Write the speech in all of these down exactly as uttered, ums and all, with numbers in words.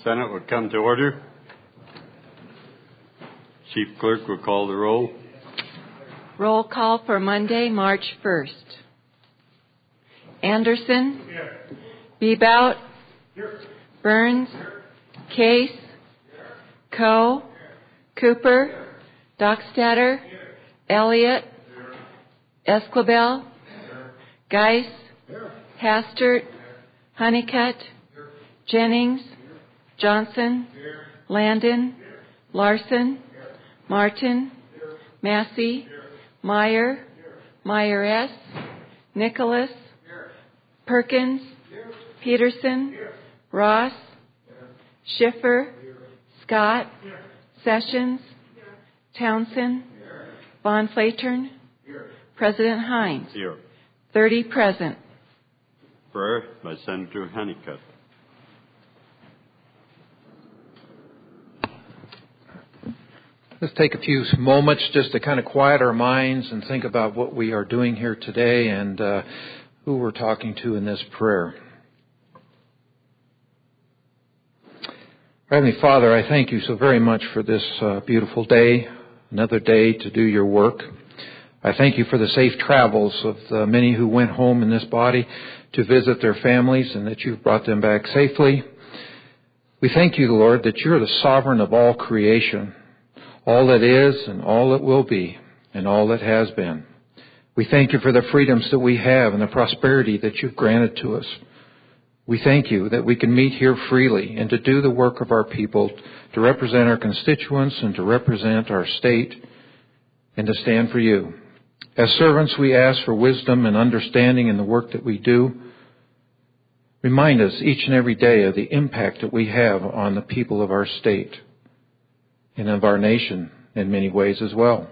Senate will come to order. Chief Clerk will call the roll. Roll call for Monday, March first. Anderson. Here. Bebout. Here. Burns. Here. Case. Here. Coe. Here. Cooper. Dockstader. Here. Elliott. Here. Esquibel. Here. Geis. Here. Hastert. Here. Honeycutt. Here. Jennings. Here. Johnson. Here. Landon. Here. Larson. Here. Martin. Here. Massey. Here. Meyer. Here. Meyer S. Nicholas. Here. Perkins. Here. Peterson. Here. Ross. Here. Schiffer. Here. Scott. Here. Sessions. Here. Townsend. Here. Von Flatern. Here. President Hines. Here. Thirty present. Prayer by Senator Honeycutt. Let's take a few moments just to kind of quiet our minds and think about what we are doing here today and uh, who we're talking to in this prayer. Heavenly Father, I thank you so very much for this uh, beautiful day, another day to do your work. I thank you for the safe travels of the many who went home in this body to visit their families and that you've brought them back safely. We thank you, Lord, that you're the sovereign of all creation, all that is and all that will be and all that has been. We thank you for the freedoms that we have and the prosperity that you've granted to us. We thank you that we can meet here freely and to do the work of our people, to represent our constituents and to represent our state and to stand for you. As servants, we ask for wisdom and understanding in the work that we do. Remind us each and every day of the impact that we have on the people of our state and of our nation in many ways as well.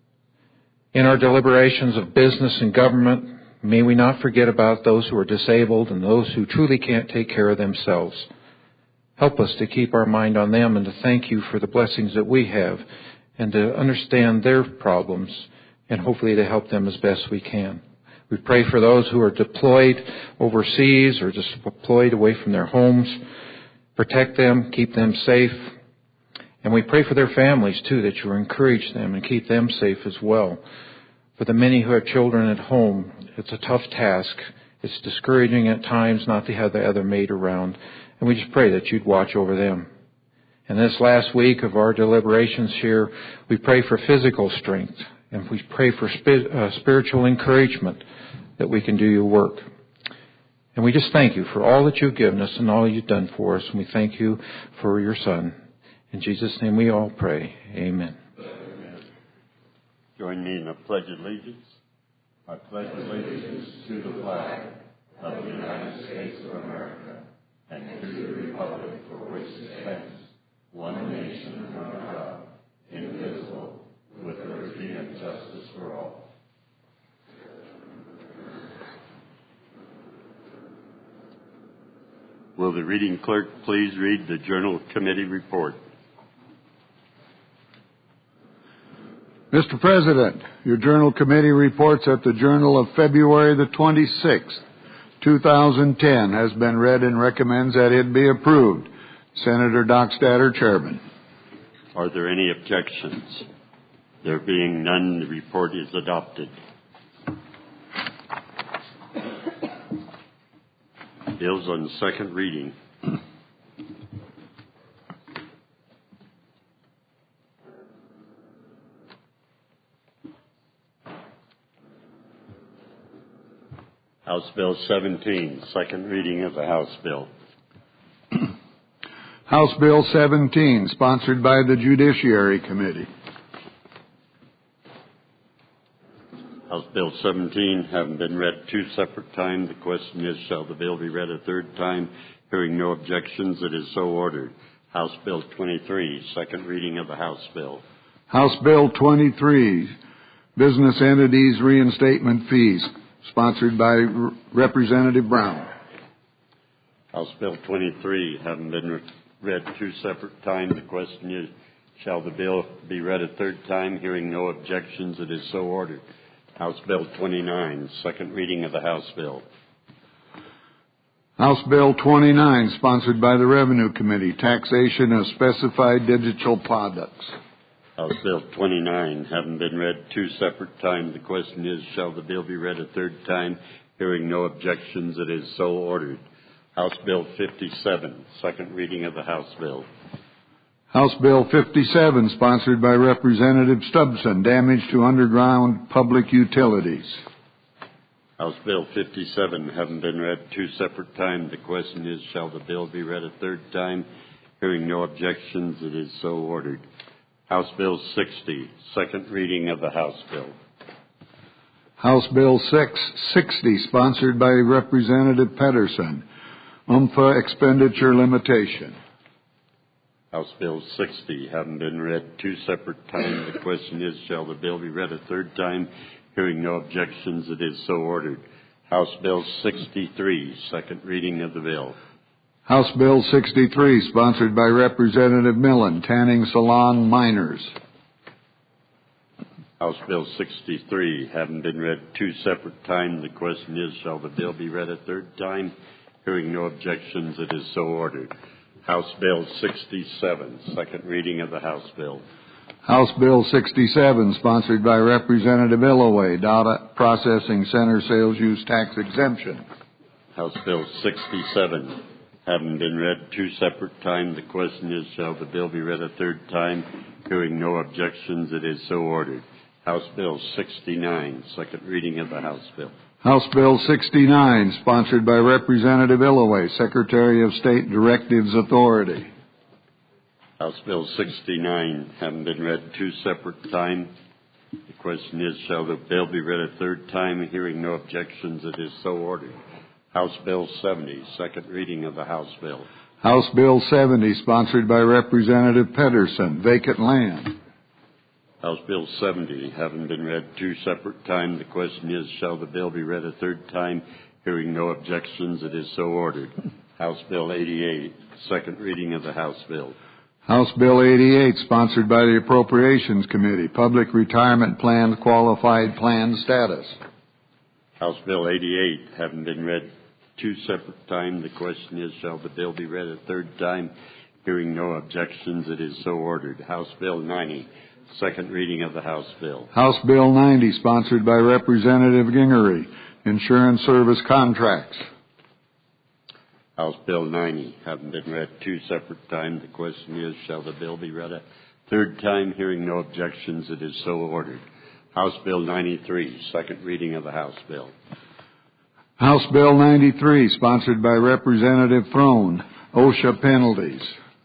In our deliberations of business and government, may we not forget about those who are disabled and those who truly can't take care of themselves. Help us to keep our mind on them and to thank you for the blessings that we have and to understand their problems and hopefully to help them as best we can. We pray for those who are deployed overseas or just deployed away from their homes. Protect them, keep them safe. And we pray for their families, too, that you encourage them and keep them safe as well. For the many who have children at home, it's a tough task. It's discouraging at times not to have the other maid around. And we just pray that you'd watch over them. And this last week of our deliberations here, we pray for physical strength. And we pray for spi- uh, spiritual encouragement that we can do your work. And we just thank you for all that you've given us and all you've done for us. And we thank you for your Son. In Jesus' name we all pray. Amen. Amen. Join me in a pledge of allegiance. I pledge allegiance to the flag of the United States of America and to the republic for which it stands, one nation under God, indivisible, with liberty and justice for all. Will the reading clerk please read the Journal Committee report? Mister President, your Journal Committee reports that the Journal of February the twenty-sixth, two thousand ten has been read and recommends that it be approved. Senator Dockstader, Chairman. Are there any objections? There being none, the report is adopted. Bills on second reading. House Bill seventeen, second reading of the House Bill. House Bill seventeen, sponsored by the Judiciary Committee. House Bill seventeen, having been read two separate times, the question is, shall the bill be read a third time? Hearing no objections, it is so ordered. House Bill twenty-three, second reading of the House Bill. House Bill twenty-three, Business Entities Reinstatement Fees, sponsored by R- Representative Brown. House Bill twenty-three, having been re- read two separate times, the question is, shall the bill be read a third time? Hearing no objections, it is so ordered. House Bill twenty-nine, second reading of the House Bill. House Bill twenty-nine, sponsored by the Revenue Committee, taxation of specified digital products. House Bill twenty-nine, having been read two separate times, the question is, shall the bill be read a third time? Hearing no objections, it is so ordered. House Bill fifty-seven, second reading of the House bill. House Bill fifty-seven, sponsored by Representative Stubbson, damage to underground public utilities. House Bill fifty-seven, having been read two separate times, the question is, shall the bill be read a third time? Hearing no objections, it is so ordered. House Bill sixty, second reading of the House bill. House Bill six sixty, sponsored by Representative Pedersen, U M F A expenditure limitation. House Bill sixty, having been read two separate times, the question is, shall the bill be read a third time? Hearing no objections, it is so ordered. House Bill sixty-three, second reading of the bill. House Bill sixty-three, sponsored by Representative Millen, tanning salon minors. House Bill sixty-three, having been read two separate times, the question is, shall the bill be read a third time? Hearing no objections, it is so ordered. House Bill sixty-seven, second reading of the House bill. House Bill sixty-seven, sponsored by Representative Illoway, Data Processing Center Sales Use Tax Exemption. House Bill sixty-seven, having been read two separate times, the question is, shall the bill be read a third time? Hearing no objections, it is so ordered. House Bill sixty-nine, second reading of the House bill. House Bill sixty-nine, sponsored by Representative Illoway, Secretary of State Directives Authority. House Bill sixty-nine, having been read two separate times, the question is, shall the bill be read a third time? Hearing no objections, it is so ordered. House Bill seventy, second reading of the House bill. House Bill seventy, sponsored by Representative Pedersen, vacant land. House Bill seventy, having been read two separate times, the question is, shall the bill be read a third time? Hearing no objections, it is so ordered. House Bill eighty-eight, second reading of the House bill. House Bill eighty-eight, sponsored by the Appropriations Committee, Public Retirement Plan Qualified Plan Status. House Bill eighty-eight, having been read two separate times, the question is, shall the bill be read a third time? Hearing no objections, it is so ordered. House Bill ninety, second reading of the House bill. House Bill ninety, sponsored by Representative Gingery, Insurance Service Contracts. House Bill ninety, having been read two separate times, the question is, shall the bill be read a third time? Hearing no objections, it is so ordered. House Bill ninety-three, second reading of the House bill. House Bill ninety-three, sponsored by Representative Throne, OSHA penalties.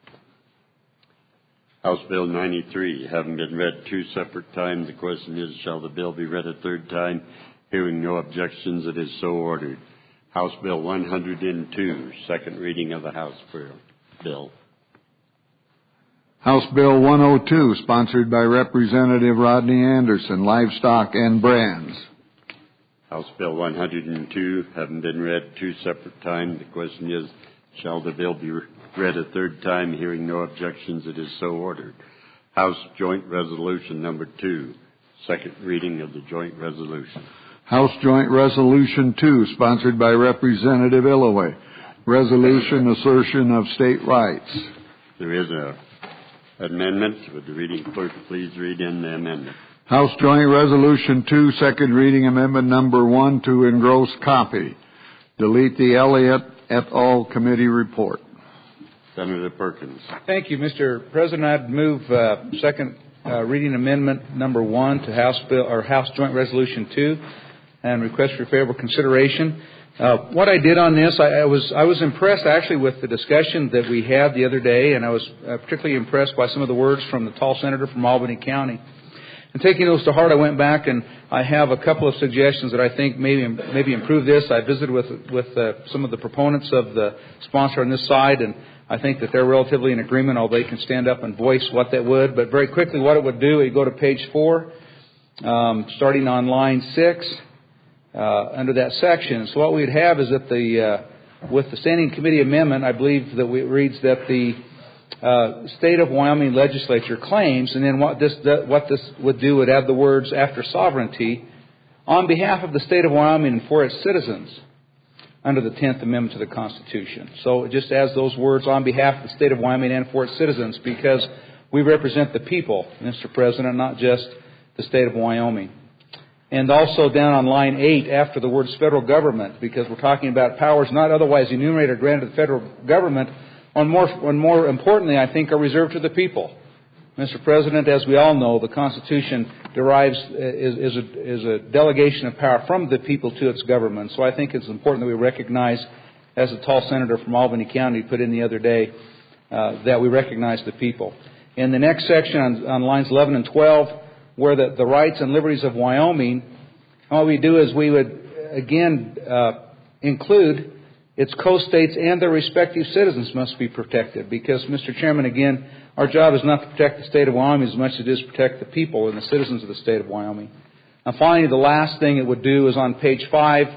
House Bill ninety-three, having been read two separate times, the question is, shall the bill be read a third time? Hearing no objections, it is so ordered. House Bill one hundred two, second reading of the House bill. House Bill one oh two, sponsored by Representative Rodney Anderson, Livestock and Brands. House Bill one hundred two, having been read two separate times, the question is, shall the bill be read a third time? Hearing no objections, it is so ordered. House Joint Resolution Number two, second reading of the joint resolution. House Joint Resolution two, sponsored by Representative Illoway, Resolution Assertion of State Rights. There is a amendment. Would the reading clerk please read in the amendment? House Joint Resolution two, second reading amendment number one to engross copy. Delete the Elliott et al. Committee report. Senator Perkins. Thank you, Mister President. I'd move uh, second uh, reading amendment number one to House Bill or House Joint Resolution two, and request for favorable consideration. Uh, what I did on this, I, I was I was impressed actually with the discussion that we had the other day, and I was uh, particularly impressed by some of the words from the tall senator from Albany County. And taking those to heart, I went back and I have a couple of suggestions that I think maybe maybe improve this. I visited with with uh, some of the proponents of the sponsor on this side, and I think that they're relatively in agreement, although they can stand up and voice what that would. But very quickly, what it would do, you go to page four, um, starting on line six, uh, under that section. So what we'd have is that the uh, with the standing committee amendment, I believe that we, it reads that the Uh, State of Wyoming legislature claims, and then what this what this would do would add the words after sovereignty, on behalf of the State of Wyoming and for its citizens. under the tenth Amendment to the Constitution. So it just adds those words on behalf of the state of Wyoming and for its citizens, because we represent the people, Mister President, not just the state of Wyoming. And also down on line eight, after the words federal government, because we're talking about powers not otherwise enumerated or granted to the federal government, and more, and more importantly, I think, are reserved to the people. Mister President, as we all know, the Constitution derives, is, is, a, is a delegation of power from the people to its government. So I think it's important that we recognize, as the tall senator from Albany County put in the other day, uh, that we recognize the people. In the next section on, on lines eleven and twelve, where the, the rights and liberties of Wyoming, all we do is we would, again, uh, include its coast states and their respective citizens must be protected. Because, Mister Chairman, again, our job is not to protect the state of Wyoming as much as it is to protect the people and the citizens of the state of Wyoming. And finally, the last thing it would do is on page five,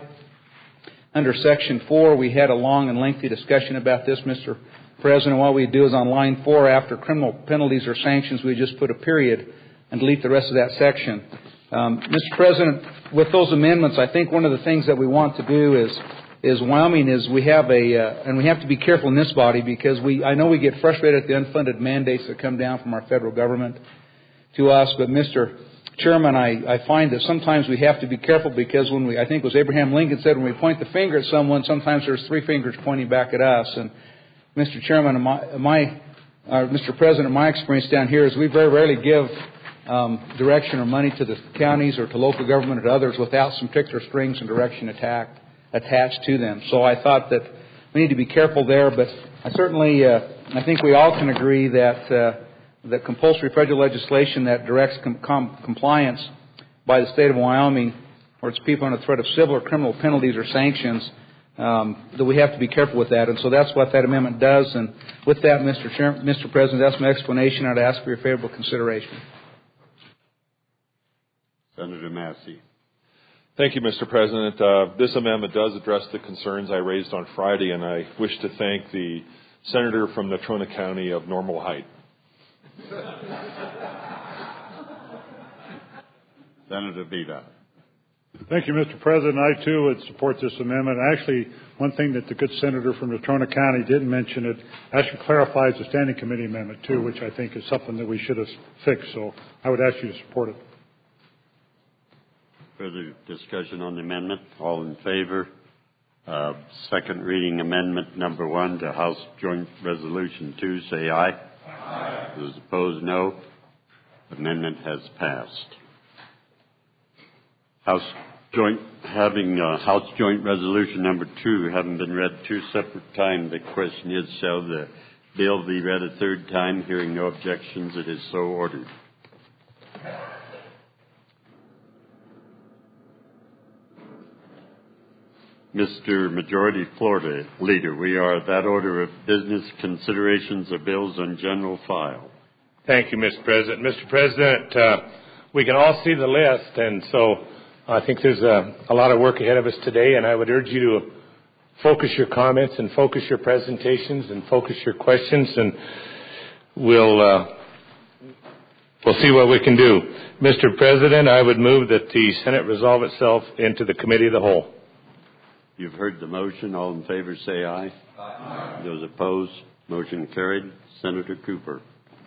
under section four, we had a long and lengthy discussion about this, Mister President. What we do is on line four, after criminal penalties or sanctions, we just put a period and delete the rest of that section. Um, Mister President, with those amendments, I think one of the things that we want to do is is Wyoming is we have a, uh, and we have to be careful in this body, because we, I know we get frustrated at the unfunded mandates that come down from our federal government to us, but Mister Chairman, I, I find that sometimes we have to be careful, because when we, I think it was Abraham Lincoln said, when we point the finger at someone, sometimes there's three fingers pointing back at us. And Mister Chairman, my, my uh, Mister President, my experience down here is we very rarely give um, direction or money to the counties or to local government or to others without some particular strings and direction attacked. attached to them. So I thought that we need to be careful there, but I certainly, uh, I think we all can agree that uh, the compulsory federal legislation that directs com- com- compliance by the state of Wyoming, or its people under threat of civil or criminal penalties or sanctions, um, that we have to be careful with that. And so that's what that amendment does. And with that, Mister Chair- Mister President, that's my explanation. I'd ask for your favorable consideration. Senator Massey. Thank you, Mister President. Uh, this amendment does address the concerns I raised on Friday, and I wish to thank the senator from Natrona County of Normal Height. Senator Vida. Thank you, Mister President. I, too, would support this amendment. Actually, one thing that the good senator from Natrona County didn't mention, it actually clarifies the standing committee amendment, too, which I think is something that we should have fixed. So I would ask you to support it. Further discussion on the amendment? All in favor? Uh, second reading amendment number one to House Joint Resolution two, say aye. Aye. Those opposed, no. Amendment has passed. House Joint, having uh, House Joint Resolution number two having been read two separate times, the question is, shall the bill be read a third time? Hearing no objections, it is so ordered. Mister Majority Floor Leader, we are at that order of business, considerations of bills on general file. Thank you, Mister President. Mister President, uh, we can all see the list, and so I think there's a, a lot of work ahead of us today, and I would urge you to focus your comments and focus your presentations and focus your questions, and we'll uh, we'll see what we can do. Mister President, I would move that the Senate resolve itself into the Committee of the Whole. You've heard the motion. All in favor say aye. Aye. Those opposed, motion carried. Senator Cooper.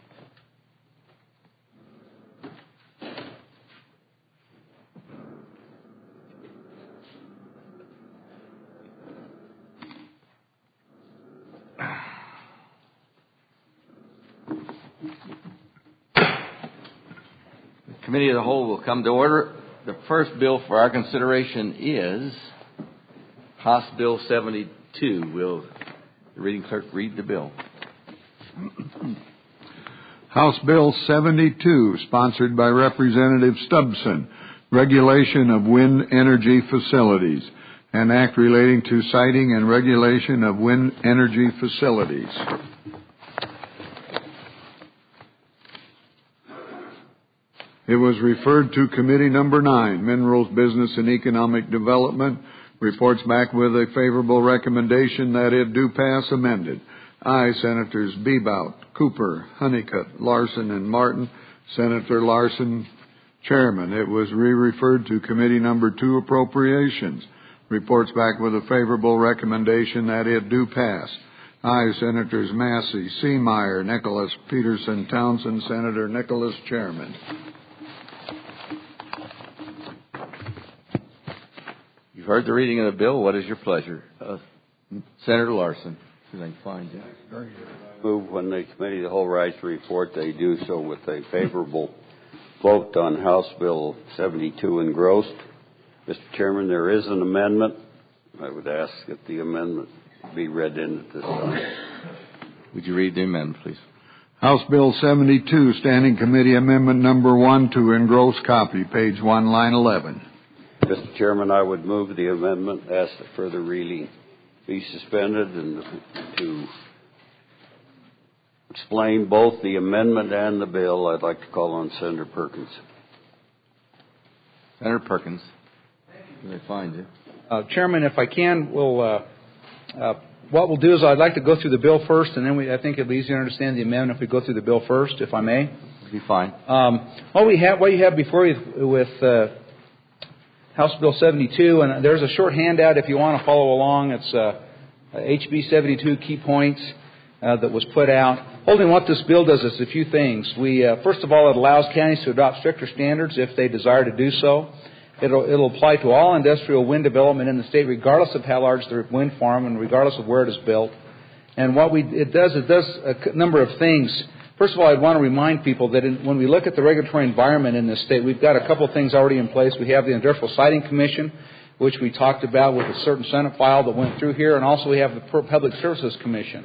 The Committee of the Whole will come to order. The first bill for our consideration is House Bill seventy-two. Will the reading clerk read the bill? House Bill seventy-two, sponsored by Representative Stubbson, Regulation of Wind Energy Facilities, an act relating to siting and regulation of wind energy facilities. It was referred to Committee Number nine, Minerals, Business, and Economic Development. Reports back with a favorable recommendation that it do pass amended. Aye, Senators Bebout, Cooper, Honeycutt, Larson, and Martin. Senator Larson, Chairman. It was re-referred to Committee Number two, Appropriations. reports back with a favorable recommendation that it do pass. Aye, Senators Massey, Seameyer, Nicholas, Peterson, Townsend. Senator Nicholas, Chairman. You've heard the reading of the bill. What is your pleasure? Uh, Senator Larson. See if I can find you. Move when the Committee of the Whole writes a report, they do so with a favorable vote on House Bill seventy-two engrossed. Mister Chairman, there is an amendment. I would ask that the amendment be read in at this time. Would you read the amendment, please? House Bill seventy-two, Standing Committee Amendment Number one to engross copy, page one, line eleven. Mister Chairman, I would move the amendment, ask that further reading be suspended, and to explain both the amendment and the bill, I'd like to call on Senator Perkins. Senator Perkins. Can I find you? Uh, Chairman, if I can, we'll, uh, uh, what we'll do is I'd like to go through the bill first, and then we, I think it'll be easier to understand the amendment if we go through the bill first, if I may. Be fine. Um, what we have, what you have before you with uh, House Bill seventy-two, and there's a short handout if you want to follow along. It's uh, H B seventy-two key points uh, that was put out. Holding what this bill does is a few things. We uh, first of all, it allows counties to adopt stricter standards if they desire to do so. It'll, it'll apply to all industrial wind development in the state, regardless of how large the wind farm and regardless of where it is built. And what we it does, it does a number of things. First of all, I'd want to remind people that in, when we look at the regulatory environment in this state, we've got a couple of things already in place. We have the Industrial Siting Commission, which we talked about with a certain Senate file that went through here, and also we have the Public Services Commission.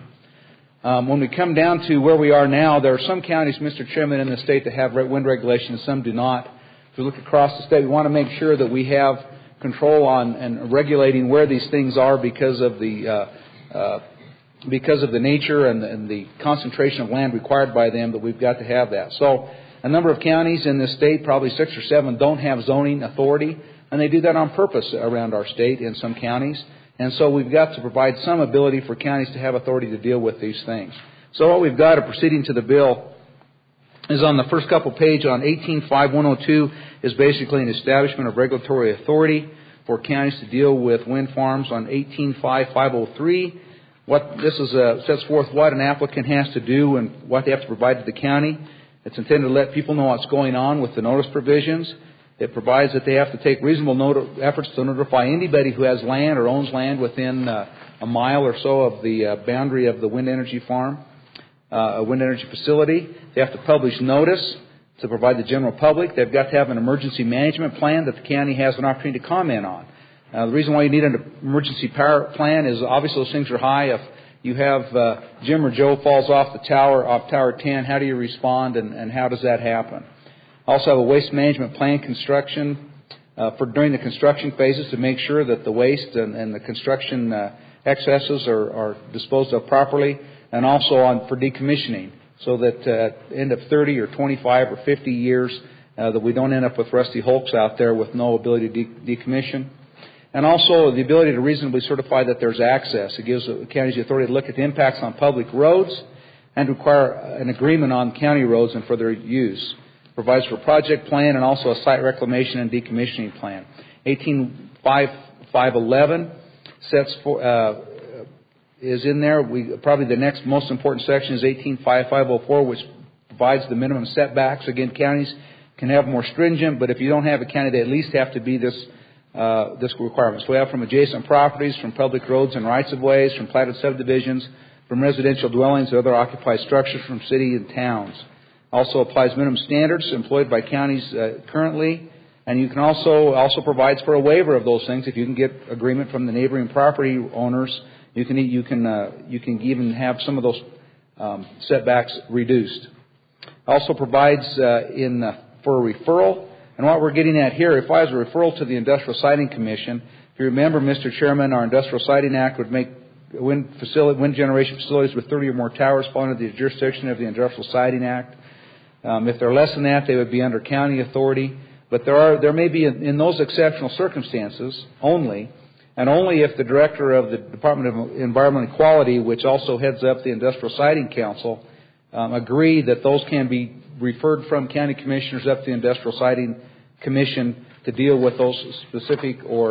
Um, when we come down to where we are now, there are some counties, Mister Chairman, in the state that have wind regulation and some do not. If we look across the state, we want to make sure that we have control on and regulating where these things are because of the uh, uh, because of the nature and the, and the concentration of land required by them, that we've got to have that. So a number of counties in this state, probably six or seven, don't have zoning authority, and they do that on purpose around our state in some counties. And so we've got to provide some ability for counties to have authority to deal with these things. So what we've got, a proceeding to the bill, is on the first couple page on eighteen five one oh two is basically an establishment of regulatory authority for counties to deal with wind farms. On eighteen five five oh three, what this is uh, sets forth what an applicant has to do and what they have to provide to the county. It's intended to let people know what's going on with the notice provisions. It provides that they have to take reasonable not- efforts to notify anybody who has land or owns land within uh, a mile or so of the uh, boundary of the wind energy farm, uh, a wind energy facility. They have to publish notice to provide the general public. They've got to have an emergency management plan that the county has an opportunity to comment on. Uh, the reason why you need an emergency power plan is obviously those things are high. If you have uh, Jim or Joe falls off the tower, off Tower ten, how do you respond and, and how does that happen? Also have a waste management plan construction uh, for during the construction phases to make sure that the waste and, and the construction uh, excesses are, are disposed of properly, and also on for decommissioning, so that uh, at the end of thirty or twenty-five or fifty years uh, that we don't end up with rusty hulks out there with no ability to de- decommission. And also the ability to reasonably certify that there's access. It gives the counties the authority to look at the impacts on public roads and require an agreement on county roads and for their use. Provides for a project plan and also a site reclamation and decommissioning plan. eighteen five eleven sets for, uh, is in there. We, probably the next most important section is eighteen five oh four, which provides the minimum setbacks. Again, counties can have more stringent, but if you don't have a county, they at least have to be this uh, this requirement. So we have from adjacent properties, from public roads and rights-of-ways, from platted subdivisions, from residential dwellings and other occupied structures, from city and towns. Also applies minimum standards employed by counties uh, currently, and you can also also provides for a waiver of those things if you can get agreement from the neighboring property owners. You can you can uh, you can even have some of those um, setbacks reduced. Also provides uh, in uh, for a referral, and what we're getting at here, if I was a referral to the Industrial Siting Commission, if you remember, Mister Chairman, our Industrial Siting Act would make wind facility wind generation facilities with thirty or more towers fall under the jurisdiction of the Industrial Siting Act. Um, if they're less than that, they would be under county authority. But there are there may be in, in those exceptional circumstances only, and only if the director of the Department of Environmental Quality, which also heads up the Industrial Siting Council, um, agree that those can be referred from county commissioners up to the Industrial Siting Commission to deal with those specific or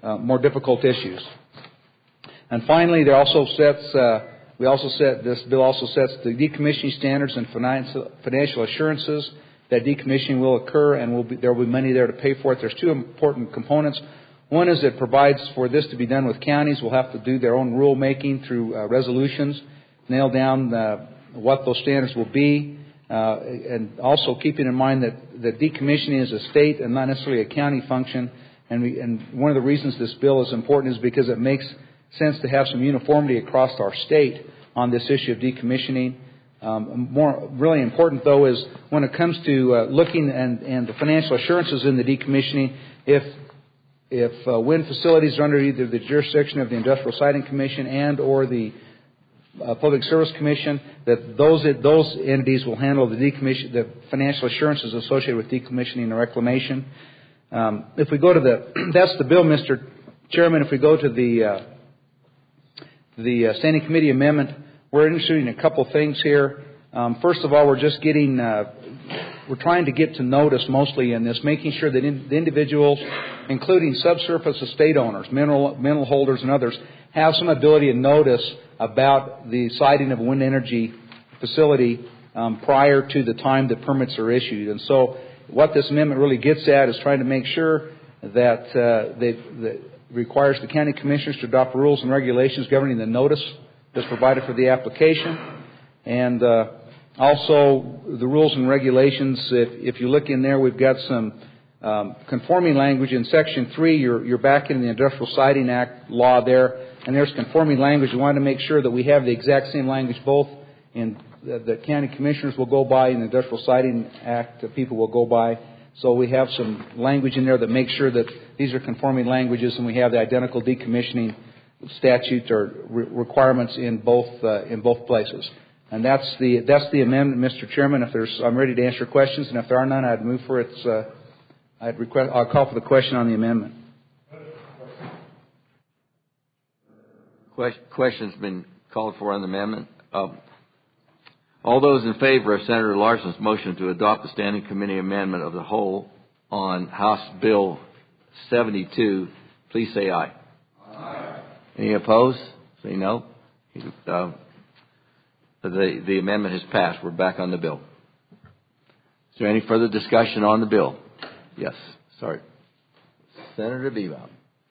uh, more difficult issues. And finally, there also sets, uh, we also set, this bill also sets the decommissioning standards and financial, financial assurances that decommissioning will occur and will be, there will be money there to pay for it. There's two important components. One is it provides for this to be done with counties. We'll have to do their own rulemaking through uh, resolutions, nail down uh, what those standards will be, uh, and also keeping in mind that, that decommissioning is a state and not necessarily a county function. And, we, and one of the reasons this bill is important is because it makes sense to have some uniformity across our state on this issue of decommissioning. Um, more really important, though, is when it comes to uh, looking and, and the financial assurances in the decommissioning, if if uh, wind facilities are under either the jurisdiction of the Industrial Siting Commission and or the uh, Public Service Commission, that those those entities will handle the decommission, the financial assurances associated with decommissioning and reclamation. Um, if we go to the, that's the bill, Mister Chairman. If we go to the uh, the uh, Standing Committee amendment, we're interested in a couple things here. Um, first of all, we're just getting, uh, we're trying to get to notice mostly in this, making sure that in, the individuals, including subsurface estate owners, mineral, mineral holders and others, have some ability to notice about the siting of a wind energy facility um, prior to the time that permits are issued. And so what this amendment really gets at is trying to make sure that, uh, they, that requires the county commissioners to adopt rules and regulations governing the notice that's provided for the application. And uh, also the rules and regulations, if, if you look in there, we've got some um, conforming language in Section three. You're, you're back in the Industrial Siting Act law there, and there's conforming language. We want to make sure that we have the exact same language both in the, the county commissioners will go by and the Industrial Siting Act that people will go by. So we have some language in there that makes sure that these are conforming languages, and we have the identical decommissioning statute or re- requirements in both uh, in both places. And that's the that's the amendment, Mister Chairman. If there's, I'm ready to answer questions, and if there are none, I'd move for its. Uh, I'd request. I'll call for the question on the amendment. Question's been called for on the amendment. Um, all those in favor of Senator Larson's motion to adopt the Standing Committee amendment of the whole on House Bill seventy-two, please say aye. Aye. Any opposed? Say no. Uh, the, the amendment has passed. We're back on the bill. Is there any further discussion on the bill? Yes. Sorry. Senator Bebout.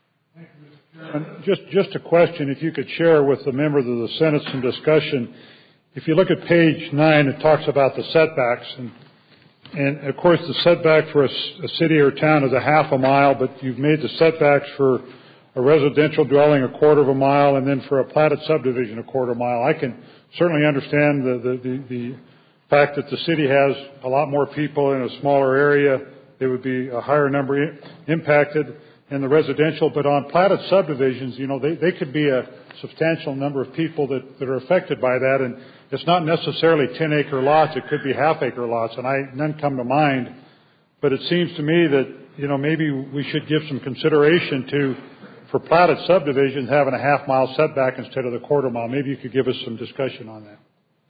Just, just a question, if you could share with the members of the Senate some discussion. If you look at page nine, it talks about the setbacks. And, and of course, the setback for a, a city or town is a half a mile, but you've made the setbacks for a residential dwelling a quarter of a mile, and then for a platted subdivision a quarter mile. I can certainly understand the, the, the, the fact that the city has a lot more people in a smaller area. There would be a higher number I- impacted in the residential, but on platted subdivisions, you know, they, they could be a substantial number of people that, that are affected by that, and it's not necessarily ten acre lots, it could be half acre lots, and I, none come to mind, but it seems to me that, you know, maybe we should give some consideration to, for platted subdivisions, having a half mile setback instead of the quarter mile. Maybe you could give us some discussion on that.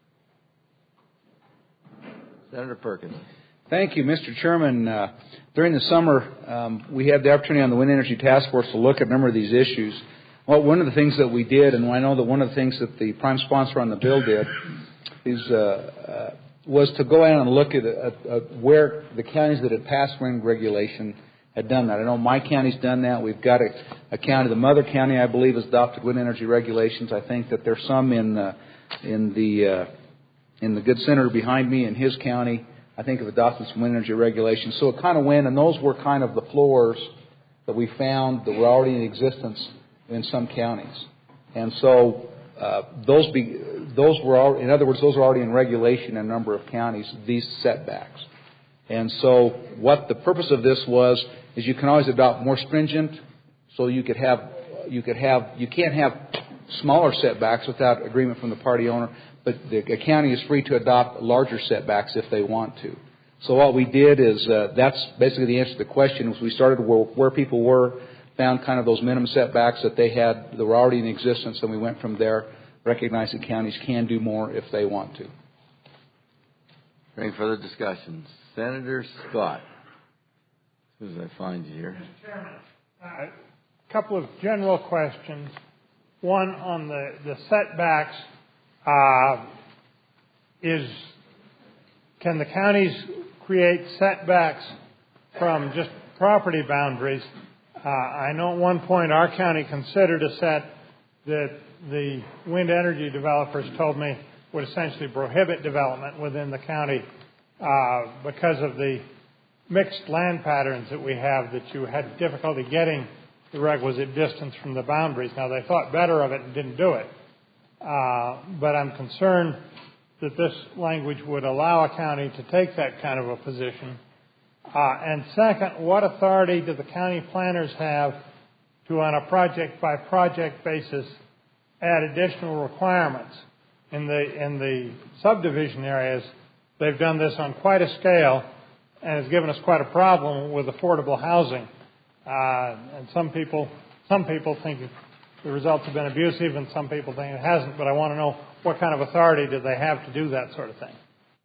Senator Perkins. Thank you, Mister Chairman. Uh, during the summer, um, we had the opportunity on the Wind Energy Task Force to look at a number of these issues. Well, one of the things that we did, and I know that one of the things that the prime sponsor on the bill did, is uh, uh, was to go out and look at, at, at where the counties that had passed wind regulation had done that. I know my county's done that. We've got a, a county, the mother county, I believe, has adopted wind energy regulations. I think that there's some in uh, in the uh, in the good senator behind me in his county. I think have adopted some wind energy regulations. So it kind of went, and those were kind of the floors that we found that were already in existence in some counties. And so uh, those be, those were, all, in other words, those are already in regulation in a number of counties, these setbacks. And so what the purpose of this was is you can always adopt more stringent, so you could have, you could have, you can't have smaller setbacks without agreement from the party owner, but the county is free to adopt larger setbacks if they want to. So what we did is, uh, that's basically the answer to the question, was we started where, where people were, found kind of those minimum setbacks that they had, that were already in existence, and we went from there, recognizing counties can do more if they want to. Any further discussion? Senator Scott. As soon as I find you here. Mister Chairman, I couple of general questions. One on the, the setbacks. Uh, is can the counties create setbacks from just property boundaries? Uh, I know at one point our county considered a set that the wind energy developers told me would essentially prohibit development within the county uh, because of the mixed land patterns that we have, that you had difficulty getting the requisite distance from the boundaries. Now, they thought better of it and didn't do it. Uh, but I'm concerned that this language would allow a county to take that kind of a position. Uh, and second, what authority do the county planners have to, on a project-by-project basis, add additional requirements? In the, in the subdivision areas, they've done this on quite a scale, and has given us quite a problem with affordable housing. Uh, and some people, some people think the results have been abusive, and some people think it hasn't. But I want to know what kind of authority do they have to do that sort of thing.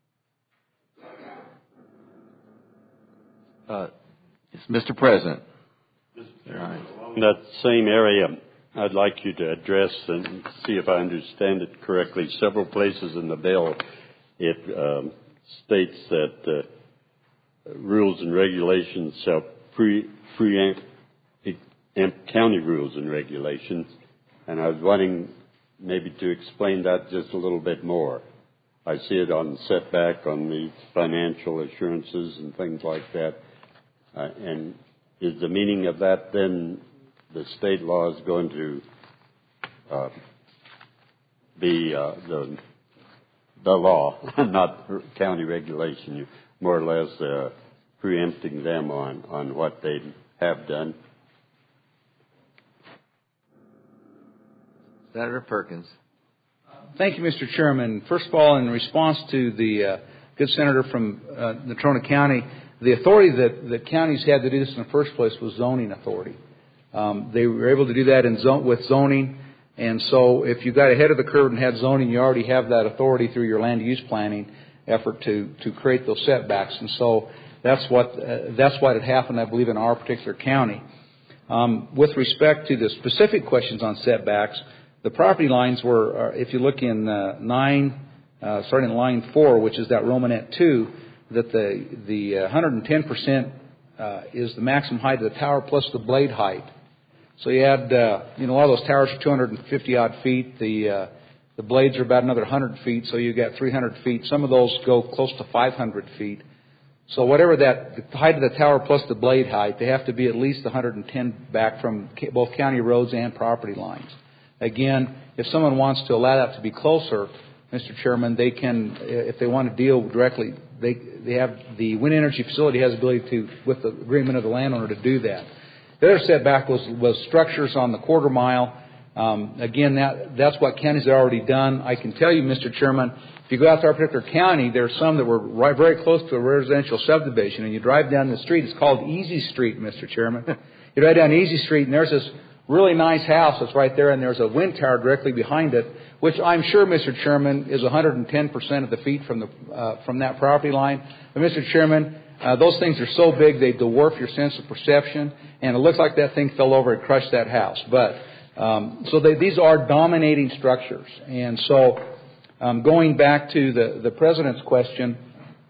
Uh, it's Mister President. Mister Chairman, in that same area, I'd like you to address and see if I understand it correctly. Several places in the bill, it um, states that uh, rules and regulations shall pre preempt county rules and regulations, and I was wanting maybe to explain that just a little bit more. I see it on setback, on the financial assurances and things like that. Uh, and is the meaning of that then the state law is going to uh, be uh, the the law, not county regulation? You're more or less uh, preempting them on, on what they have done. Senator Perkins. Thank you, Mister Chairman. First of all, in response to the uh, good senator from uh, Natrona County, the authority that, that counties had to do this in the first place was zoning authority. Um, they were able to do that in zone, with zoning, and so if you got ahead of the curve and had zoning, you already have that authority through your land use planning effort to, to create those setbacks. And so that's what uh, that's what had happened, I believe, in our particular county. Um, with respect to the specific questions on setbacks, the property lines were, uh, if you look in uh, nine, uh, starting in line four, which is that Romanet two, that the the uh, one hundred ten percent uh, is the maximum height of the tower plus the blade height. So you had, uh, you know, a lot of those towers are two hundred fifty odd feet. The uh, the blades are about another one hundred feet, so you got three hundred feet. Some of those go close to five hundred feet. So whatever that, the height of the tower plus the blade height, they have to be at least one hundred ten back from both county roads and property lines. Again, if someone wants to allow that to be closer, Mister Chairman, they can, if they want to deal directly, they they have, the wind energy facility has the ability to, with the agreement of the landowner, to do that. The other setback was, was structures on the quarter mile. Um, again, that that's what counties have already done. I can tell you, Mister Chairman, if you go out to our particular county, there are some that were right, very close to a residential subdivision, and you drive down the street. It's called Easy Street, Mister Chairman. You drive down Easy Street, and there's this really nice house that's right there, and there's a wind tower directly behind it, which I'm sure, Mister Chairman, is one hundred ten percent of the feet from the uh, from that property line. But, Mister Chairman, uh, those things are so big they dwarf your sense of perception, and it looks like that thing fell over and crushed that house. But um, so they, these are dominating structures, and so um, going back to the the President's question.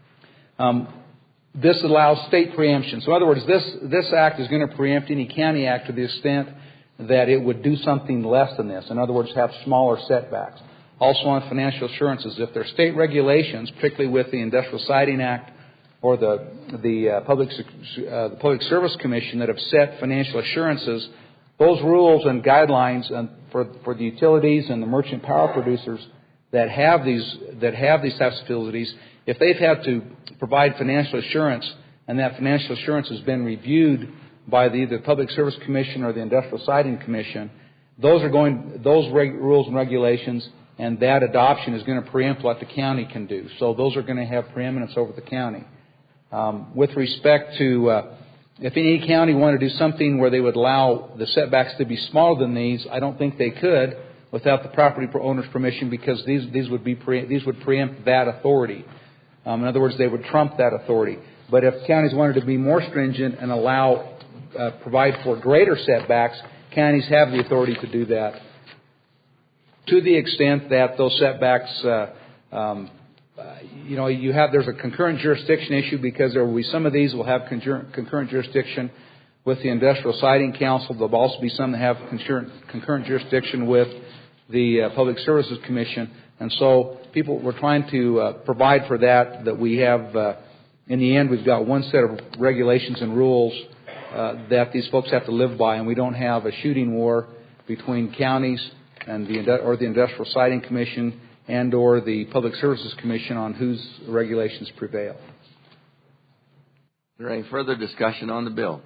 Um, This allows state preemption. So in other words, this, this act is going to preempt any county act to the extent that it would do something less than this. In other words, have smaller setbacks. Also on financial assurances, if there are state regulations, particularly with the Industrial Siting Act or the, the, uh, Public, uh, the Public Service Commission that have set financial assurances, those rules and guidelines for, for the utilities and the merchant power producers that have these, that have these types of facilities, if they've had to provide financial assurance and that financial assurance has been reviewed by the, either the Public Service Commission or the Industrial Siting Commission, those are going, those reg, rules and regulations and that adoption is going to preempt what the county can do. So those are going to have preeminence over the county. Um, with respect to, uh, if any county wanted to do something where they would allow the setbacks to be smaller than these, I don't think they could without the property owner's permission, because these, these would be pre, these would preempt that authority. Um, in other words, they would trump that authority. But if counties wanted to be more stringent and allow, uh, provide for greater setbacks, counties have the authority to do that. To the extent that those setbacks, uh, um, uh, you know, you have there's a concurrent jurisdiction issue because there will be some of these will have concurrent, concurrent jurisdiction with the Industrial Siting Council. There'll also be some that have concurrent, concurrent jurisdiction with the uh, Public Services Commission. And so people, we're trying to uh, provide for that, that we have, uh, in the end, we've got one set of regulations and rules uh, that these folks have to live by, and we don't have a shooting war between counties and the or the Industrial Siting Commission and or the Public Services Commission on whose regulations prevail. Is there any further discussion on the bill?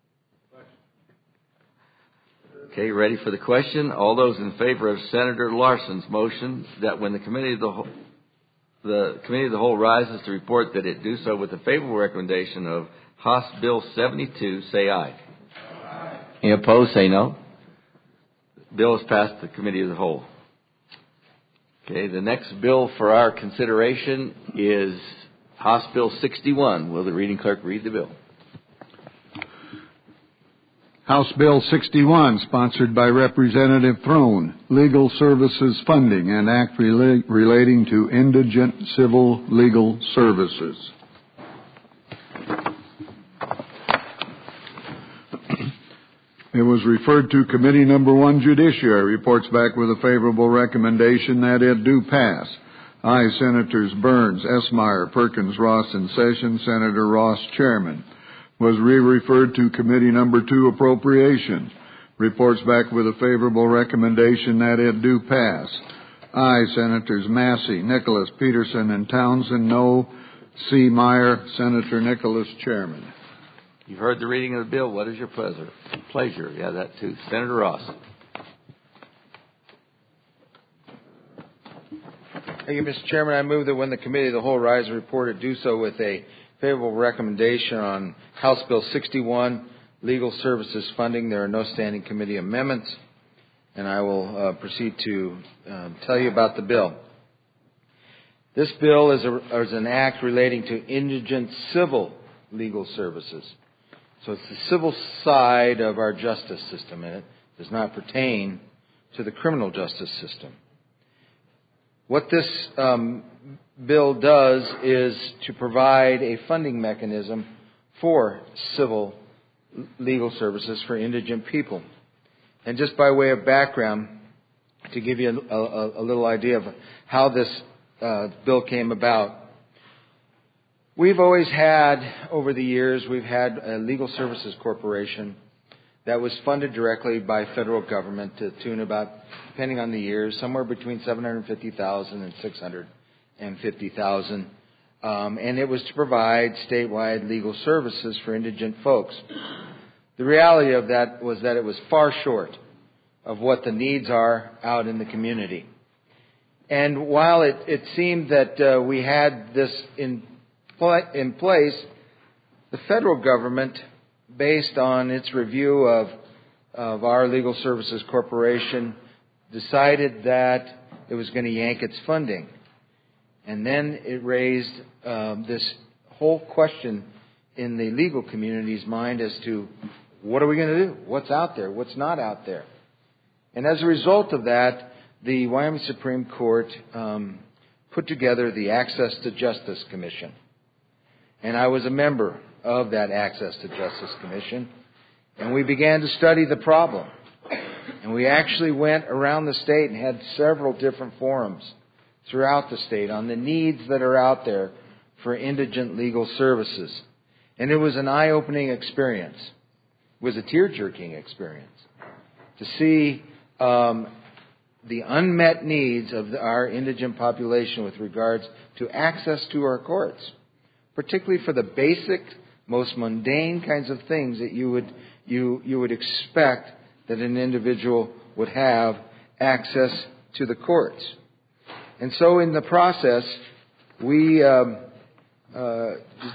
Okay, ready for the question? All those in favor of Senator Larson's motion that when the committee of the whole, the committee of the whole rises to report that it do so with the favorable recommendation of House Bill seventy-two, say aye. Aye. Any opposed, say no. The bill is passed the committee of the whole. Okay, the next bill for our consideration is House Bill sixty-one. Will the reading clerk read the bill? House Bill sixty-one, sponsored by Representative Throne, Legal Services Funding, an act rela- relating to indigent civil legal services. It was referred to Committee Number One, Judiciary, reports back with a favorable recommendation that it do pass. Aye, Senators Burns, Esmeyer, Perkins, Ross, and Sessions. Senator Ross, Chairman. Was re-referred to Committee Number Two, Appropriations. Reports back with a favorable recommendation that it do pass. Aye, Senators Massey, Nicholas, Peterson, and Townsend. No. C. Meyer, Senator Nicholas, Chairman. You've heard the reading of the bill. What is your pleasure? Pleasure. Yeah, that too. Senator Ross. Thank you, Mister Chairman. I move that when the Committee of the Whole rise and report it, do so with a favorable recommendation on House Bill sixty-one, Legal Services Funding. There are no standing committee amendments, and I will uh, proceed to uh, tell you about the bill. This bill is, a, is an act relating to indigent civil legal services. So it's the civil side of our justice system, and it does not pertain to the criminal justice system. What this um, bill does is to provide a funding mechanism for civil legal services for indigent people. And just by way of background, to give you a, a, a little idea of how this uh, bill came about, we've always had, over the years, we've had a legal services corporation that was funded directly by federal government to the tune about, depending on the years, somewhere between seven hundred fifty thousand dollars and six hundred fifty thousand dollars. Um, and it was to provide statewide legal services for indigent folks. The reality of that was that it was far short of what the needs are out in the community. And while it, it seemed that uh, we had this in, pl- in place, the federal government, based on its review of, of our Legal Services Corporation, decided that it was going to yank its funding. And then it raised um, this whole question in the legal community's mind as to what are we going to do? What's out there? What's not out there? And as a result of that, the Wyoming Supreme Court um, put together the Access to Justice Commission. And I was a member of that Access to Justice Commission. And we began to study the problem. And we actually went around the state and had several different forums throughout the state on the needs that are out there for indigent legal services. And it was an eye-opening experience. It was a tear-jerking experience to see um, the unmet needs of the, our indigent population with regards to access to our courts, particularly for the basic, most mundane kinds of things that you would you you would expect that an individual would have access to the courts. And so in the process, we um, uh,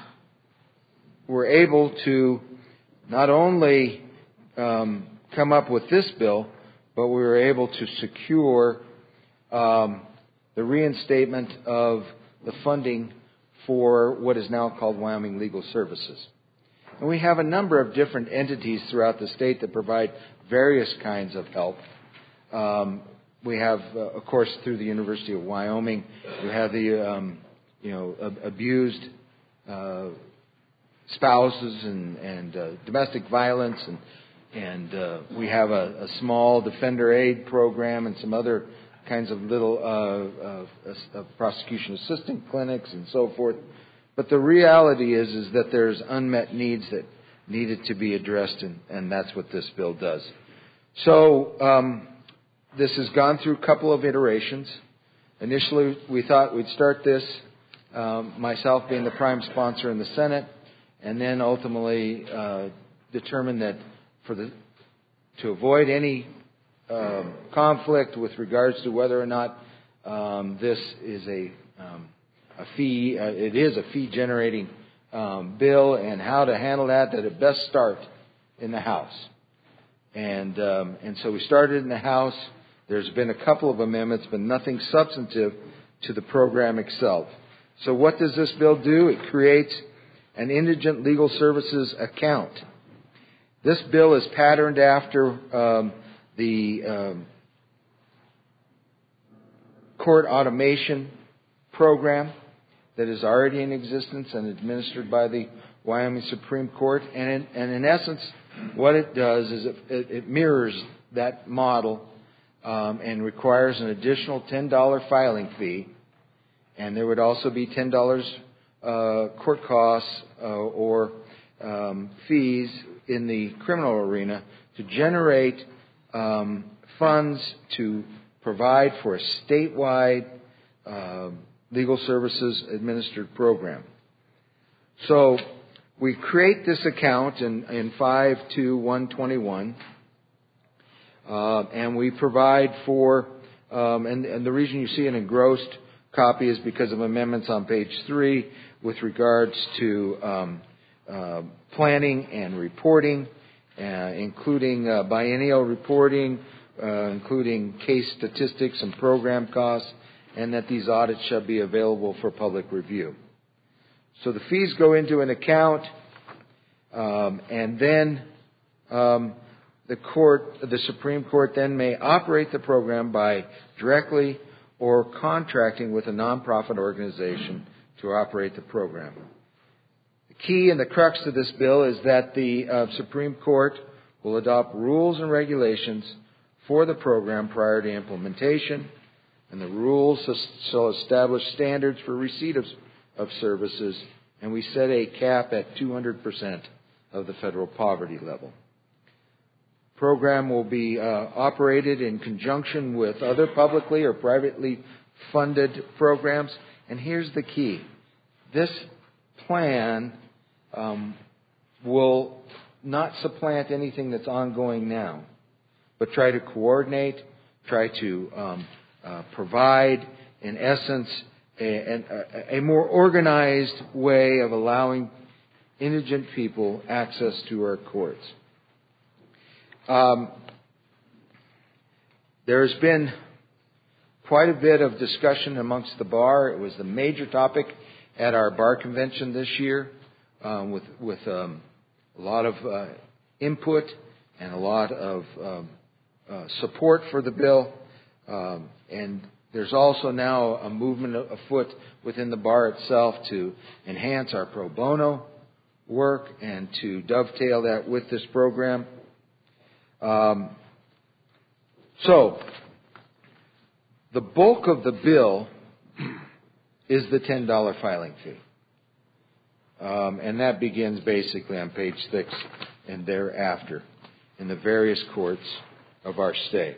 were able to not only um, come up with this bill, but we were able to secure um, the reinstatement of the funding for what is now called Wyoming Legal Services. And we have a number of different entities throughout the state that provide various kinds of help. Um, we have, uh, of course, through the University of Wyoming, we have the, um, you know, ab- abused uh, spouses and, and uh, domestic violence, and and uh, we have a, a small defender aid program and some other kinds of little uh, uh, uh, prosecution assistant clinics and so forth. But the reality is, is that there's unmet needs that needed to be addressed, and, and that's what this bill does. So um, this has gone through a couple of iterations. Initially, we thought we'd start this, um, myself being the prime sponsor in the Senate, and then ultimately uh, determined that for the to avoid any um, conflict with regards to whether or not um, this is a um, a fee, uh, it is a fee-generating um, bill, and how to handle that, that it best start in the House. And um, and so we started in the House. There's been a couple of amendments, but nothing substantive to the program itself. So what does this bill do? It creates an indigent legal services account. This bill is patterned after um, the um, court automation program that is already in existence and administered by the Wyoming Supreme Court. And in, and in essence, what it does is it, it, it mirrors that model um, and requires an additional ten dollars filing fee. And there would also be ten dollars uh, court costs uh, or um, fees in the criminal arena to generate um, funds to provide for a statewide uh, legal services administered program. So we create this account in, in five two one twenty-one, uh, and we provide for, um, and, and the reason you see an engrossed copy is because of amendments on page three with regards to um, uh, planning and reporting, uh, including uh, biennial reporting, uh, including case statistics and program costs, and that these audits shall be available for public review. So the fees go into an account, um, and then um, the court, the Supreme Court, then may operate the program by directly or contracting with a nonprofit organization to operate the program. The key and the crux of this bill is that the uh, Supreme Court will adopt rules and regulations for the program prior to implementation, and the rules shall establish standards for receipt of, of services, and we set a cap at two hundred percent of the federal poverty level. The program will be uh, operated in conjunction with other publicly or privately funded programs, and here's the key. This plan um, will not supplant anything that's ongoing now, but try to coordinate, try to um, uh, provide, in essence, a, a, a more organized way of allowing indigent people access to our courts. Um, there's been quite a bit of discussion amongst the bar. It was the major topic at our bar convention this year, um, with with um, a lot of uh, input and a lot of um, uh, support for the bill. Um, and there's also now a movement afoot within the bar itself to enhance our pro bono work and to dovetail that with this program. Um, so, the bulk of the bill is the ten dollars filing fee. Um, and that begins basically on page six and thereafter in the various courts of our state.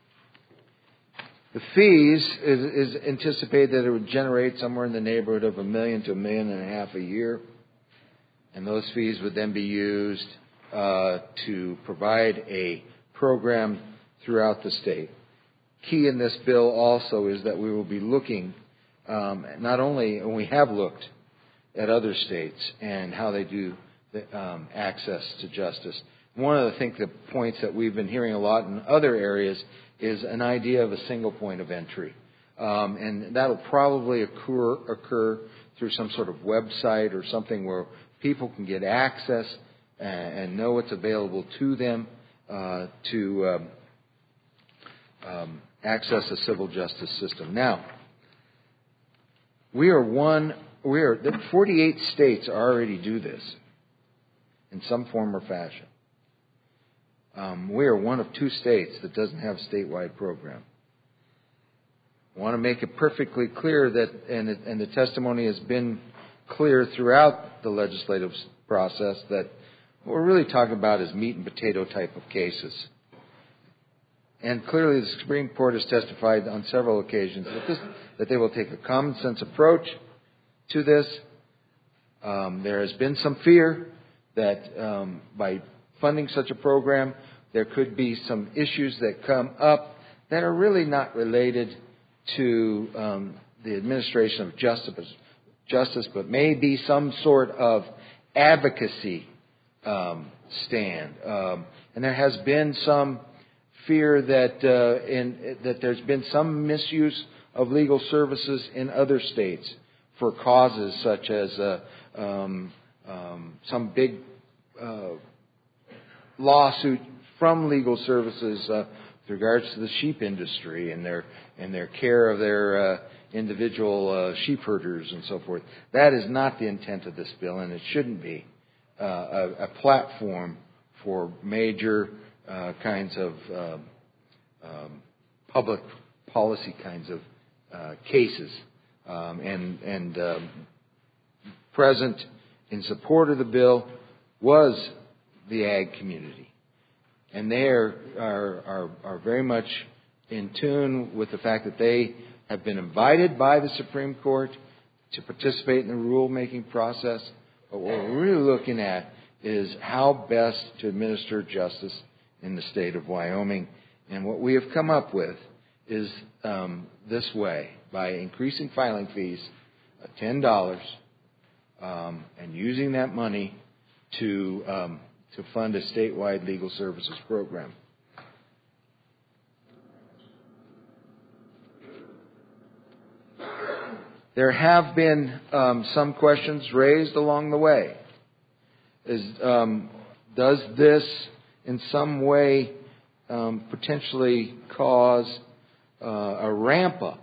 The fees is, is anticipated that it would generate somewhere in the neighborhood of a million to a million and a half a year. And those fees would then be used uh, to provide a program throughout the state. Key in this bill also is that we will be looking um, not only, and we have looked at other states and how they do the, um, access to justice. One of the, I think, the points that we've been hearing a lot in other areas is an idea of a single point of entry. Um, and that will probably occur, occur through some sort of website or something where people can get access and, and know what's available to them uh, to um, um, access a civil justice system. Now, we are one. We are forty-eight states already do this in some form or fashion. Um, we are one of two states that doesn't have a statewide program. I want to make it perfectly clear that, and, it, and the testimony has been clear throughout the legislative process, that what we're really talking about is meat and potato type of cases. And clearly the Supreme Court has testified on several occasions that, this, that they will take a common sense approach to this. Um, there has been some fear that um, by funding such a program, there could be some issues that come up that are really not related to um, the administration of justice, justice, but may be some sort of advocacy um, stand. Um, and there has been some fear that uh, in, that there's been some misuse of legal services in other states for causes such as uh, um, um, some big uh, lawsuit from legal services uh, with regards to the sheep industry and their and their care of their uh, individual uh, sheep herders and so forth. That is not the intent of this bill, and it shouldn't be uh, a, a platform for major uh, kinds of uh, um, public policy kinds of uh, cases. Um, and and um, present in support of the bill was the ag community. And they are, are, are, are very much in tune with the fact that they have been invited by the Supreme Court to participate in the rulemaking process. But what we're really looking at is how best to administer justice in the state of Wyoming. And what we have come up with is um, this way, by increasing filing fees of ten dollars um, and using that money to um, to fund a statewide legal services program. There have been um, some questions raised along the way. Is, um, does this in some way um, potentially cause uh, a ramp up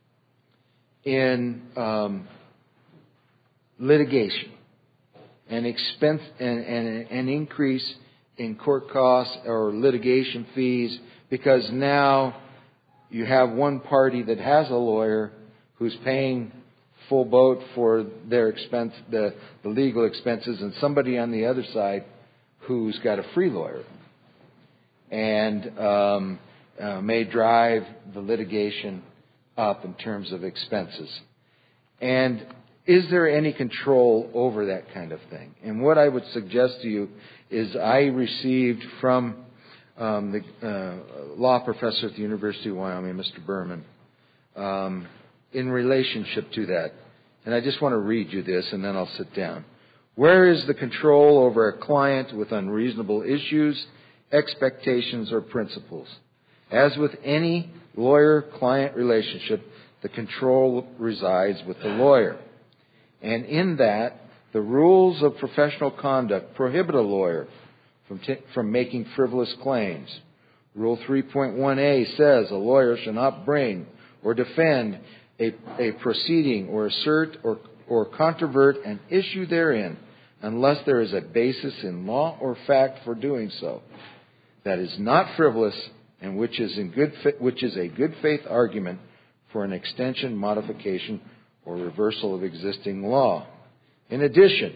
in um, litigation, an expense, and an increase in court costs or litigation fees, because now you have one party that has a lawyer who's paying full boat for their expense, the, the legal expenses, and somebody on the other side who's got a free lawyer, and um, uh, may drive the litigation up in terms of expenses. And is there any control over that kind of thing? And what I would suggest to you is I received from um, the uh, law professor at the University of Wyoming, Mister Berman, um, in relationship to that. And I just want to read you this, and then I'll sit down. Where is the control over a client with unreasonable issues, expectations, or principles? As with any lawyer-client relationship, the control resides with the lawyer. And in that, the rules of professional conduct prohibit a lawyer from, t- from making frivolous claims. Rule three point one A says a lawyer shall not bring or defend a, a proceeding or assert or, or controvert an issue therein unless there is a basis in law or fact for doing so that is not frivolous and which is in good fa- which is a good faith argument for an extension, modification, or reversal of existing law. In addition,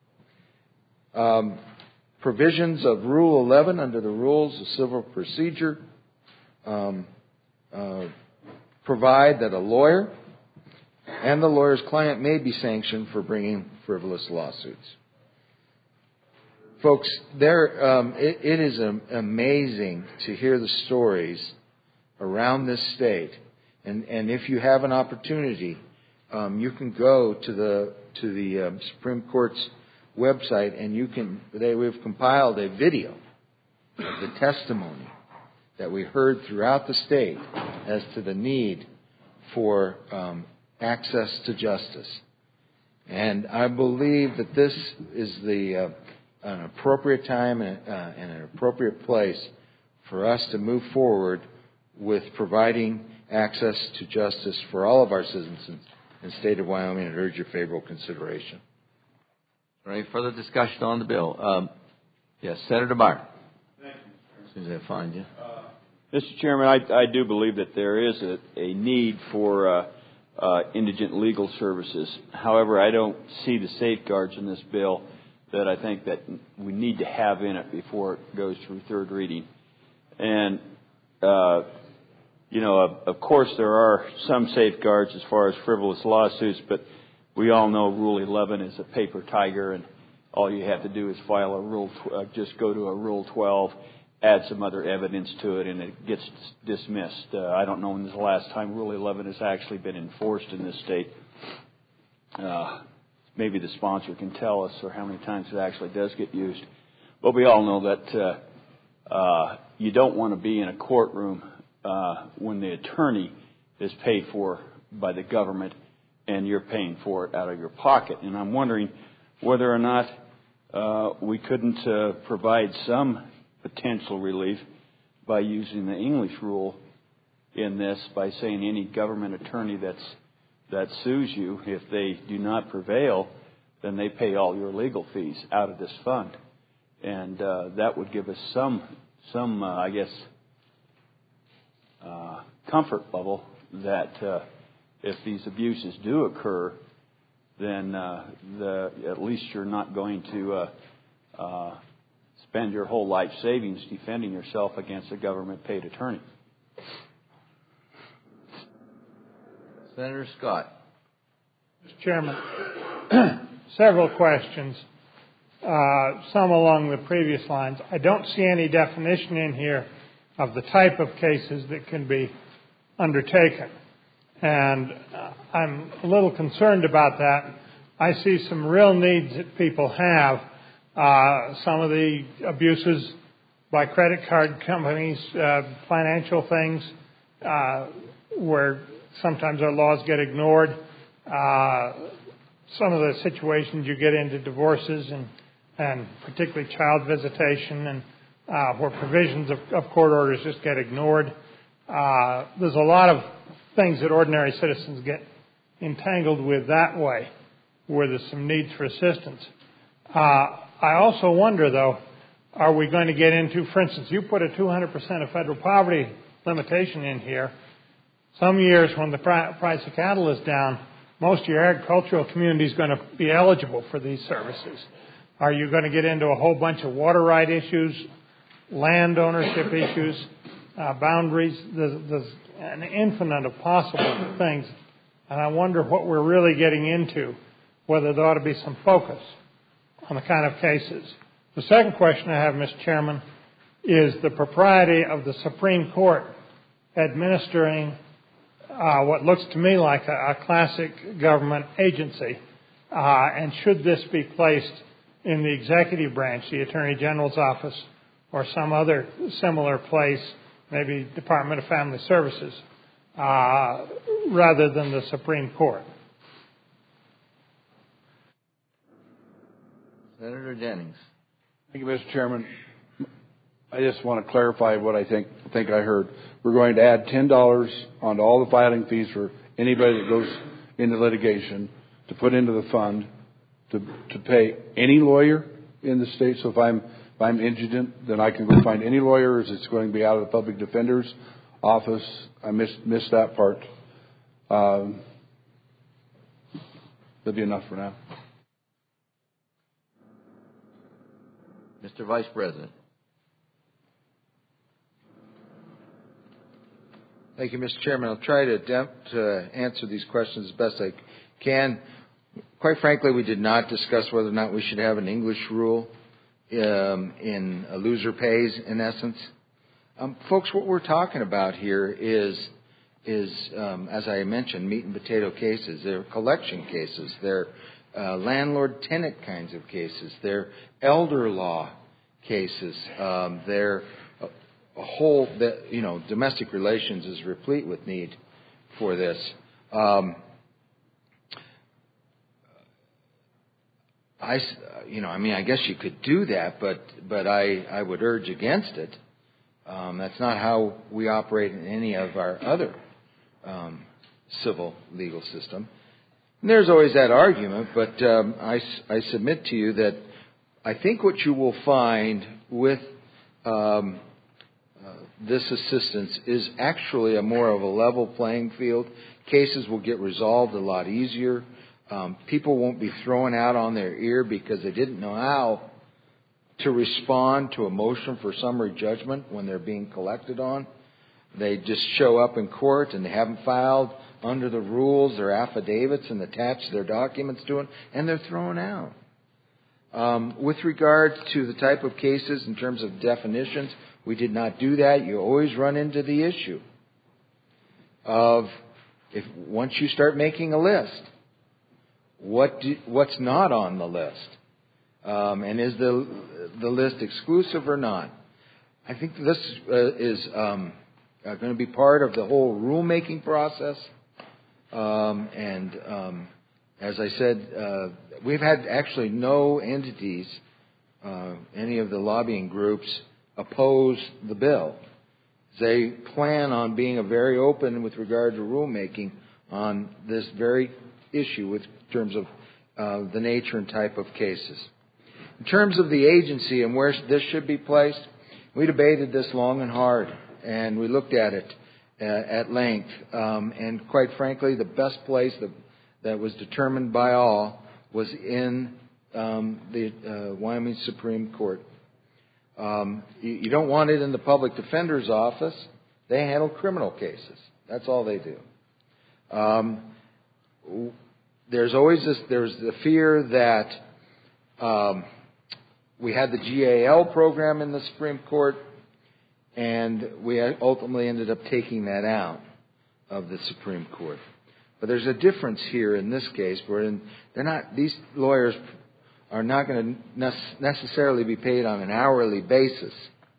um, provisions of Rule eleven under the Rules of Civil Procedure um, uh, provide that a lawyer and the lawyer's client may be sanctioned for bringing frivolous lawsuits. Folks, there um, it, it is um, amazing to hear the stories around this state, and and if you have an opportunity, um, you can go to the to the um, Supreme Court's website, and you can they we've compiled a video of the testimony that we heard throughout the state as to the need for um, access to justice. And I believe that this is the uh, an appropriate time and, uh, and an appropriate place for us to move forward with providing access to justice for all of our citizens in the state of Wyoming, and urge your favorable consideration. Any further discussion on the bill? Um, yes, Senator Meyer. Thank you. As soon as I find you. Uh, Mister Chairman, I, I do believe that there is a, a need for uh, uh, indigent legal services. However, I don't see the safeguards in this bill that I think that we need to have in it before it goes through third reading. And, uh, you know, of, of course there are some safeguards as far as frivolous lawsuits, but we all know Rule eleven is a paper tiger, and all you have to do is file a rule, uh, just go to a Rule twelve, add some other evidence to it, and it gets dismissed. Uh, I don't know when the last time Rule eleven has actually been enforced in this state. Uh, maybe the sponsor can tell us, or how many times it actually does get used. But we all know that uh, uh, you don't want to be in a courtroom uh, when the attorney is paid for by the government and you're paying for it out of your pocket. And I'm wondering whether or not uh, we couldn't uh, provide some potential relief by using the English rule in this, by saying any government attorney that's that sues you, if they do not prevail, then they pay all your legal fees out of this fund. And uh, that would give us some, some uh, I guess, uh, comfort level that uh, if these abuses do occur, then uh, the, at least you're not going to uh, uh, spend your whole life savings defending yourself against a government-paid attorney. Senator Scott. Mister Chairman, several questions, uh, some along the previous lines. I don't see any definition in here of the type of cases that can be undertaken. And uh, I'm a little concerned about that. I see some real needs that people have. Uh, some of the abuses by credit card companies, uh, financial things, uh, where sometimes our laws get ignored. Uh, some of the situations you get into divorces and, and particularly child visitation, and uh, where provisions of, of court orders just get ignored. Uh, there's a lot of things that ordinary citizens get entangled with that way, where there's some needs for assistance. Uh, I also wonder, though, are we going to get into, for instance, you put a two hundred percent of federal poverty limitation in here. Some years when the price of cattle is down, most of your agricultural community is going to be eligible for these services. Are you going to get into a whole bunch of water right issues, land ownership issues, uh, boundaries? There's, there's an infinite of possible things. And I wonder what we're really getting into, whether there ought to be some focus on the kind of cases. The second question I have, Mister Chairman, is the propriety of the Supreme Court administering uh, what looks to me like a, a classic government agency. Uh, and should this be placed in the executive branch, the Attorney General's office, or some other similar place, maybe Department of Family Services, uh, rather than the Supreme Court? Senator Jennings. Thank you, Mister Chairman. I just want to clarify what I think think I heard. We're going to add ten dollars onto all the filing fees for anybody that goes into litigation to put into the fund to to pay any lawyer in the state. So if I'm if I'm indigent, then I can go find any lawyer. Or is it's going to be out of the public defender's office? I missed missed that part. Um, that'll be enough for now. Mister Vice President. Thank you, Mister Chairman. I'll try to attempt to answer these questions as best I can. Quite frankly, we did not discuss whether or not we should have an English rule um, in a loser pays, in essence. Um, folks, what we're talking about here is, is um, as I mentioned, meat and potato cases. They're collection cases. They're uh, landlord-tenant kinds of cases. They're elder law cases. Um, they're a whole, you know, domestic relations is replete with need for this. Um, I, you know, I mean, I guess you could do that, but but I, I would urge against it. Um, that's not how we operate in any of our other um, civil legal system. And there's always that argument, but um, I, I submit to you that I think what you will find with um, uh, this assistance is actually a more of a level playing field. Cases will get resolved a lot easier. Um, people won't be thrown out on their ear because they didn't know how to respond to a motion for summary judgment when they're being collected on. They just show up in court and they haven't filed under the rules their affidavits and attached their documents to it, and they're thrown out. Um, with regard to the type of cases in terms of definitions, we did not do that. You always run into the issue of if once you start making a list, what do, what's not on the list, um, and is the the list exclusive or not? I think this uh, is um, uh, going to be part of the whole rulemaking process, um, and um, as I said, uh, we've had actually no entities, uh, any of the lobbying groups, oppose the bill. They plan on being a very open with regard to rulemaking on this very issue with terms of uh, the nature and type of cases. In terms of the agency and where this should be placed, we debated this long and hard, and we looked at it uh, at length. Um, and quite frankly, the best place that, that was determined by all was in um, the uh, Wyoming Supreme Court. Um, you, you don't want it in the public defender's office. They handle criminal cases. That's all they do. Um, there's always this, there's the fear that um, we had the G A L program in the Supreme Court, and we ultimately ended up taking that out of the Supreme Court. But there's a difference here in this case, where they're not; these lawyers are not going to necessarily be paid on an hourly basis,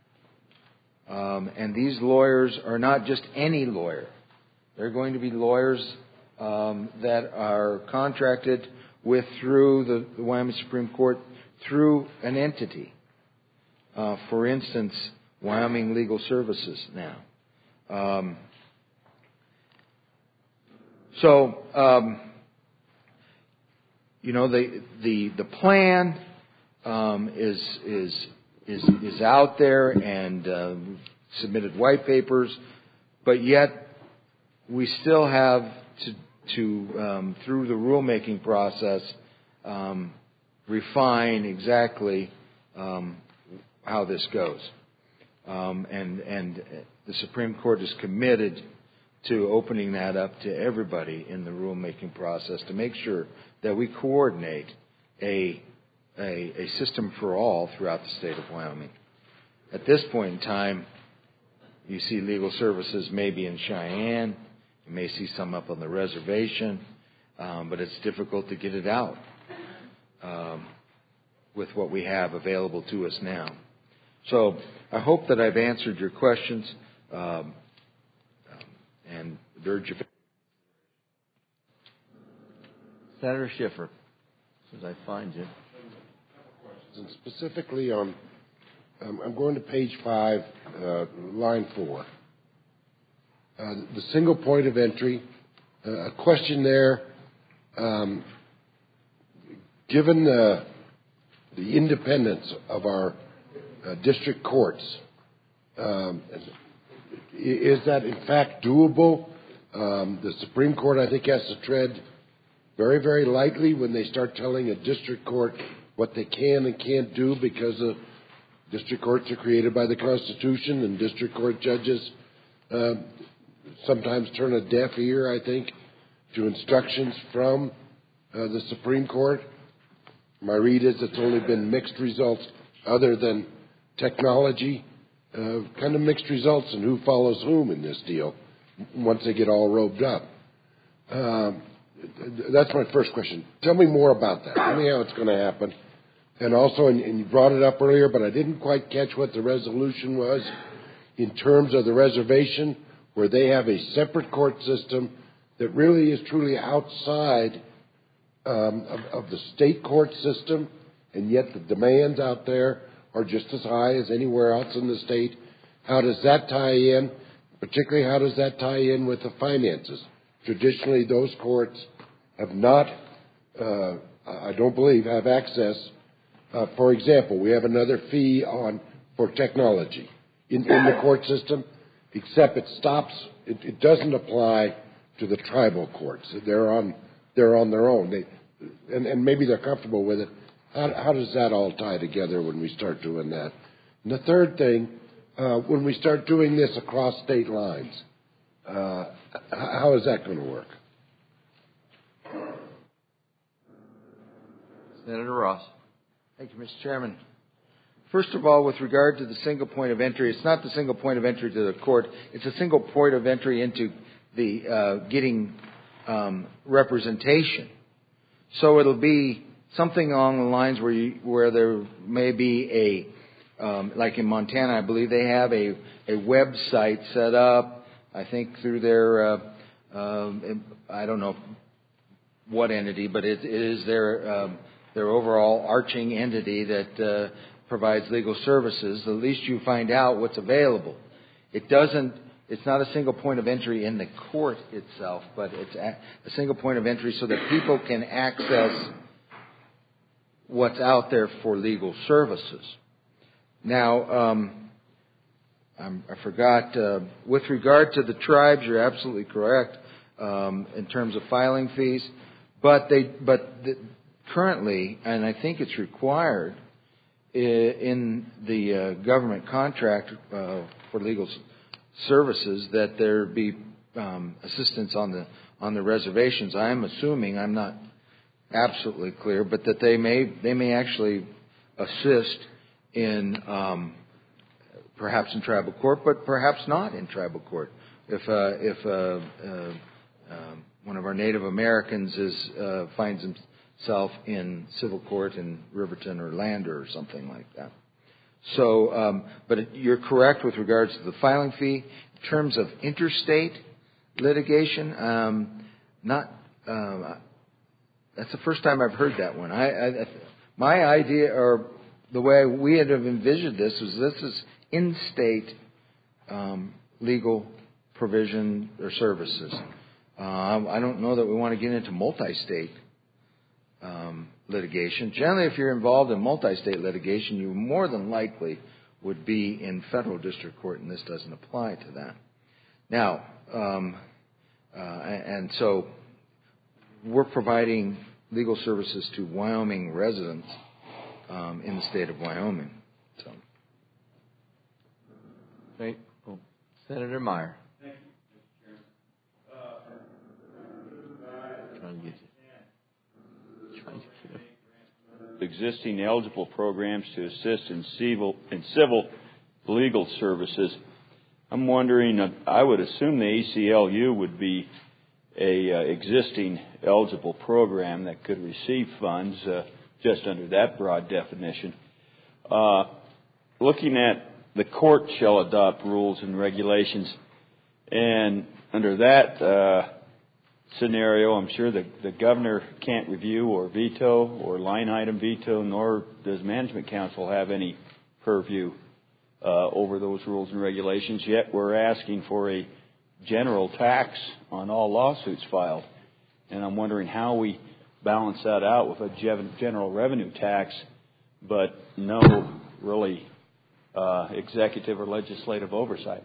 um, and these lawyers are not just any lawyer. They're going to be lawyers um, that are contracted with through the, the Wyoming Supreme Court through an entity. Uh, for instance, Wyoming Legal Services now. Um, so, um, you know, the the the plan um, is is is is out there, and uh, submitted white papers, but yet we still have to to um, through the rulemaking process um, refine exactly um, how this goes, um, and and the Supreme Court is committed to opening that up to everybody in the rulemaking process to make sure that we coordinate a, a a system for all throughout the state of Wyoming. At this point in time, you see legal services maybe in Cheyenne. You may see some up on the reservation, um, but it's difficult to get it out um, with what we have available to us now. So I hope that I've answered your questions, um, and urge you. Senator Schiffer, as I find you. And specifically on, um, I'm going to page five, uh, line four. Uh, the single point of entry, uh, a question there. Um, given the, the independence of our uh, district courts, um, is that in fact doable? Um, the Supreme Court, I think, has to tread very, very lightly when they start telling a district court what they can and can't do, because uh, district courts are created by the Constitution, and district court judges uh, sometimes turn a deaf ear, I think, to instructions from uh, the Supreme Court. My read is it's only been mixed results other than technology, uh, kind of mixed results in who follows whom in this deal once they get all roped up. Um, That's my first question. Tell me more about that. Tell me how it's going to happen. And also, and, and you brought it up earlier, but I didn't quite catch what the resolution was in terms of the reservation, where they have a separate court system that really is truly outside um, of, of the state court system, and yet the demands out there are just as high as anywhere else in the state. How does that tie in? Particularly, how does that tie in with the finances? Traditionally, those courts have not, uh, I don't believe, have access. Uh, for example, we have another fee on for technology in, in the court system, except it stops. It, it doesn't apply to the tribal courts. They're on they're on their own. They, and, and maybe they're comfortable with it. How, how does that all tie together when we start doing that? And the third thing, uh, when we start doing this across state lines, uh, how is that going to work? Senator Ross. Thank you, Mister Chairman. First of all, with regard to the single point of entry, it's not the single point of entry to the court. It's a single point of entry into the uh, getting um, representation. So it'll be something along the lines where you, where there may be a, um, like in Montana, I believe they have a, a website set up, I think through their, uh, um, I don't know what entity, but it, it is their, um, their overall arching entity that uh, provides legal services. At least you find out what's available. It doesn't, it's not a single point of entry in the court itself, but it's a, a single point of entry so that people can access what's out there for legal services. Now, um, I'm, I forgot, uh, with regard to the tribes, you're absolutely correct um, in terms of filing fees, but they, but the, currently, and I think it's required in the uh, government contract uh, for legal services that there be um, assistance on the on the reservations. I'm assuming, I'm not absolutely clear, but that they may they may actually assist in um, perhaps in tribal court, but perhaps not in tribal court. If uh, if uh, uh, uh, one of our Native Americans is uh, finds himself in civil court in Riverton or Lander or something like that. So, um, but you're correct with regards to the filing fee. In terms of interstate litigation, um, not. Uh, that's the first time I've heard that one. I, I, my idea, or the way we had envisioned this, was this is in-state um, legal provision or services. Um, I don't know that we want to get into multi-state um, litigation. Generally, if you're involved in multi-state litigation, you more than likely would be in federal district court, and this doesn't apply to that. Now, um, uh, and so we're providing legal services to Wyoming residents um, in the state of Wyoming. So, okay. Oh, Senator Meyer. Thank you, Mister Chairman. Uh, Trying to get you. Trying to get you. Existing eligible programs to assist in civil in civil legal services. I'm wondering. Uh, I would assume the A C L U would be a uh, existing eligible program that could receive funds uh, just under that broad definition. Uh, looking at the court shall adopt rules and regulations, and under that uh, scenario, I'm sure the, the governor can't review or veto or line item veto, nor does management council have any purview uh, over those rules and regulations. Yet we're asking for a general tax on all lawsuits filed. And I'm wondering how we balance that out with a general revenue tax, but no really uh, executive or legislative oversight.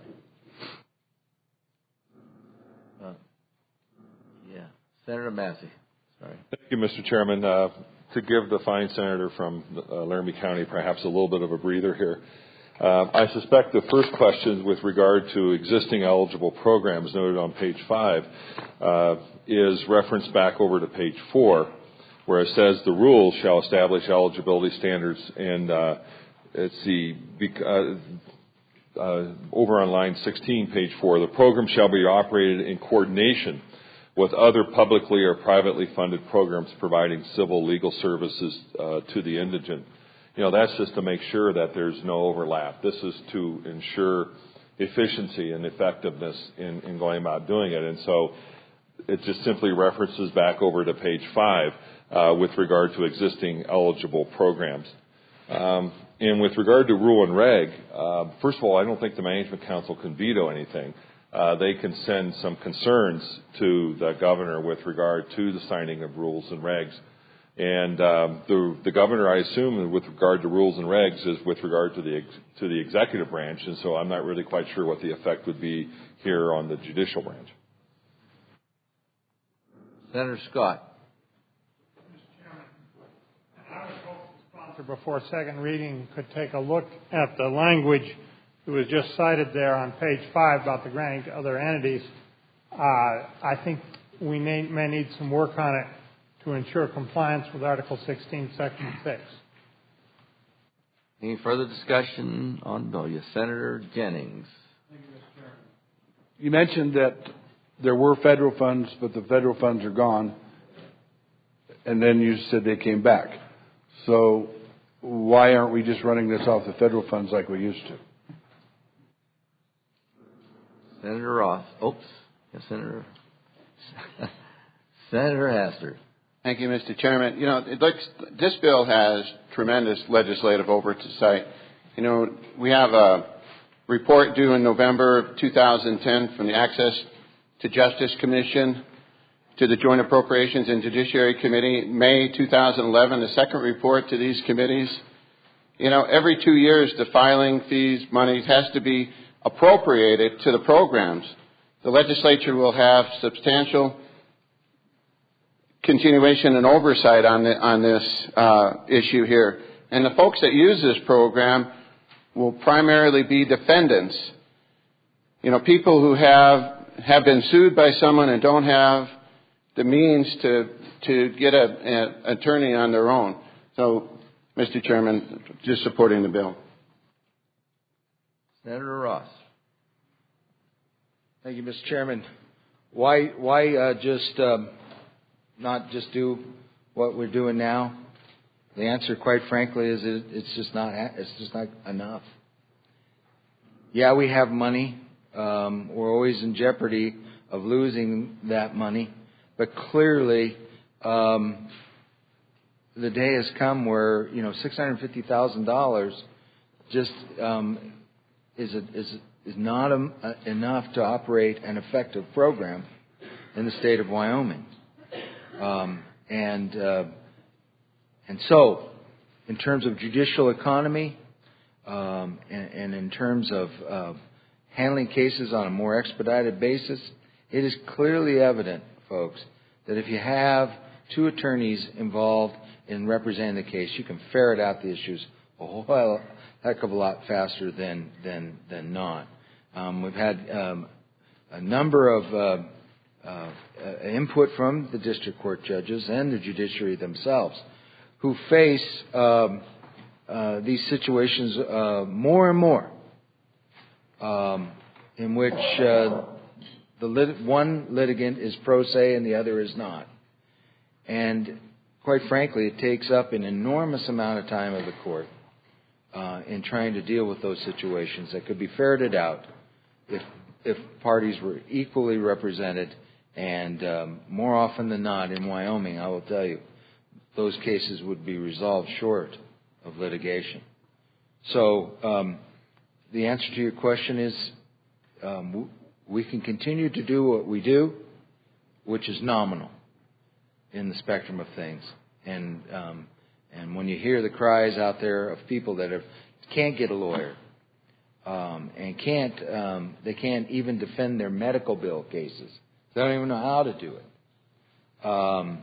Uh, yeah. Senator Massey. Sorry. Thank you, Mister Chairman. Uh, to give the fine senator from uh, Laramie County perhaps a little bit of a breather here. Uh, I suspect the first question with regard to existing eligible programs noted on page five uh, is referenced back over to page four, where it says the rules shall establish eligibility standards, and uh, it's the uh, uh, over on line sixteen, page four. The program shall be operated in coordination with other publicly or privately funded programs providing civil legal services uh, to the indigent. You know, that's just to make sure that there's no overlap. This is to ensure efficiency and effectiveness in, in going about doing it. And so it just simply references back over to page five. uh, with regard to existing eligible programs. Um, and with regard to rule and reg, uh, first of all, I don't think the Management Council can veto anything. Uh, they can send some concerns to the governor with regard to the signing of rules and regs. And um, the, the governor, I assume, with regard to rules and regs, is with regard to the ex, to the executive branch, and so I'm not really quite sure what the effect would be here on the judicial branch. Senator Scott. Before second reading could take a look at the language that was just cited there on page five about the granting to other entities. Uh, I think we may, may need some work on it to ensure compliance with Article sixteen, Section six. Any further discussion on the bill? Yes, Senator Jennings. Thank you, Mister Chairman. You mentioned that there were federal funds, but the federal funds are gone, and then you said they came back. So why aren't we just running this off the federal funds like we used to? Senator Ross. Oops. Yes, Senator. Senator Hastert. Thank you, Mister Chairman. You know, it looks, this bill has tremendous legislative oversight. You know, we have a report due in November of two thousand ten from the Access to Justice Commission to the Joint Appropriations and Judiciary Committee, May two thousand eleven, the second report to these committees. You know, every two years, the filing fees, money has to be appropriated to the programs. The legislature will have substantial continuation and oversight on, the, on this uh, issue here. And the folks that use this program will primarily be defendants. You know, people who have, have been sued by someone and don't have the means to to get an attorney on their own. So, Mister Chairman, just supporting the bill. Senator Ross. Thank you, Mister Chairman. Why why uh, just um, not just do what we're doing now? The answer, quite frankly, is it, it's just not it's just not enough. Yeah, we have money. Um, we're always in jeopardy of losing that money. But clearly, um, the day has come where, you know, six hundred fifty thousand dollars just um, is, a, is, is not a, a, enough to operate an effective program in the state of Wyoming. Um, and, uh, and so, in terms of judicial economy um, and, and in terms of uh, handling cases on a more expedited basis, it is clearly evident, folks, that if you have two attorneys involved in representing the case, you can ferret out the issues a whole hell, heck of a lot faster than than than not. Um, we've had um, a number of uh, uh, input from the district court judges and the judiciary themselves, who face um, uh, these situations uh, more and more, um, in which uh, The lit- one litigant is pro se and the other is not. And quite frankly, it takes up an enormous amount of time of the court uh, in trying to deal with those situations that could be ferreted out if, if parties were equally represented. And um, more often than not, in Wyoming, I will tell you, those cases would be resolved short of litigation. So um, the answer to your question is um, w- we can continue to do what we do, which is nominal in the spectrum of things. And um, and when you hear the cries out there of people that have, can't get a lawyer um, and can't um, they can't even defend their medical bill cases, they don't even know how to do it. Um,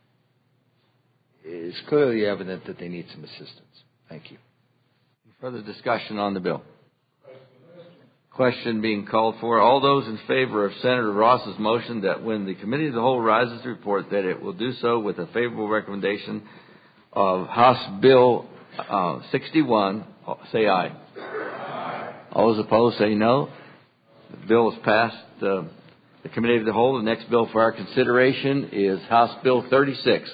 it's clearly evident that they need some assistance. Thank you. Further discussion on the bill. Question being called for. All those in favor of Senator Ross's motion that when the Committee of the Whole rises to report that it will do so with a favorable recommendation of House Bill uh, sixty-one, say aye. Aye. All those opposed say no. The bill is passed uh, the Committee of the Whole. The next bill for our consideration is House Bill thirty-six.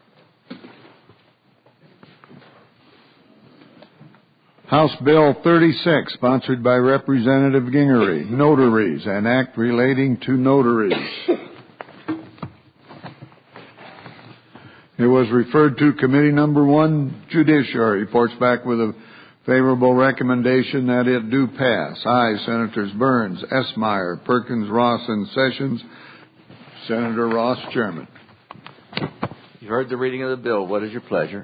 House Bill thirty-six, sponsored by Representative Gingery, notaries, an act relating to notaries. It was referred to Committee Number One, Judiciary. Reports back with a favorable recommendation that it do pass. Aye, Senators Burns, Esmeyer, Perkins, Ross, and Sessions. Senator Ross, Chairman. You heard the reading of the bill. What is your pleasure?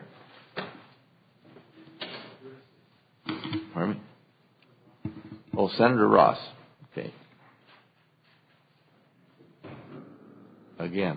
Pardon me? Oh, Senator Ross. Okay. Again.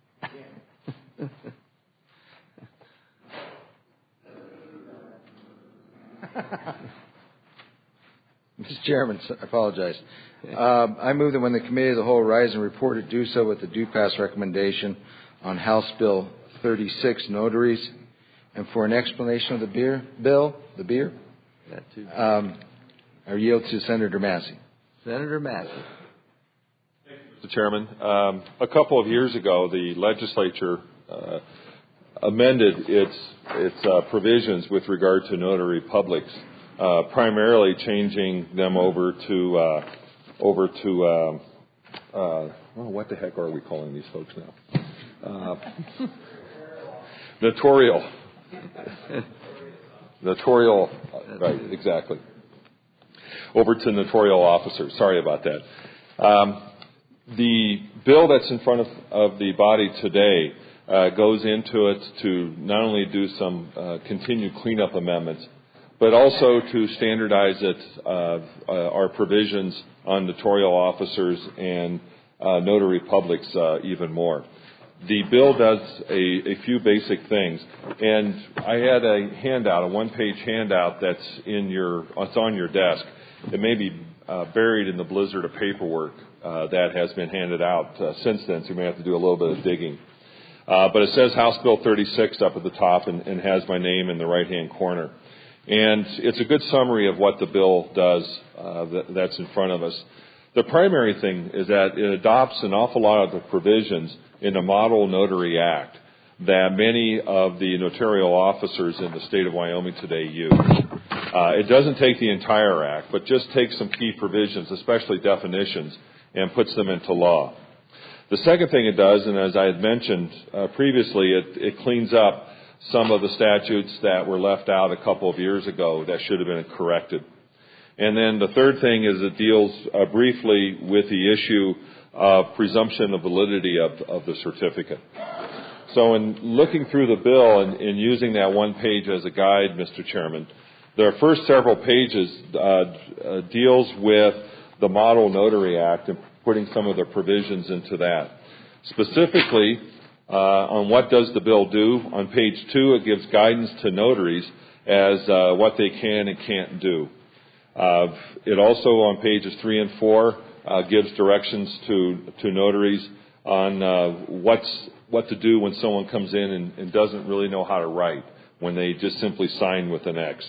Mister Chairman, I apologize. Um, I move that when the Committee of the Whole rise and report it, do so with the due pass recommendation on House Bill thirty-six, notaries. And for an explanation of the beer bill, the beer, that too. Um, I yield to Senator Massey. Senator Massey. Mister Chairman, um, a couple of years ago, the legislature uh, amended its its uh, provisions with regard to notary publics, uh, primarily changing them over to uh, over to uh, uh, well, what the heck are we calling these folks now? Uh, notarial, notarial, right? Exactly. Over to notarial officers. Sorry about that. Um, the bill that's in front of, of the body today uh, goes into it to not only do some uh, continued cleanup amendments, but also to standardize it, uh, uh, our provisions on notarial officers and uh, notary publics uh, even more. The bill does a, a few basic things, and I had a handout, a one-page handout that's in your, it's on your desk. It may be uh, buried in the blizzard of paperwork uh, that has been handed out uh, since then, so you may have to do a little bit of digging. Uh, but it says House Bill thirty-six up at the top and, and has my name in the right-hand corner. And it's a good summary of what the bill does uh, that, that's in front of us. The primary thing is that it adopts an awful lot of the provisions in the Model Notary Act that many of the notarial officers in the state of Wyoming today use. Uh, it doesn't take the entire act, but just takes some key provisions, especially definitions, and puts them into law. The second thing it does, and as I had mentioned uh, previously, it, it cleans up some of the statutes that were left out a couple of years ago that should have been corrected. And then the third thing is it deals uh, briefly with the issue of presumption of validity of, of the certificate. So in looking through the bill and, and using that one page as a guide, Mister Chairman, the first several pages uh, uh, deals with the Model Notary Act and putting some of the provisions into that. Specifically, uh, on what does the bill do, on page two it gives guidance to notaries as uh, what they can and can't do. Uh, it also, on pages three and four, uh, gives directions to, to notaries on uh, what's, what to do when someone comes in and, and doesn't really know how to write, when they just simply sign with an X.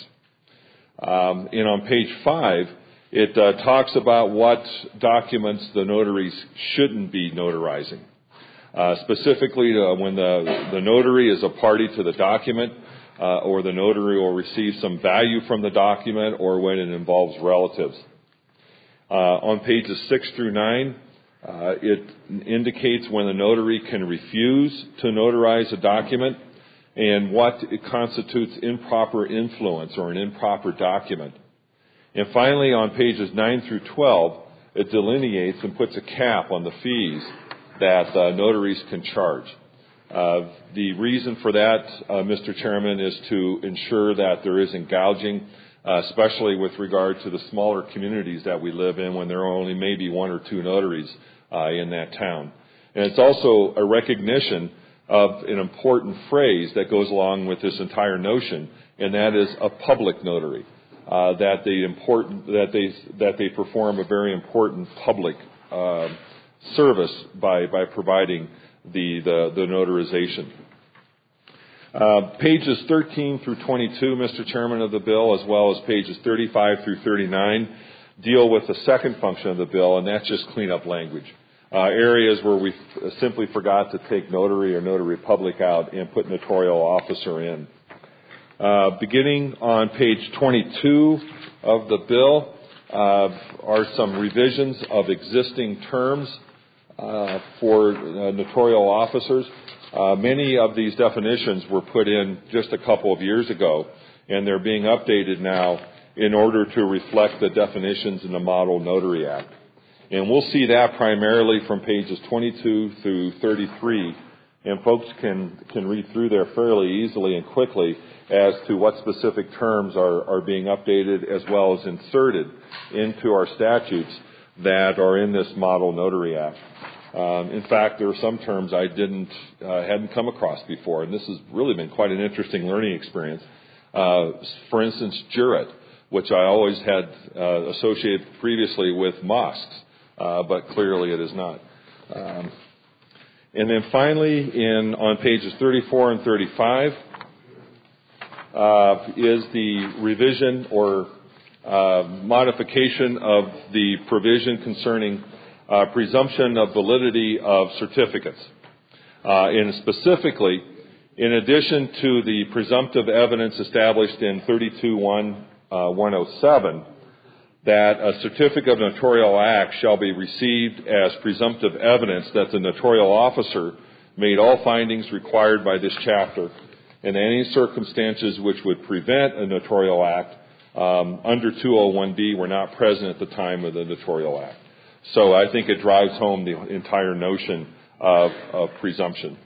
Um, and on page five, it uh, talks about what documents the notaries shouldn't be notarizing. Uh, specifically, uh, when the, the notary is a party to the document, uh, or the notary will receive some value from the document, or when it involves relatives. Uh, on pages six through nine, uh, it indicates when the notary can refuse to notarize a document and what it constitutes improper influence or an improper document. And finally, on pages nine through twelve, it delineates and puts a cap on the fees that uh, notaries can charge. Uh, the reason for that, uh, Mister Chairman, is to ensure that there isn't gouging, uh, especially with regard to the smaller communities that we live in when there are only maybe one or two notaries uh, in that town. And it's also a recognition of an important phrase that goes along with this entire notion, and that is a public notary. Uh, that they important that they that they perform a very important public uh, service by by providing the the, the notarization. Uh, pages thirteen through twenty-two, Mister Chairman, of the bill, as well as pages thirty-five through thirty-nine, deal with the second function of the bill, and that's just cleanup language. Uh, areas where we f- simply forgot to take notary or notary public out and put notarial officer in. Uh, beginning on page twenty-two of the bill uh, are some revisions of existing terms uh, for uh, notarial officers. Uh, many of these definitions were put in just a couple of years ago, and they're being updated now in order to reflect the definitions in the Model Notary Act. And we'll see that primarily from pages twenty-two through thirty-three, and folks can, can read through there fairly easily and quickly as to what specific terms are, are being updated as well as inserted into our statutes that are in this Model Notary Act. Um, in fact, there are some terms I didn't uh, hadn't come across before, and this has really been quite an interesting learning experience. Uh, for instance, jurat, which I always had uh, associated previously with mosques, uh, but clearly it is not. Um, and then finally, in on pages thirty-four and thirty-five, uh, is the revision or uh, modification of the provision concerning Uh, presumption of validity of certificates. Uh, and specifically, in addition to the presumptive evidence established in thirty-two one one oh seven, that a certificate of notarial act shall be received as presumptive evidence that the notarial officer made all findings required by this chapter, and any circumstances which would prevent a notarial act um, under two oh one B were not present at the time of the notarial act. So I think it drives home the entire notion of, of presumption.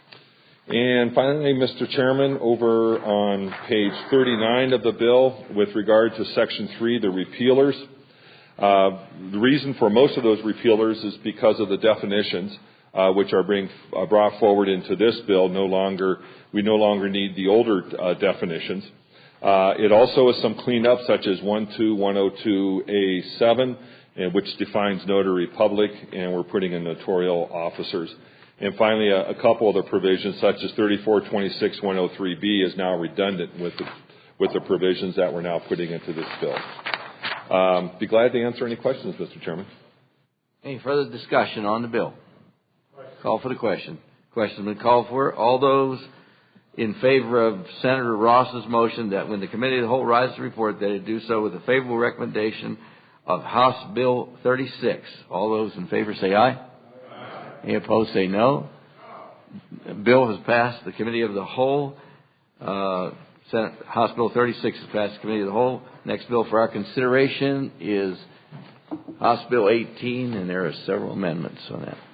And finally, Mister Chairman, over on page thirty-nine of the bill, with regard to Section three, the repealers, uh, the reason for most of those repealers is because of the definitions, uh, which are being uh, brought forward into this bill. No longer, we no longer need the older uh, definitions. Uh, it also is some cleanup, such as one two one oh two A seven, and which defines notary public, and we're putting in notarial officers. And finally, a, a couple of the provisions, such as thirty-four twenty-six one oh three B, is now redundant with the, with the provisions that we're now putting into this bill. Um, be glad to answer any questions, Mister Chairman. Any further discussion on the bill? Call for the question. Question has been called for. All those in favor of Senator Ross's motion that when the committee of the whole rises to report, that it do so with a favorable recommendation of House Bill thirty-six. All those in favor say aye. Aye. Any opposed say no. The bill has passed the committee of the whole. Uh, Senate, House Bill thirty-six has passed the committee of the whole. Next bill for our consideration is House Bill eighteen, and there are several amendments on that.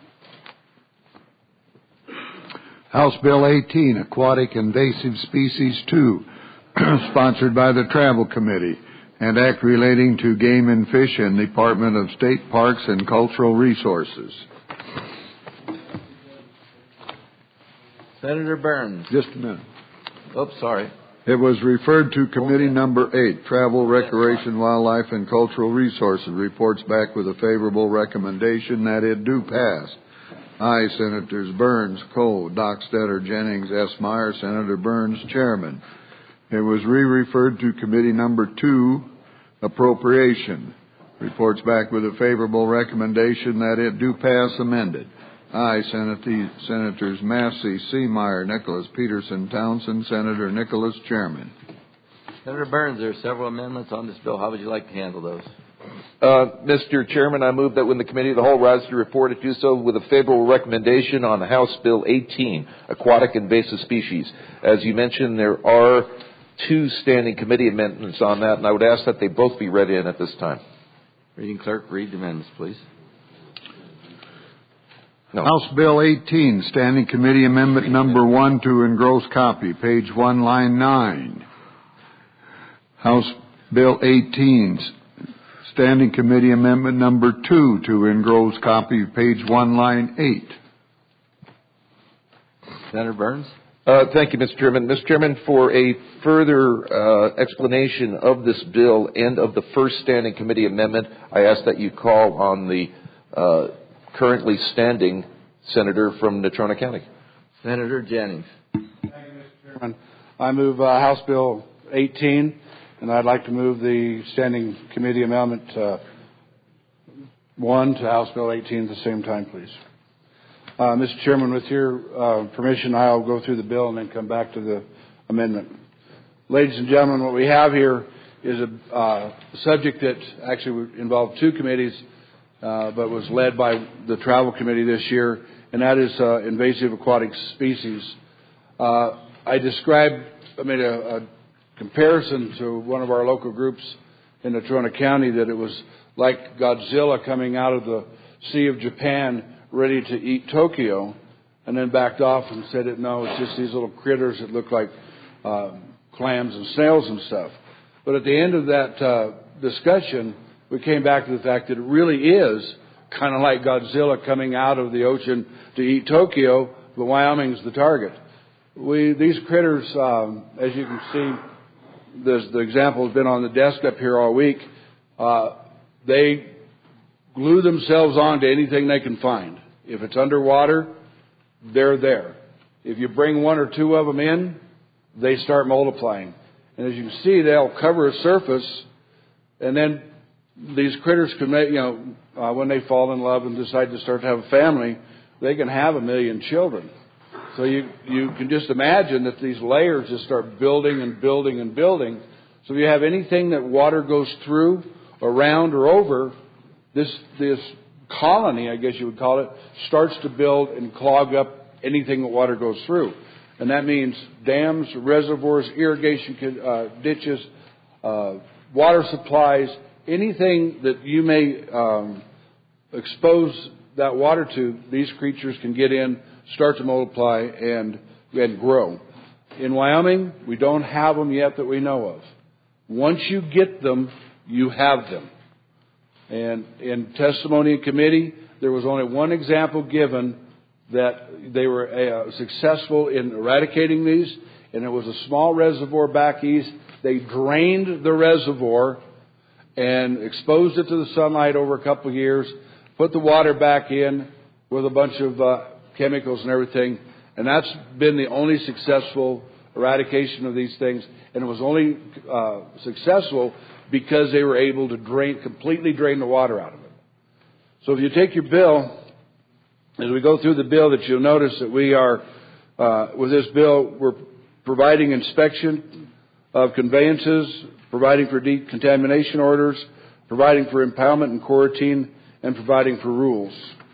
House Bill eighteen, Aquatic Invasive Species two, sponsored by the Travel Committee, and act relating to Game and Fish and Department of State Parks and Cultural Resources. Senator Burns. Just a minute. Oops, sorry. It was referred to Committee Number eight, Travel, Recreation, Wildlife, and Cultural Resources. Reports back with a favorable recommendation that it do pass. Aye, Senators Burns, Cole, Dockstader, Jennings, S. Meyer, Senator Burns, Chairman. It was re-referred to Committee Number two, Appropriation. Reports back with a favorable recommendation that it do pass amended. Aye, Senat- Senators Massey, Seameyer, Nicholas, Peterson, Townsend, Senator Nicholas, Chairman. Senator Burns, there are several amendments on this bill. How would you like to handle those? Uh, Mister Chairman, I move that when the committee of the whole rises to report, it do so with a favorable recommendation on House Bill eighteen, Aquatic Invasive Species. As you mentioned, there are two standing committee amendments on that, and I would ask that they both be read in at this time. Reading clerk, read the amendments, please. No. House Bill eighteen, Standing Committee Amendment Number one to engross copy, page one, line nine. House Bill eighteen, Standing Committee Amendment Number two to engross copy, page one, line eight. Senator Burns. Uh, thank you, Mister Chairman. Mister Chairman, for a further uh, explanation of this bill and of the first standing committee amendment, I ask that you call on the uh, currently standing senator from Natrona County. Senator Jennings. Thank you, Mister Chairman. I move uh, House Bill eighteen, and I'd like to move the standing committee amendment uh, one to House Bill eighteen at the same time, please. Uh, Mister Chairman, with your uh, permission, I'll go through the bill and then come back to the amendment. Ladies and gentlemen, what we have here is a uh, subject that actually involved two committees, uh, but was led by the Travel Committee this year, and that is uh, invasive aquatic species. Uh, I described, I made a, a comparison to one of our local groups in Natrona County that it was like Godzilla coming out of the Sea of Japan ready to eat Tokyo, and then backed off and said, it, no, it's just these little critters that look like uh, clams and snails and stuff. But at the end of that uh, discussion, we came back to the fact that it really is kind of like Godzilla coming out of the ocean to eat Tokyo, but Wyoming's the target. We, these critters, um, as you can see, this, the example has been on the desk up here all week. Uh, they glue themselves on to anything they can find. If it's underwater, they're there. If you bring one or two of them in, they start multiplying. And as you can see, they'll cover a surface, and then these critters can make, you know, uh, when they fall in love and decide to start to have a family, they can have a million children. So you, you can just imagine that these layers just start building and building and building. So if you have anything that water goes through, around, or over, this, this colony, I guess you would call it, starts to build and clog up anything that water goes through. And that means dams, reservoirs, irrigation uh, ditches, uh, water supplies, anything that you may um, expose that water to, these creatures can get in, start to multiply, and, and grow. In Wyoming, we don't have them yet that we know of. Once you get them, you have them. And in testimony in committee, there was only one example given that they were uh, successful in eradicating these, and it was a small reservoir back east. They drained the reservoir and exposed it to the sunlight over a couple of years, put the water back in with a bunch of uh, chemicals and everything, and that's been the only successful eradication of these things, and it was only uh, successful because they were able to drain, completely drain the water out of it. So if you take your bill, as we go through the bill, that you'll notice that we are, uh, with this bill, we're providing inspection of conveyances, providing for decontamination orders, providing for impoundment and quarantine, and providing for rules.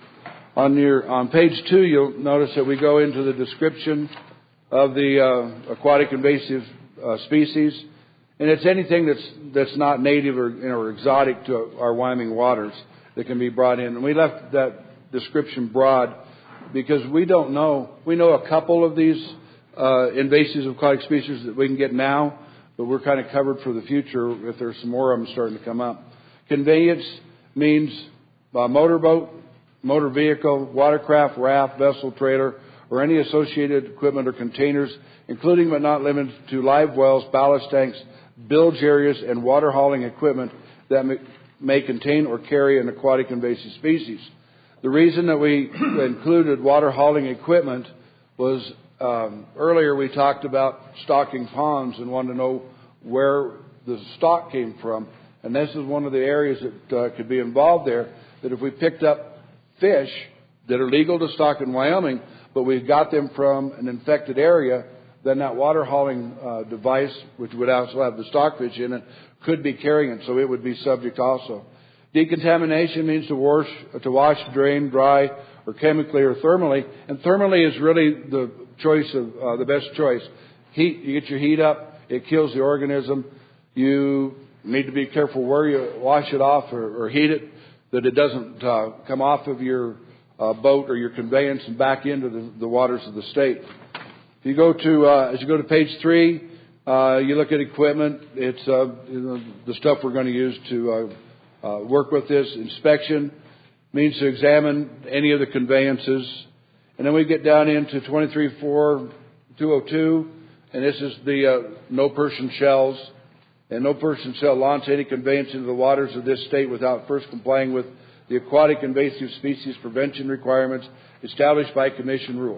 On your on page two, you'll notice that we go into the description of the uh, aquatic invasive uh, species, and it's anything that's that's not native or, you know, or exotic to our Wyoming waters that can be brought in. And we left that description broad because we don't know. We know a couple of these uh, invasive aquatic species that we can get now, but we're kind of covered for the future if there's some more of them starting to come up. Conveyance means uh, motorboat, motor vehicle, watercraft, raft, vessel, trailer, or any associated equipment or containers, including but not limited to live wells, ballast tanks, bilge areas, and water hauling equipment that may, may contain or carry an aquatic invasive species. The reason that we included water hauling equipment was um, earlier we talked about stocking ponds and wanted to know where the stock came from. And this is one of the areas that uh, could be involved there, that if we picked up fish that are legal to stock in Wyoming, but we got them from an infected area, then that water hauling uh, device, which would also have the stockfish in it, could be carrying it, so it would be subject also. Decontamination means to wash, to wash, drain, dry, or chemically or thermally. And thermally is really the choice of uh, the best choice. Heat, you get your heat up, it kills the organism. You need to be careful where you wash it off or, or heat it, that it doesn't uh, come off of your uh, boat or your conveyance and back into the, the waters of the state. If you go to uh, as you go to page three, uh, you look at equipment. It's uh, you know, the stuff we're going to use to uh, Uh, work with this. Inspection means to examine any of the conveyances. And then we get down into twenty-three four two oh two, and this is the uh, no person shells. And no person shall launch any conveyance into the waters of this state without first complying with the aquatic invasive species prevention requirements established by commission rule.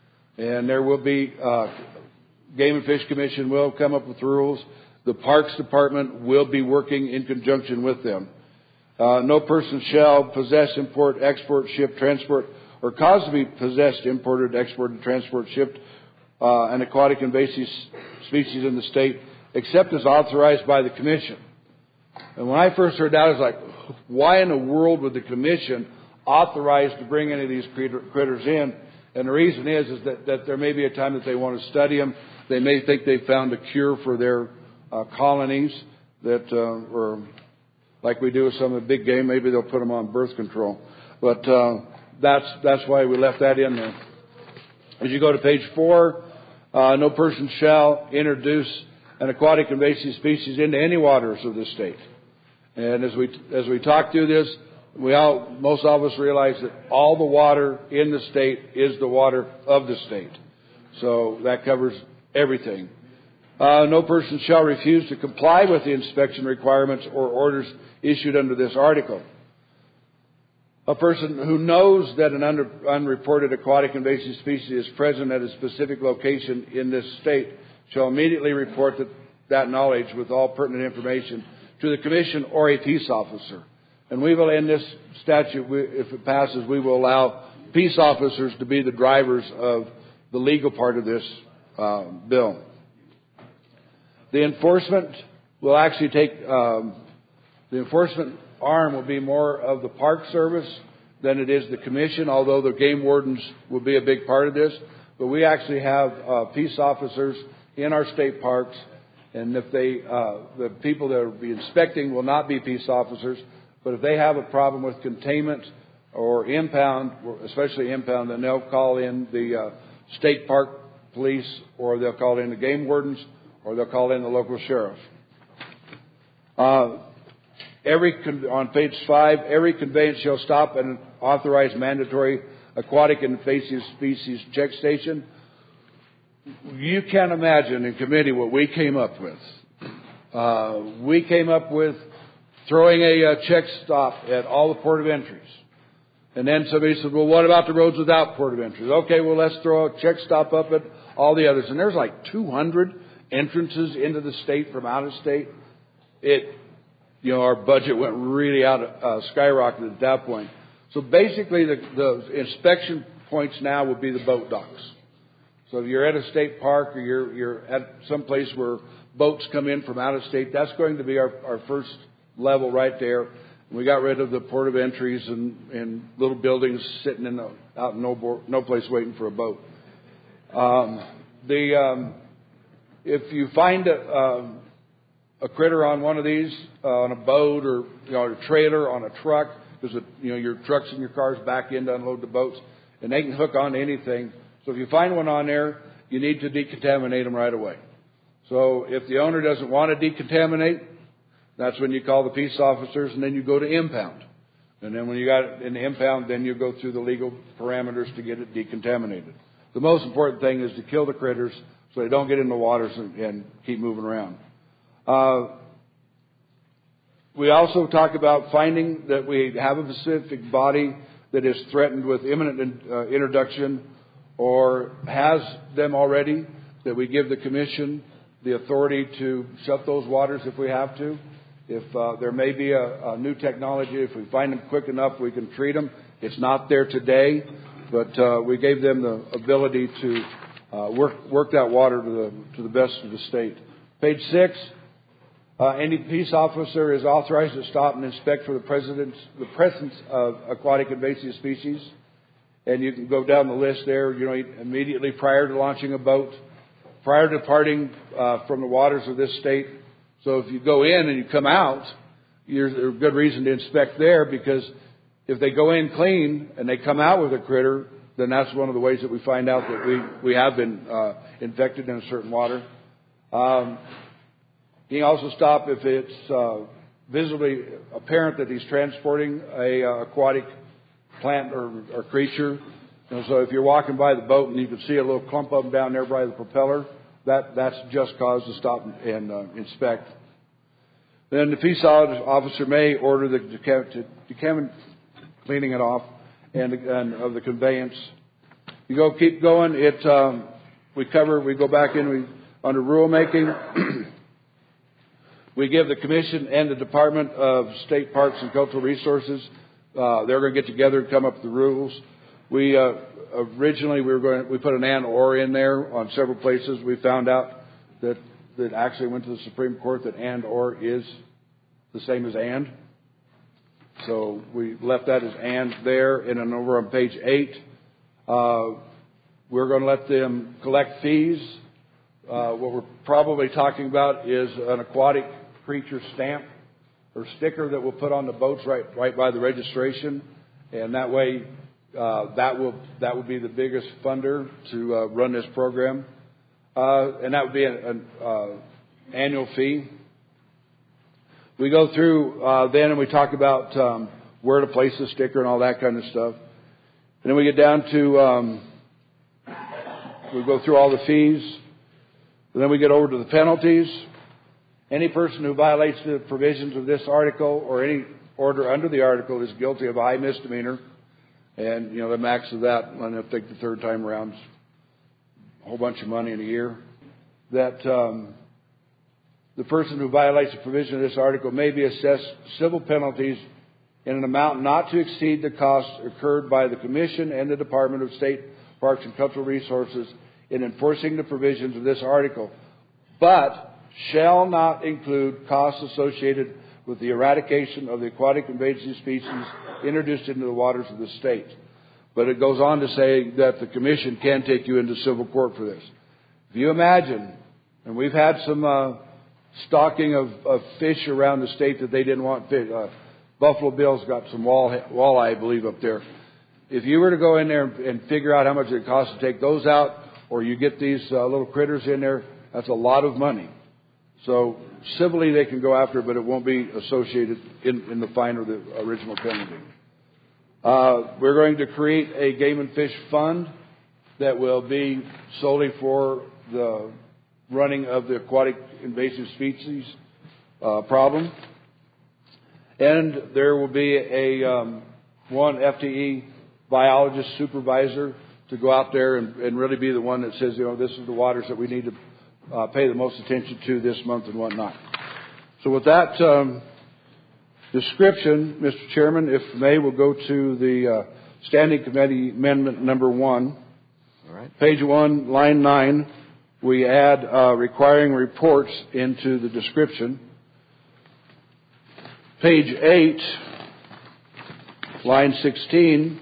And there will be, uh, Game and Fish Commission will come up with rules. The Parks Department will be working in conjunction with them. Uh, no person shall possess, import, export, ship, transport, or cause to be possessed, imported, exported, transport, shipped uh, an aquatic invasive species in the state, except as authorized by the Commission. And when I first heard that, I was like, why in the world would the Commission authorized to bring any of these critters in. And the reason is, is that, that there may be a time that they want to study them. They may think they found a cure for their uh, colonies that, uh, or like we do with some of the big game, maybe they'll put them on birth control. But uh, that's that's why we left that in there. As you go to page four, uh, no person shall introduce an aquatic invasive species into any waters of the state. And as we as we talk through this, we all most of us realize that all the water in the state is the water of the state. So that covers everything. Uh, no person shall refuse to comply with the inspection requirements or orders issued under this article. A person who knows that an under, unreported aquatic invasive species is present at a specific location in this state shall immediately report that, that knowledge with all pertinent information to the Commission or a peace officer. And we will, in this statute, we, if it passes, we will allow peace officers to be the drivers of the legal part of this uh, bill. The enforcement will actually take, um, the enforcement arm will be more of the Park Service than it is the Commission, although the game wardens will be a big part of this. But we actually have uh, peace officers in our state parks, and if they, uh, the people that will be inspecting will not be peace officers, but if they have a problem with containment or impound, especially impound, then they'll call in the uh, state park police, or they'll call in the game wardens, or they'll call in the local sheriff. Uh, every on page five, every conveyance shall stop at an authorized mandatory aquatic invasive species check station. You can't imagine in committee what we came up with. Uh, we came up with throwing a uh, check stop at all the port of entries. And then somebody said, well, what about the roads without port of entries? Okay, well, let's throw a check stop up at all the others. And there's like two hundred entrances into the state from out of state. It, you know, our budget went really out, uh, skyrocketed at that point. So basically the, the inspection points now would be the boat docks. So if you're at a state park or you're, you're at some place where boats come in from out of state, that's going to be our, our first level right there. We got rid of the port of entries and, and little buildings sitting in the, out in no, no place waiting for a boat. Um, the, um, if you find a, um, a critter on one of these, uh, on a boat or, you know, a trailer, on a truck, because, you know, your trucks and your cars back in to unload the boats, and they can hook on to anything. So if you find one on there, you need to decontaminate them right away. So if the owner doesn't want to decontaminate, that's when you call the peace officers, and then you go to impound. And then when you got it in the impound, then you go through the legal parameters to get it decontaminated. The most important thing is to kill the critters so they don't get in the waters and, and keep moving around. Uh, we also talk about finding that we have a specific body that is threatened with imminent uh, introduction or has them already, that we give the Commission the authority to shut those waters if we have to. If uh, there may be a, a new technology, if we find them quick enough, we can treat them. It's not there today, but uh, we gave them the ability to uh, work work that water to the to the best of the state. Page six. Uh, any peace officer is authorized to stop and inspect for the, president's, the presence of aquatic invasive species. And you can go down the list there, you know, immediately prior to launching a boat, prior to departing uh, from the waters of this state. So if you go in and you come out, there's a good reason to inspect there, because if they go in clean and they come out with a critter, then that's one of the ways that we find out that we, we have been uh, infected in a certain water. Um, He can also stop if it's uh, visibly apparent that he's transporting a uh, aquatic plant or, or creature. You know, so if you're walking by the boat and you can see a little clump of them down there by the propeller, that, that's just cause to stop and, and uh, inspect. Then the peace officer may order the decam- decam- cleaning it off and, and of the conveyance. You go keep going. It um, we cover. We go back in. We under rulemaking. We give the Commission and the Department of State Parks and Cultural Resources, uh, they're going to get together and come up with the rules. We, uh, originally we were going to, we put an and or in there on several places. We found out that, that actually went to the Supreme Court that and or is the same as and. So we left that as and there. And then over on page eight, uh, we're going to let them collect fees. Uh, what we're probably talking about is an aquatic creature stamp or sticker that we'll put on the boats right right by the registration, and that way uh, that will that will be the biggest funder to uh, run this program, uh, and that would be an uh, annual fee. We go through uh, then and we talk about um, where to place the sticker and all that kind of stuff, and then we get down to um, we go through all the fees, and then we get over to the penalties. Any person who violates the provisions of this article or any order under the article is guilty of a high misdemeanor. And, you know, the max of that, and I think the third time around, is a whole bunch of money in a year. That um, the person who violates the provision of this article may be assessed civil penalties in an amount not to exceed the costs incurred by the Commission and the Department of State Parks and Cultural Resources in enforcing the provisions of this article, but shall not include costs associated with the eradication of the aquatic invasive species introduced into the waters of the state. But it goes on to say that the Commission can take you into civil court for this. If you imagine, and we've had some uh, stocking of, of fish around the state that they didn't want fish. Uh, Buffalo Bill's got some wall, walleye, I believe, up there. If you were to go in there and, and figure out how much it costs to take those out, or you get these uh, little critters in there, that's a lot of money. So civilly they can go after it, but it won't be associated in, in the fine or the original penalty. Uh, we're going to create a game and fish fund that will be solely for the running of the aquatic invasive species uh, problem. And there will be a um, one F T E biologist supervisor to go out there and, and really be the one that says, you know, this is the waters that we need to Uh, pay the most attention to this month and whatnot. So with that um, description, Mister Chairman, if may, we'll go to the uh, Standing Committee Amendment number one. All right. Page one, line nine, we add uh, requiring reports into the description. Page eight, line sixteen,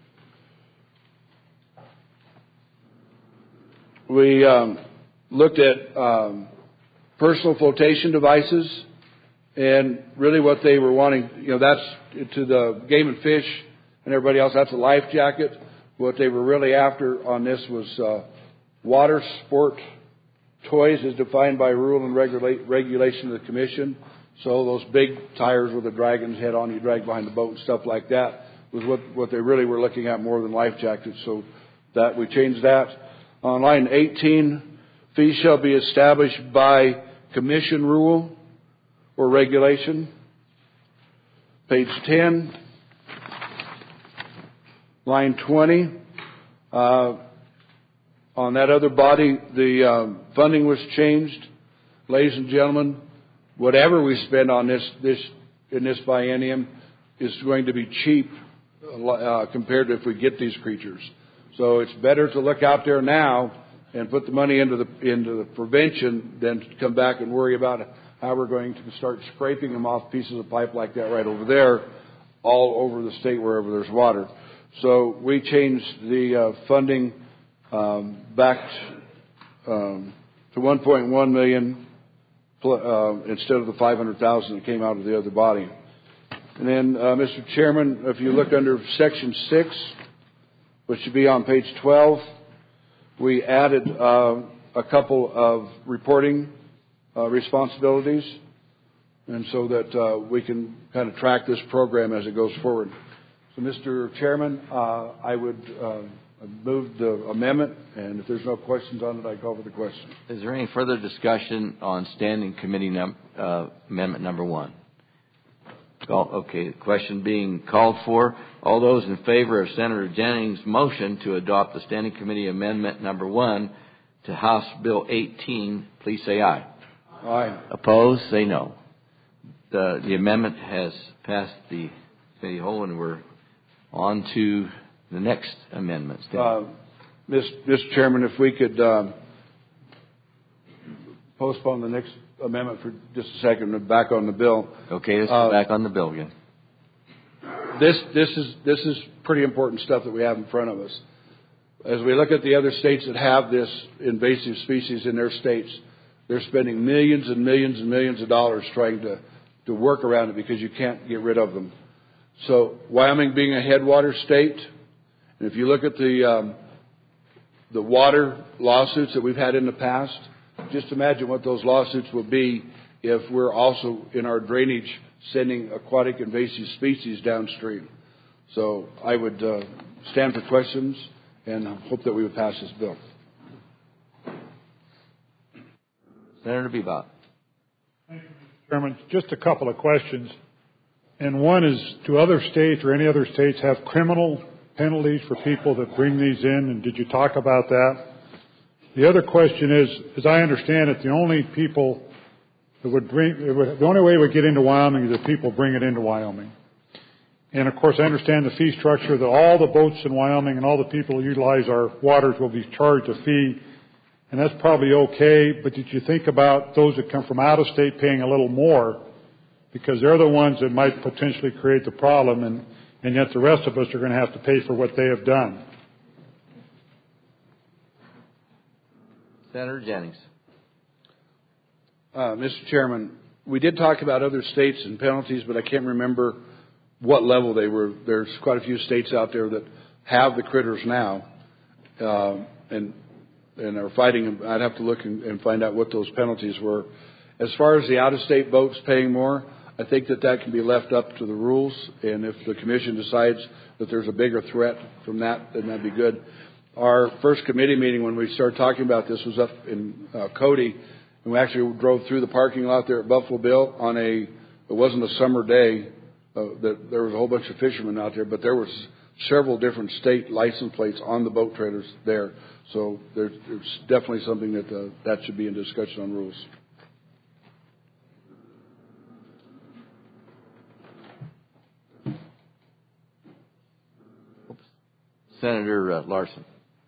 we Um, looked at um, personal flotation devices, and really what they were wanting, you know, that's to the game and fish and everybody else, that's a life jacket. What they were really after on this was uh, water sport toys as defined by rule and regula- regulation of the Commission. So those big tires with a dragon's head on you drag behind the boat and stuff like that was what, what they really were looking at more than life jackets. So that we changed that. On line eighteen, fees shall be established by Commission rule or regulation. Page ten, line twenty. Uh, on that other body, the um, funding was changed. Ladies and gentlemen, whatever we spend on this, this in this biennium is going to be cheap uh, compared to if we get these creatures. So it's better to look out there now and put the money into the into the prevention than to come back and worry about how we're going to start scraping them off pieces of pipe like that right over there, all over the state wherever there's water. So we changed the uh, funding um, back um, to one point one million uh, instead of the five hundred thousand that came out of the other body. And then, uh, Mister Chairman, if you look under Section six, which should be on page twelve. We added uh, a couple of reporting uh, responsibilities, and so that uh, we can kind of track this program as it goes forward. So, Mister Chairman, uh, I would uh, move the amendment, and if there's no questions on it, I call for the question. Is there any further discussion on Standing Committee num- uh, Amendment number one? Call, okay, the question being called for. All those in favor of Senator Jennings' motion to adopt the Standing Committee Amendment number one to House Bill eighteen, please say aye. Aye. Opposed, say no. The, the amendment has passed the committee whole, and we're on to the next amendment. Uh, Mister Chairman, if we could um, postpone the next amendment for just a second and back on the bill. Okay, let's uh, go back on the bill again. this this is this is pretty important stuff that we have in front of us. As we look at the other states that have this invasive species in their states, they're spending millions and millions and millions of dollars trying to, to work around it because you can't get rid of them. So Wyoming being a headwater state, and if you look at the um, the water lawsuits that we've had in the past, just imagine what those lawsuits will be if we're also in our drainage sending aquatic invasive species downstream. So I would uh, stand for questions and hope that we would pass this bill. Senator Bebop. Thank you, Mister Chairman. Just a couple of questions. And one is, do other states or any other states have criminal penalties for people that bring these in? And did you talk about that? The other question is, as I understand it, the only people that would bring, it would, the only way it would get into Wyoming is if people bring it into Wyoming. And of course, I understand the fee structure that all the boats in Wyoming and all the people who utilize our waters will be charged a fee. And that's probably okay, but did you think about those that come from out of state paying a little more? Because they're the ones that might potentially create the problem, and, and yet the rest of us are going to have to pay for what they have done. Senator Jennings. Uh, Mister Chairman, we did talk about other states and penalties, but I can't remember what level they were. There's quite a few states out there that have the critters now, uh, and and are fighting them. I'd have to look and, and find out what those penalties were. As far as the out-of-state boats paying more, I think that that can be left up to the rules, and if the commission decides that there's a bigger threat from that, then that'd be good. Our first committee meeting when we started talking about this was up in uh, Cody, and we actually drove through the parking lot there at Buffalo Bill on a, it wasn't a summer day, uh, that there was a whole bunch of fishermen out there, but there was several different state license plates on the boat trailers there. So there's, there's definitely something that uh, that should be in discussion on rules. Senator uh, Larson.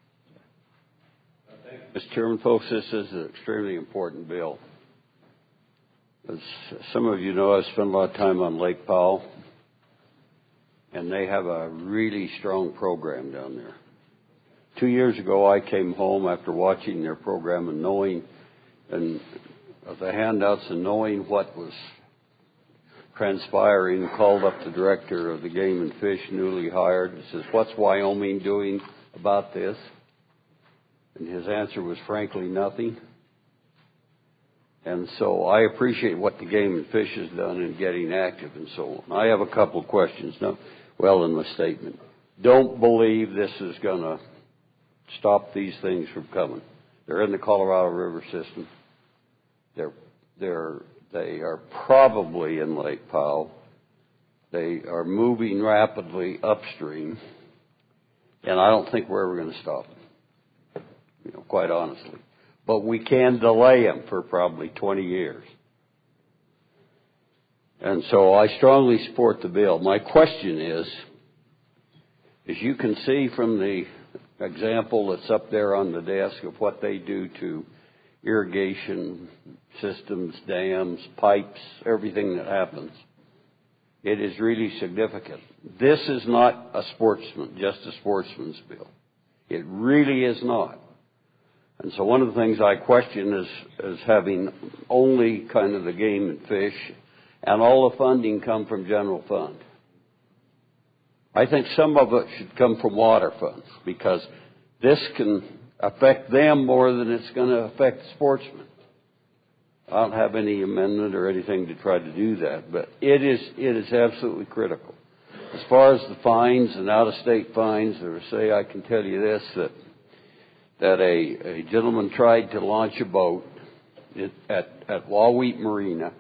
Mister Chairman, folks, this is an extremely important bill. As some of you know, I've spent a lot of time on Lake Powell, and they have a really strong program down there. Two years ago, I came home after watching their program and knowing, and of the handouts and knowing what was transpiring, called up the director of the Game and Fish, newly hired, and says, "What's Wyoming doing about this?" And his answer was frankly nothing. And so I appreciate what the Game and Fish has done in getting active and so on. I have a couple of questions now. Well, in my statement, don't believe this is going to stop these things from coming. They're in the Colorado River system. They're they're they are probably in Lake Powell. They are moving rapidly upstream, and I don't think we're ever going to stop them. You know, quite honestly. But we can delay them for probably twenty years. And so I strongly support the bill. My question is, as you can see from the example that's up there on the desk of what they do to irrigation systems, dams, pipes, everything that happens, it is really significant. This is not a sportsman, just a sportsman's bill. It really is not. And so one of the things I question is, is having only kind of the Game and Fish and all the funding come from general fund. I think some of it should come from water funds because this can affect them more than it's going to affect sportsmen. I don't have any amendment or anything to try to do that, but it is it is absolutely critical. As far as the fines and out-of-state fines, or say I can tell you this, that that a, a gentleman tried to launch a boat at, at Wahweap Marina,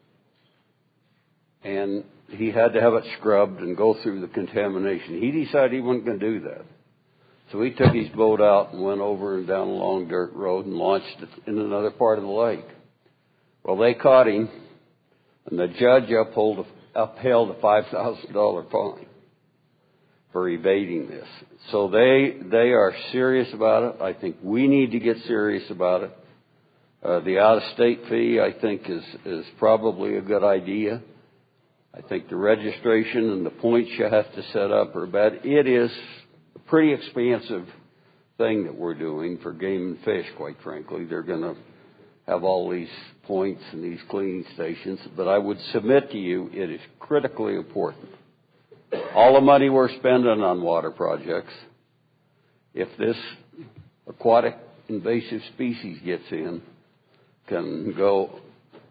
and he had to have it scrubbed and go through the contamination. He decided he wasn't going to do that. So he took his boat out and went over and down a long dirt road and launched it in another part of the lake. Well, they caught him, and the judge upheld, upheld a five thousand dollars fine for evading this. So they they are serious about it. I think we need to get serious about it. Uh, the out-of-state fee, I think, is is probably a good idea. I think the registration and the points you have to set up are bad. It is a pretty expansive thing that we're doing for game and fish, quite frankly. They're going to have all these points and these cleaning stations, but I would submit to you it is critically important. All the money we're spending on water projects, if this aquatic invasive species gets in, can go,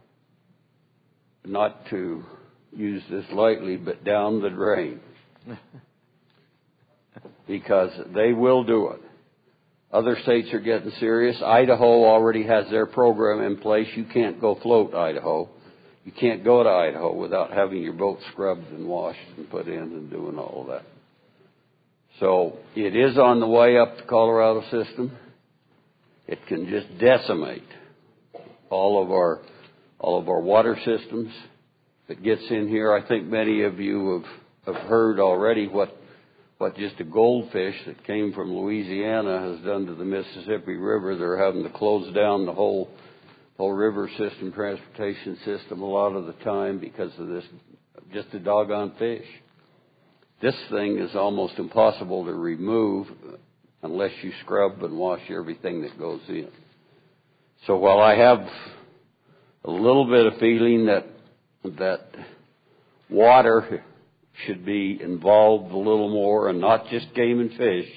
not to use this lightly, but down the drain. Because they will do it. Other states are getting serious. Idaho already has their program in place. You can't go float Idaho. You can't go to Idaho without having your boat scrubbed and washed and put in and doing all of that. So it is on the way up the Colorado system. It can just decimate all of our all of our water systems. If it gets in here, I think many of you have, have heard already what what just a goldfish that came from Louisiana has done to the Mississippi River. They're having to close down the whole whole river system, transportation system a lot of the time because of this, just a doggone fish. This thing is almost impossible to remove unless you scrub and wash everything that goes in. So while I have a little bit of feeling that that water should be involved a little more and not just game and fish,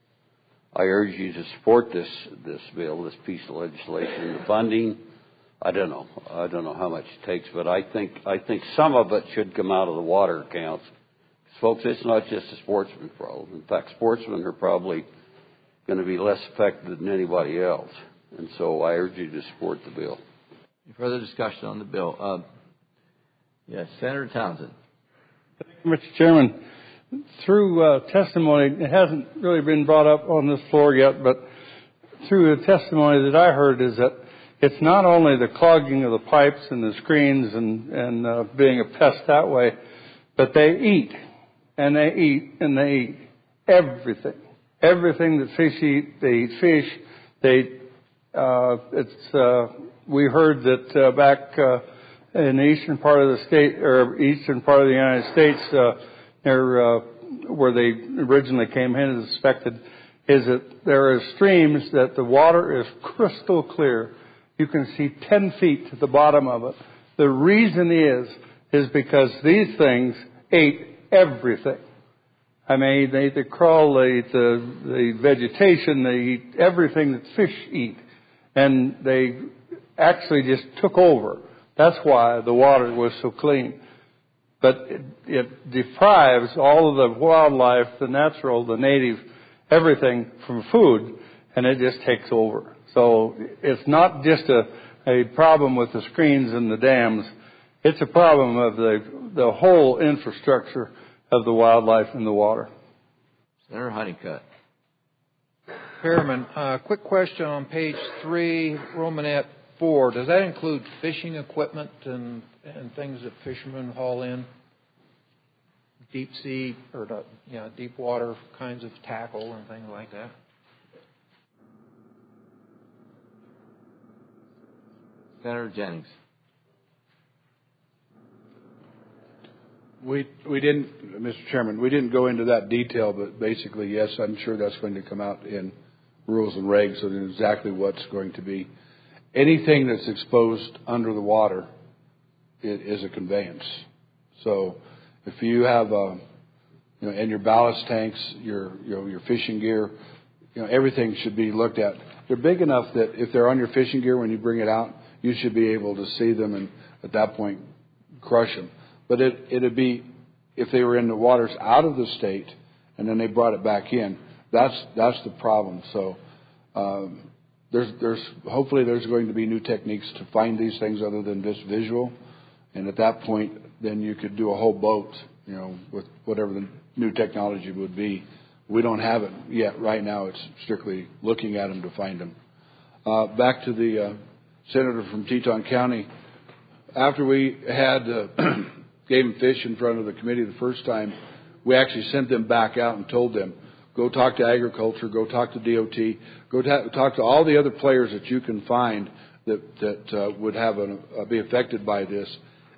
I urge you to support this this bill, this piece of legislation. The funding, I don't know. I don't know how much it takes, but I think I think some of it should come out of the water accounts. Folks, it's not just a sportsman problem. In fact, sportsmen are probably going to be less affected than anybody else. And so I urge you to support the bill. Any further discussion on the bill? Uh, yes, Senator Townsend. Mister Chairman, through uh, testimony, it hasn't really been brought up on this floor yet, but through the testimony that I heard is that it's not only the clogging of the pipes and the screens and, and uh, being a pest that way, but they eat, and they eat, and they eat everything. Everything that fish eat, they eat fish. They, uh, it's, uh, we heard that uh, back uh, in the eastern part of the state, or eastern part of the United States, uh, there, uh, where they originally came in as suspected, is that there are streams that the water is crystal clear. You can see ten feet to the bottom of it. The reason is, is because these things ate everything. I mean, they, they crawl, they eat the, the vegetation, they eat everything that fish eat. And they actually just took over. That's why the water was so clean. But it, it deprives all of the wildlife, the natural, the native, everything from food, and it just takes over. So it's not just a, a problem with the screens and the dams. It's a problem of the, the whole infrastructure of the wildlife in the water. Senator Honeycutt. Chairman, uh, quick question on page three, Romanette four. Does that include fishing equipment and, and things that fishermen haul in? Deep sea or the, you know, deep water kinds of tackle and things like that? Senator Jennings. We we didn't, Mister Chairman, we didn't go into that detail, but basically, yes, I'm sure that's going to come out in rules and regs on exactly what's going to be. Anything that's exposed under the water it is a conveyance. So if you have, a, you know, and your ballast tanks, your you know, your fishing gear, you know, everything should be looked at. They're big enough that if they're on your fishing gear when you bring it out, you should be able to see them and at that point crush them. But it, it'd be, if they were in the waters out of the state and then they brought it back in, that's that's the problem. So um, there's there's hopefully there's going to be new techniques to find these things other than just visual, and at that point then you could do a whole boat, you know, with whatever the new technology would be. We don't have it yet. Right now it's strictly looking at them to find them. Uh, back to the uh, senator from Teton County. After we had uh, Game and Fish in front of the committee the first time, we actually sent them back out and told them, go talk to agriculture, go talk to D O T, go ta- talk to all the other players that you can find that that uh, would have an, uh, be affected by this,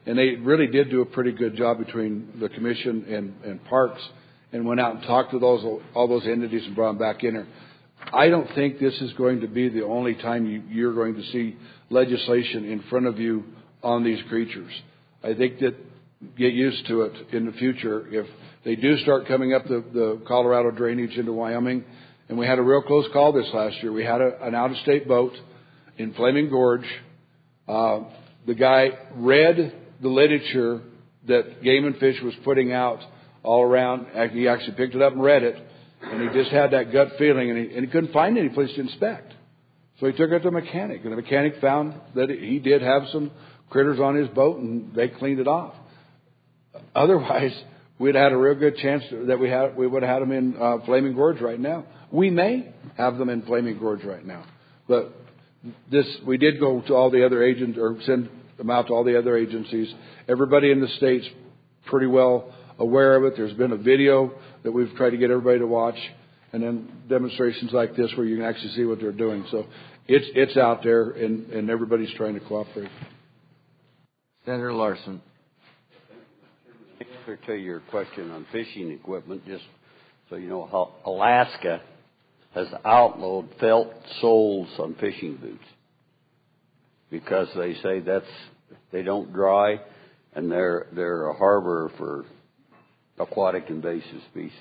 and they really did do a pretty good job between the commission and, and parks, and went out and talked to those all those entities and brought them back in there. I don't think this is going to be the only time you, you're going to see legislation in front of you on these creatures. I think that get used to it in the future. If they do start coming up the, the Colorado drainage into Wyoming, and we had a real close call this last year. We had a, an out-of-state boat in Flaming Gorge. Uh, the guy read the literature that Game and Fish was putting out all around. He actually picked it up and read it, and he just had that gut feeling, and he, and he couldn't find any place to inspect. So he took it to a mechanic, and the mechanic found that he did have some critters on his boat, and they cleaned it off. Otherwise, we'd had a real good chance that we had we would have had them in uh, Flaming Gorge right now. We may have them in Flaming Gorge right now, but this we did go to all the other agents or send them out to all the other agencies. Everybody in the state's pretty well aware of it. There's been a video that we've tried to get everybody to watch, and then demonstrations like this where you can actually see what they're doing. So it's it's out there, and, and everybody's trying to cooperate. Senator Larson. Answer to your question on fishing equipment, just so you know, how Alaska has outlawed felt soles on fishing boots because they say that's they don't dry, and they're they're a harbor for aquatic invasive species.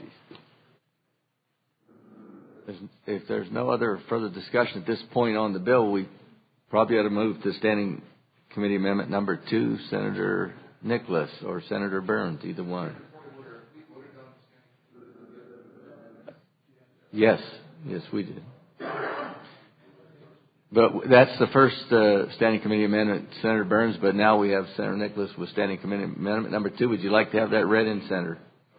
If there's no other further discussion at this point on the bill, we probably ought to move to Standing Committee Amendment number two, Senator Nicholas or Senator Burns, either one. Yes, yes, we did. But that's the first uh, Standing Committee Amendment, Senator Burns, but now we have Senator Nicholas with Standing Committee Amendment number two. Would you like to have that read in, Senator?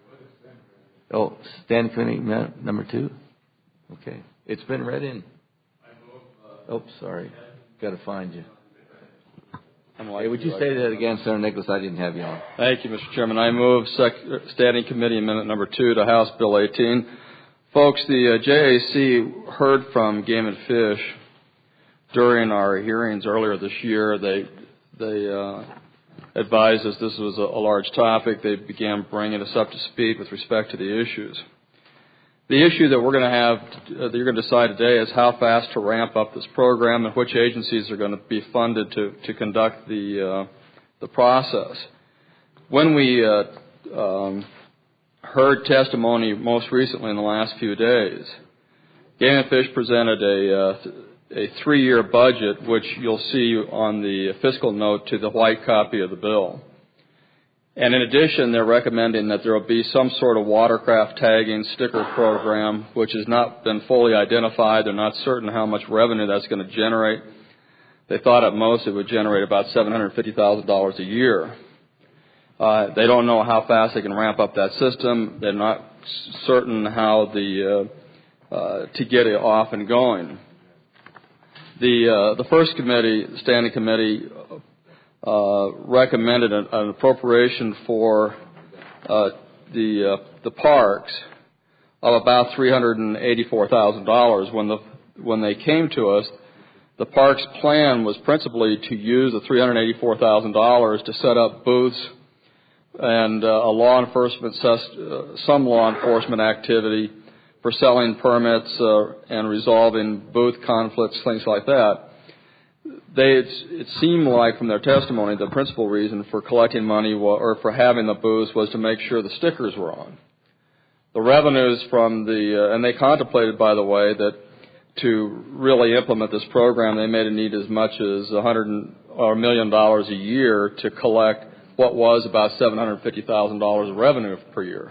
Oh, Standing Committee Amendment number two? Okay. It's been read in. Oh, sorry. Got to find you. Hey, would you say that again, Senator Nicholas? I didn't have you on. Thank you, Mister Chairman. I move sec- Standing Committee Amendment number two to House Bill eighteen. Folks, the uh, J A C heard from Game and Fish during our hearings earlier this year. They they uh, advised us this was a, a large topic. They began bringing us up to speed with respect to the issues. The issue that we're going to have, uh, that you're going to decide today, is how fast to ramp up this program and which agencies are going to be funded to, to conduct the uh, the process. When we uh, um, heard testimony most recently in the last few days, Game and Fish presented a uh, a three-year budget, which you'll see on the fiscal note to the white copy of the bill. And in addition, they're recommending that there will be some sort of watercraft tagging sticker program, which has not been fully identified. They're not certain how much revenue that's going to generate. They thought at most it would generate about seven hundred fifty thousand dollars a year. Uh, they don't know how fast they can ramp up that system. They're not certain how the uh, uh, to get it off and going. The uh, the first committee, the standing committee, Uh, recommended an, an appropriation for uh, the uh, the parks of about three hundred eighty-four thousand dollars. When the when they came to us, the parks plan was principally to use the three hundred eighty-four thousand dollars to set up booths and uh, a law enforcement uh, some law enforcement activity for selling permits uh, and resolving booth conflicts, things like that. They, it seemed like from their testimony the principal reason for collecting money or for having the booths was to make sure the stickers were on. The revenues from the, uh, and they contemplated, by the way, that to really implement this program they may need as much as a hundred or a million dollars a year to collect what was about seven hundred fifty thousand dollars of revenue per year.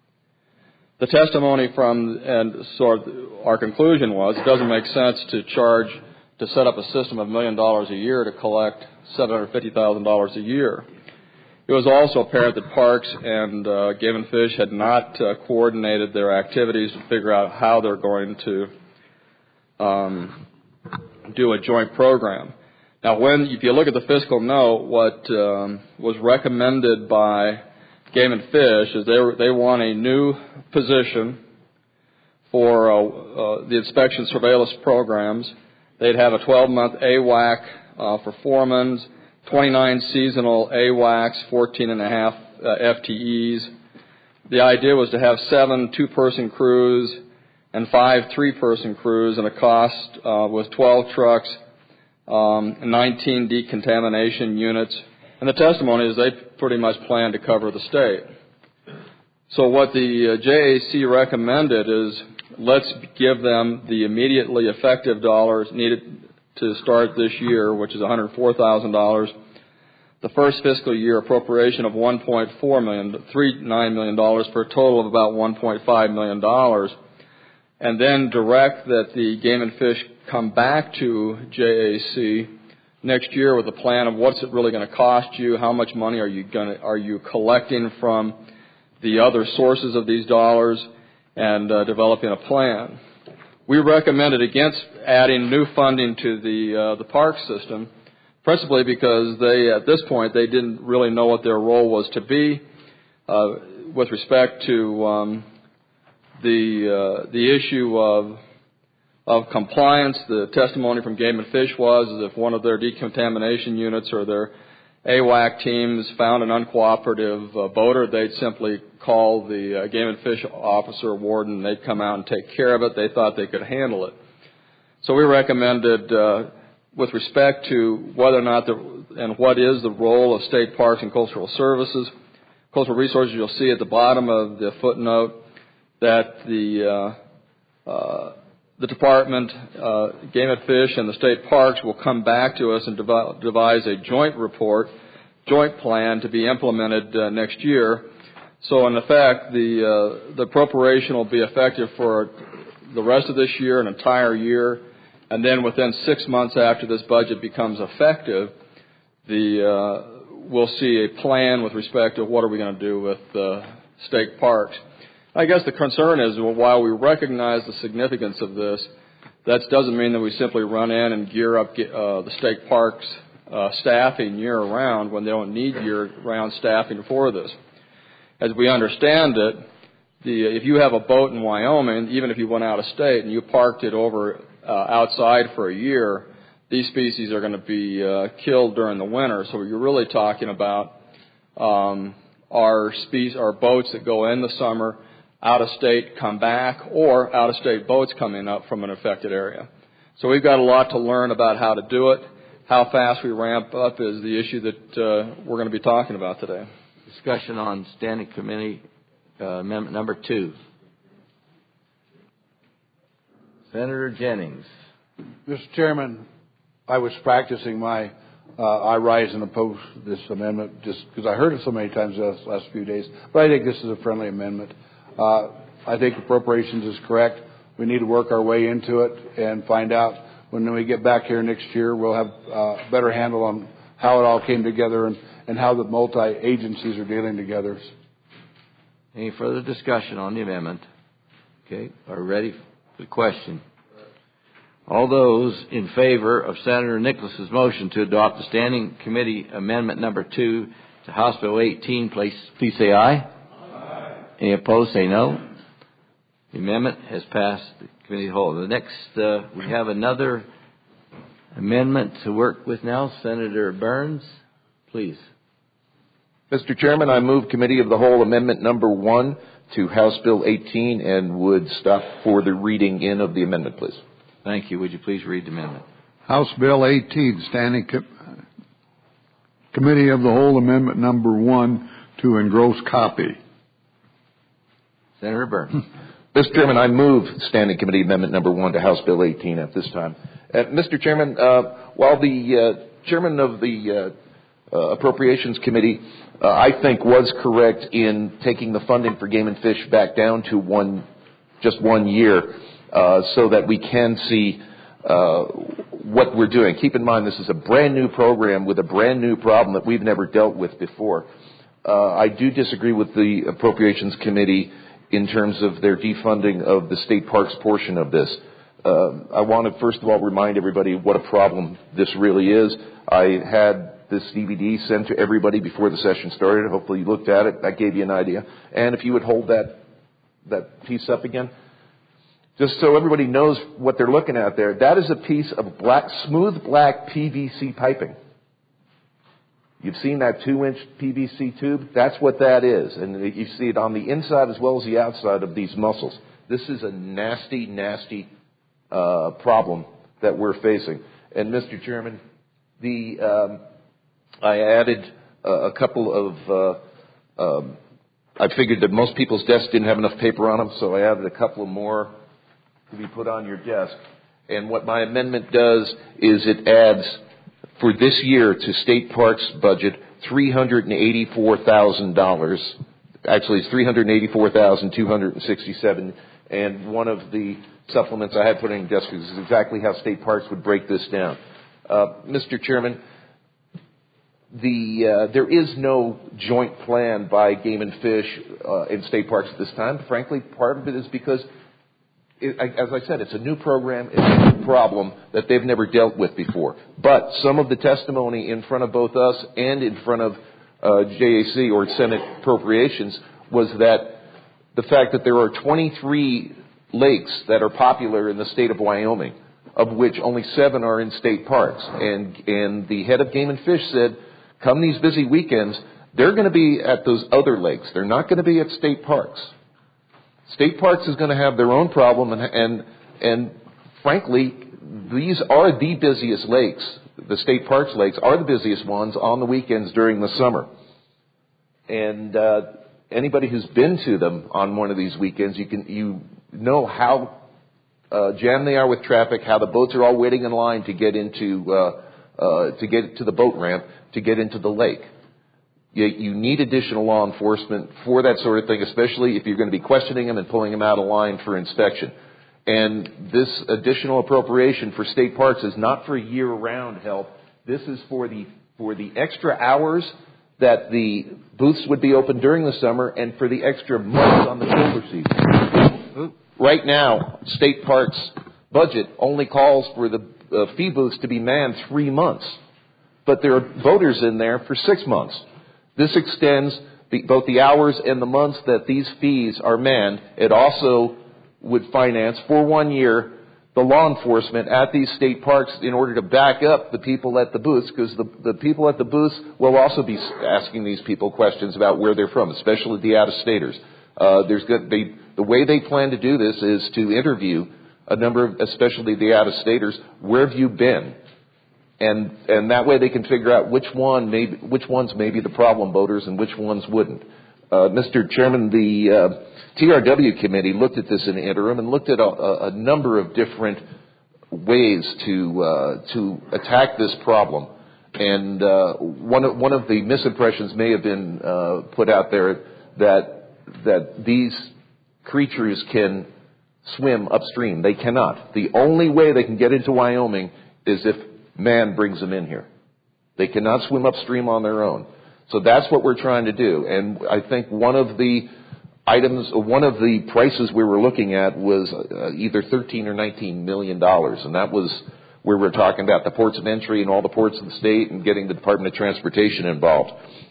The testimony from, and sort of our conclusion was, it doesn't make sense to charge to set up a system of a million dollars a year to collect seven hundred fifty thousand dollars a year. It was also apparent that Parks and uh, Game and Fish had not uh, coordinated their activities to figure out how they're going to um, do a joint program. Now, when if you look at the fiscal note, what um, was recommended by Game and Fish is they they want a new position for uh, uh, the inspection surveillance programs. They'd have a twelve-month A W A C uh, for foremen. twenty-nine seasonal A WACs, fourteen and a half uh, F T Es. The idea was to have seven two-person crews and five three-person crews, and the cost uh, was twelve trucks, um, nineteen decontamination units. And the testimony is they pretty much plan to cover the state. So what the uh, J A C recommended is let's give them the immediately effective dollars needed to start this year, which is one hundred four thousand dollars. The first fiscal year appropriation of one point four million dollars, three point nine million dollars for a total of about one point five million dollars. And then direct that the Game and Fish come back to J A C next year with a plan of what's it really going to cost you, how much money are you going to, are you collecting from the other sources of these dollars, and uh, developing a plan. We recommended against adding new funding to the uh, the park system, principally because they, at this point, they didn't really know what their role was to be uh, with respect to um, the uh, the issue of of compliance. The testimony from Game and Fish was is if one of their decontamination units or their A WAC teams found an uncooperative uh, boater, they'd simply call the uh, Game and Fish officer or warden. They'd come out and take care of it. They thought they could handle it. So we recommended, uh, with respect to whether or not the, and what is the role of state parks and cultural services, cultural resources, you'll see at the bottom of the footnote that the uh, uh, the department, uh, Game and Fish, and the state parks will come back to us and dev- devise a joint report, joint plan to be implemented uh, next year. So, in effect, the uh, the appropriation will be effective for the rest of this year, an entire year, and then within six months after this budget becomes effective, the uh, we'll see a plan with respect to what are we going to do with uh, state parks. I guess the concern is, well, while we recognize the significance of this, that doesn't mean that we simply run in and gear up uh, the state parks uh, staffing year-round when they don't need year-round staffing for this. As we understand it, the, if you have a boat in Wyoming, even if you went out of state and you parked it over uh, outside for a year, these species are going to be uh, killed during the winter. So you're really talking about um, our, spe- our boats that go in the summer, out of state come back, or out of state boats coming up from an affected area. So we've got a lot to learn about how to do it. How fast we ramp up is the issue that uh, we're going to be talking about today. Discussion on Standing Committee uh, Amendment number two. Senator Jennings. Mister Chairman, I was practicing my uh, I rise and oppose this amendment just because I heard it so many times the last, last few days. But I think this is a friendly amendment. Uh, I think appropriations is correct. We need to work our way into it and find out when we get back here next year, we'll have a uh, better handle on how it all came together and, and how the multi-agencies are dealing together. Any further discussion on the amendment? Okay, are we ready for the question? All those in favor of Senator Nicholas's motion to adopt the Standing Committee Amendment number two to House Bill eighteen, please, please say aye. Any opposed, say no. The amendment has passed the committee of the whole. The next, uh, we have another amendment to work with now. Senator Burns, please. Mister Chairman, I move Committee of the Whole Amendment number one to House Bill eighteen and would stop for the reading in of the amendment, please. Thank you. Would you please read the amendment? House Bill eighteen, Standing Com- Committee of the Whole Amendment number one to engross copy. Senator Burns. Mister Chairman, I move Standing Committee Amendment number one to House Bill eighteen at this time. Uh, Mister Chairman, uh, while the uh, chairman of the uh, uh, Appropriations Committee, uh, I think, was correct in taking the funding for Game and Fish back down to one, just one year, uh, so that we can see uh, what we're doing. Keep in mind, this is a brand new program with a brand new problem that we've never dealt with before. Uh, I do disagree with the Appropriations Committee in terms of their defunding of the state parks portion of this. Uh, I want to first of all remind everybody what a problem this really is. I had this D V D sent to everybody before the session started. Hopefully you looked at it. That gave you an idea. And if you would hold that that piece up again, just so everybody knows what they're looking at there, that is a piece of black, smooth black P V C piping. You've seen that two-inch P V C tube? That's what that is. And you see it on the inside as well as the outside of these muscles. This is a nasty, nasty uh, problem that we're facing. And, Mister Chairman, the um, I added uh, a couple of uh, um, I figured that most people's desks didn't have enough paper on them, so I added a couple more to be put on your desk. And what my amendment does is it adds, for this year, to State Parks budget, three hundred eighty-four thousand dollars. Actually, it's three hundred eighty-four thousand two hundred sixty-seven dollars. And one of the supplements I had put on your desk is exactly how State Parks would break this down. Uh, Mister Chairman, the uh, there is no joint plan by Game and Fish uh, in State Parks at this time. Frankly, part of it is because, it, as I said, it's a new program, it's a new problem that they've never dealt with before. But some of the testimony in front of both us and in front of uh, J A C or Senate Appropriations was that the fact that there are twenty-three lakes that are popular in the state of Wyoming, of which only seven are in state parks. And, and the head of Game and Fish said, come these busy weekends, they're going to be at those other lakes. They're not going to be at state parks. State Parks is going to have their own problem, and, and, and frankly, these are the busiest lakes. The state parks lakes are the busiest ones on the weekends during the summer. And uh, anybody who's been to them on one of these weekends, you can you know how uh, jammed they are with traffic, how the boats are all waiting in line to get into uh, uh, to get to the boat ramp to get into the lake. You, you need additional law enforcement for that sort of thing, especially if you're going to be questioning them and pulling them out of line for inspection. And this additional appropriation for state parks is not for year-round help. This is for the for the extra hours that the booths would be open during the summer and for the extra months on the shoulder season. Right now, state parks budget only calls for the uh, fee booths to be manned three months. But there are boaters in there for six months. This extends the, both the hours and the months that these fees are manned. It also would finance for one year the law enforcement at these state parks in order to back up the people at the booths, because the, the people at the booths will also be asking these people questions about where they're from, especially the out-of-staters. Uh, there's good, they, the way they plan to do this is to interview a number of, especially the out-of-staters, where have you been? And and that way they can figure out which one may, which ones may be the problem boaters and which ones wouldn't. Uh, Mister Chairman, the uh, T R W committee looked at this in the interim and looked at a, a number of different ways to uh, to attack this problem. And uh, one of, one of the misimpressions may have been uh, put out there that that these creatures can swim upstream. They cannot. The only way they can get into Wyoming is if man brings them in here. They cannot swim upstream on their own. So that's what we're trying to do. And I think one of the items, one of the prices we were looking at was uh, either thirteen or nineteen million dollars. And that was where we're talking about the ports of entry and all the ports of the state and getting the Department of Transportation involved.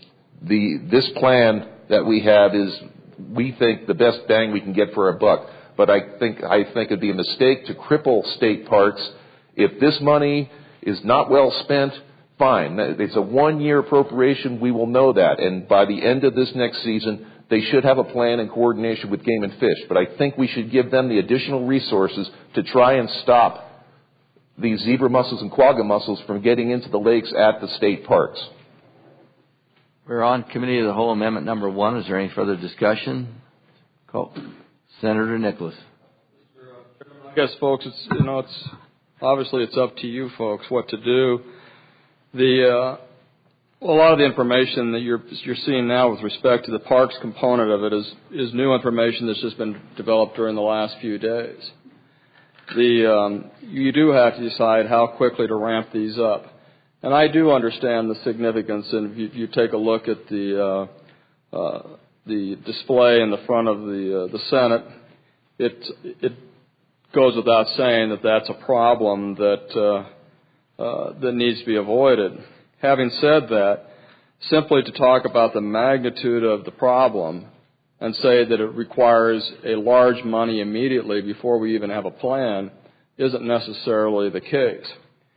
The, this plan that we have is, we think, the best bang we can get for our buck. But I think, I think it'd be a mistake to cripple state parks. If this money is not well spent, fine. It's a one-year appropriation. We will know that. And by the end of this next season, they should have a plan in coordination with Game and Fish. But I think we should give them the additional resources to try and stop these zebra mussels and quagga mussels from getting into the lakes at the state parks. We're on Committee of the Whole Amendment number one. Is there any further discussion? Call. Senator Nicholas. I guess, folks, it's, you know, it's obviously it's up to you folks what to do. The uh, a lot of the information that you're you're seeing now with respect to the parks component of it is is new information that's just been developed during the last few days. The um, you do have to decide how quickly to ramp these up, and I do understand the significance. And if you, you take a look at the uh, uh, the display in the front of the uh, the Senate, it it goes without saying that that's a problem that. Uh, Uh, that needs to be avoided. Having said that, simply to talk about the magnitude of the problem and say that it requires a large money immediately before we even have a plan isn't necessarily the case.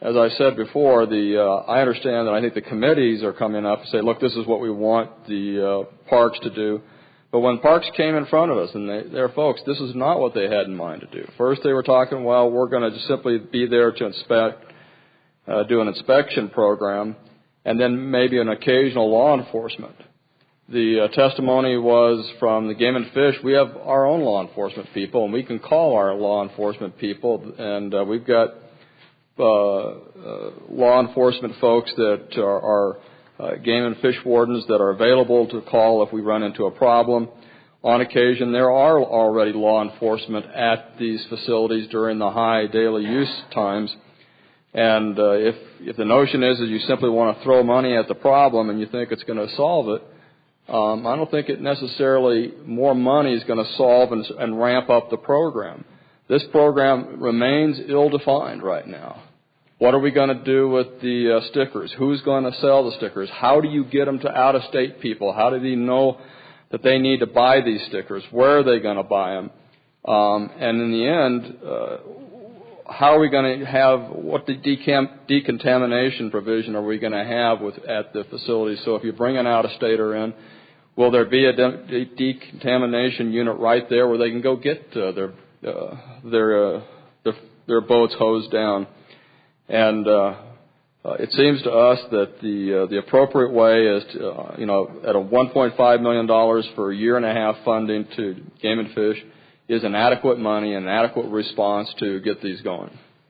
as I said before, the uh, I understand that I think the committees are coming up and say, look, this is what we want the uh, parks to do. But when parks came in front of us, and they, their folks, this is not what they had in mind to do. First, they were talking, well, we're going to simply be there to inspect, uh, do an inspection program, and then maybe an occasional law enforcement. The uh, testimony was from the Game and Fish. We have our own law enforcement people, and we can call our law enforcement people, and uh, we've got uh, uh, law enforcement folks that are, are uh, game and fish wardens that are available to call if we run into a problem. On occasion, there are already law enforcement at these facilities during the high daily use times. And uh, if if the notion is that you simply want to throw money at the problem and you think it's going to solve it, um, I don't think it necessarily more money is going to solve and, and ramp up the program. This program remains ill-defined right now. What are we going to do with the uh, stickers? Who's going to sell the stickers? How do you get them to out-of-state people? How do they know that they need to buy these stickers? Where are they going to buy them? Um, and in the end, uh, how are we going to have, what the decam- decontamination provision are we going to have with, at the facility? So if you bring an out-of-stater in, will there be a de- de- decontamination unit right there where they can go get uh, their, uh, their, uh, their their boats hosed down? And uh, uh, it seems to us that the uh, the appropriate way is to, uh, you know, at a one point five million dollars for a year and a half funding to Game and Fish is an adequate money and an adequate response to get these going.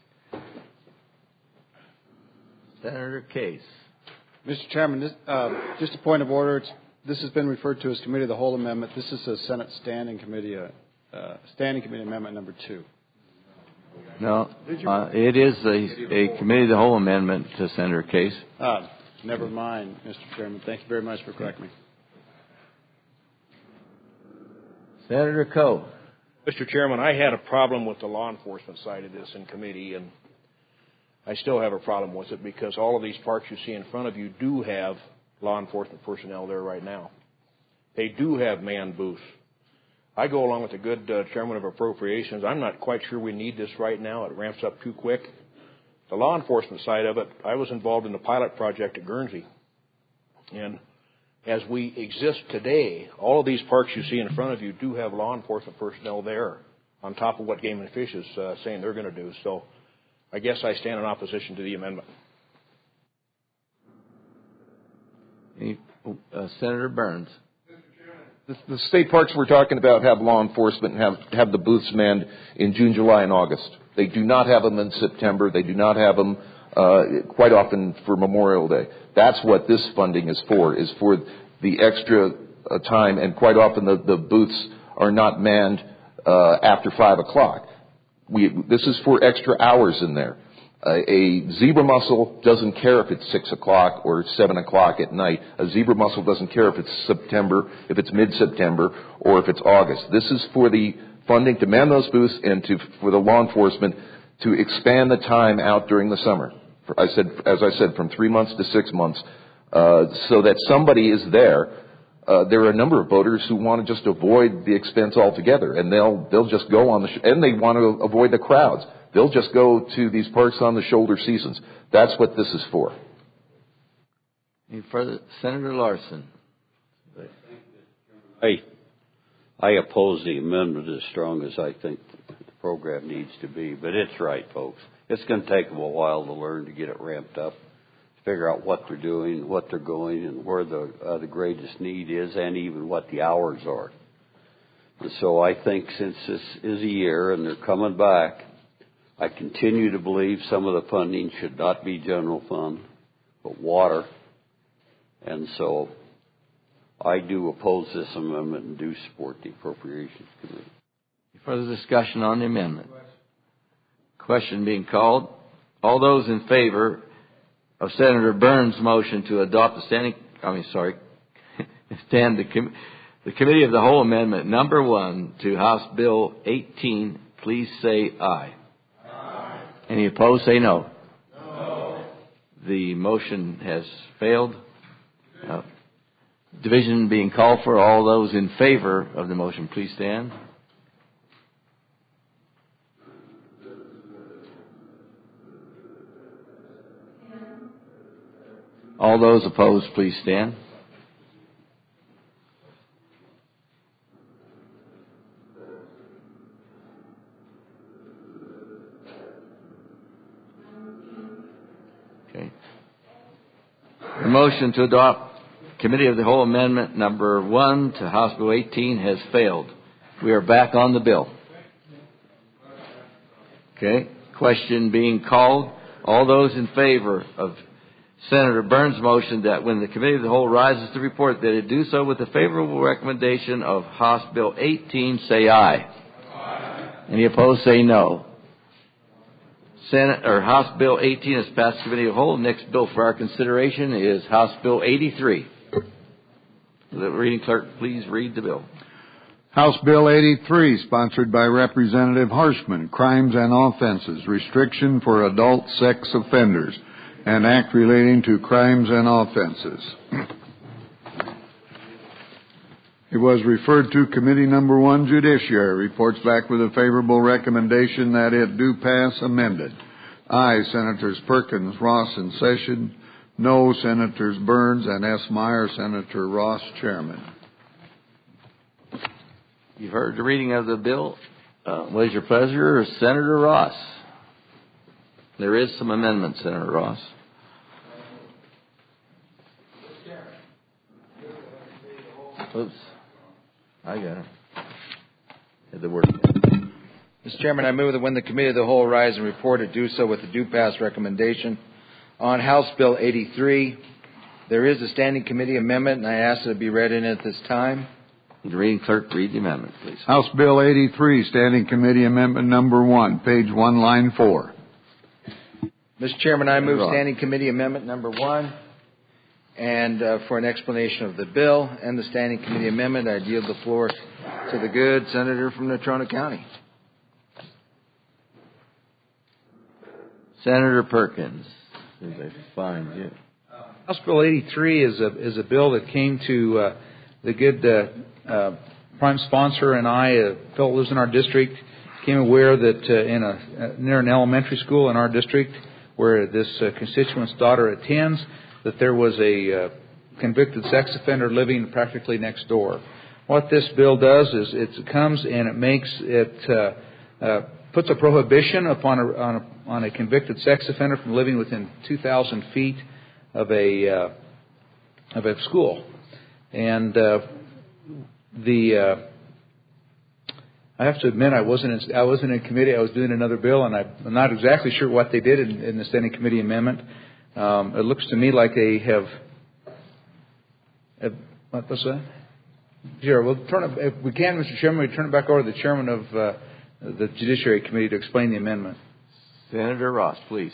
Senator Case. Mister Chairman, this, uh, just a point of order. It's, this has been referred to as Committee of the Whole Amendment. This is a Senate Standing Committee, uh, uh, Standing Committee Amendment number two. No, uh, it is a, a Committee of the Whole Amendment to Senator Case. Uh, never mind, Mister Chairman. Thank you very much for correcting me. Senator Coe. Mister Chairman, I had a problem with the law enforcement side of this in committee, and I still have a problem with it because all of these parks you see in front of you do have law enforcement personnel there right now. They do have manned booths. I go along with the good uh, Chairman of Appropriations. I'm not quite sure we need this right now. It ramps up too quick. The law enforcement side of it, I was involved in the pilot project at Guernsey. And as we exist today, all of these parks you see in front of you do have law enforcement personnel there on top of what Game and Fish is uh, saying they're going to do. So I guess I stand in opposition to the amendment. Uh, Senator Burns. The, the state parks we're talking about have law enforcement and have, have the booths manned in June, July, and August. They do not have them in September. They do not have them uh, quite often for Memorial Day. That's what this funding is for, is for the extra uh, time, and quite often the, the booths are not manned uh, after five o'clock. We, this is for extra hours in there. Uh, a zebra mussel doesn't care if it's six o'clock or seven o'clock at night. A zebra mussel doesn't care if it's September, if it's mid-September, or if it's August. This is for the funding to man those booths and to for the law enforcement to expand the time out during the summer. I said, as I said, from three months to six months, uh, so that somebody is there. Uh, there are a number of voters who want to just avoid the expense altogether, and they'll they'll just go on the sh- and they want to avoid the crowds. They'll just go to these parks on the shoulder seasons. That's what this is for. Any further? Senator Larson. I, I oppose the amendment as strong as I think the program needs to be. But it's right, folks. It's going to take them a while to learn to get it ramped up, figure out what they're doing, what they're going, and where the, uh, the greatest need is, and even what the hours are. And so I think since this is a year and they're coming back, I continue to believe some of the funding should not be general fund, but water. And so I do oppose this amendment and do support the Appropriations Committee. Further discussion on the amendment? Question being called. All those in favor of Senator Burns' motion to adopt the standing, I mean, sorry, stand the, com- the Committee of the Whole Amendment number one to House Bill eighteen, please say aye. Any opposed, say no. No. The motion has failed. Uh, division being called for. All those in favor of the motion, please stand. All those opposed, please stand. Okay. The motion to adopt Committee of the Whole Amendment number one to House Bill eighteen has failed. We are back on the bill. Okay. Question being called. All those in favor of Senator Burns' motion that when the Committee of the Whole rises to report that it do so with the favorable recommendation of House Bill eighteen, say aye. Aye. Any opposed, say no. Senate or House Bill eighteen has passed Committee of the Whole. Next bill for our consideration is House Bill eighty-three. The reading clerk, please read the bill. House Bill eighty-three, sponsored by Representative Harshman, Crimes and Offenses, Restriction for Adult Sex Offenders, an act relating to crimes and offenses. It was referred to Committee Number One, Judiciary. Reports back with a favorable recommendation that it do pass amended. Aye, Senators Perkins, Ross, and Session. No, Senators Burns and S. Meyer. Senator Ross, Chairman. You've heard the reading of the bill. Uh, what is your pleasure, Senator Ross? There is some amendment, Senator Ross. Oops. I got it. Had the word. Mister Chairman, I move that when the Committee of the Whole rise and report it do so with the due pass recommendation on House Bill eighty-three. There is a standing committee amendment, and I ask that it be read in at this time. The reading clerk, read the amendment, please. House Bill eighty-three, Standing Committee Amendment Number One, page one, line four. Mister Chairman, I move Standing Committee Amendment Number One. And uh, for an explanation of the bill and the Standing Committee Amendment, I yield the floor to the good senator from Natrona County. Senator Perkins, as I find you. House Bill eighty-three is a is a bill that came to uh, the good uh, uh, prime sponsor and I, a fellow who lives in our district, became aware that uh, in a uh, near an elementary school in our district where this uh, constituent's daughter attends, that there was a uh, convicted sex offender living practically next door. What this bill does is it comes and it makes it uh, uh, puts a prohibition upon a, on a on a convicted sex offender from living within two thousand feet of a uh, of a school, and uh, the uh, I have to admit I wasn't in, I wasn't in committee. I was doing another bill, and I, I'm not exactly sure what they did in, in the standing committee amendment. Um, it looks to me like they have. have what was that? Sure. We'll turn it, if we can, Mister Chairman, we turn it back over to the chairman of uh, the Judiciary Committee to explain the amendment. Senator Ross, please.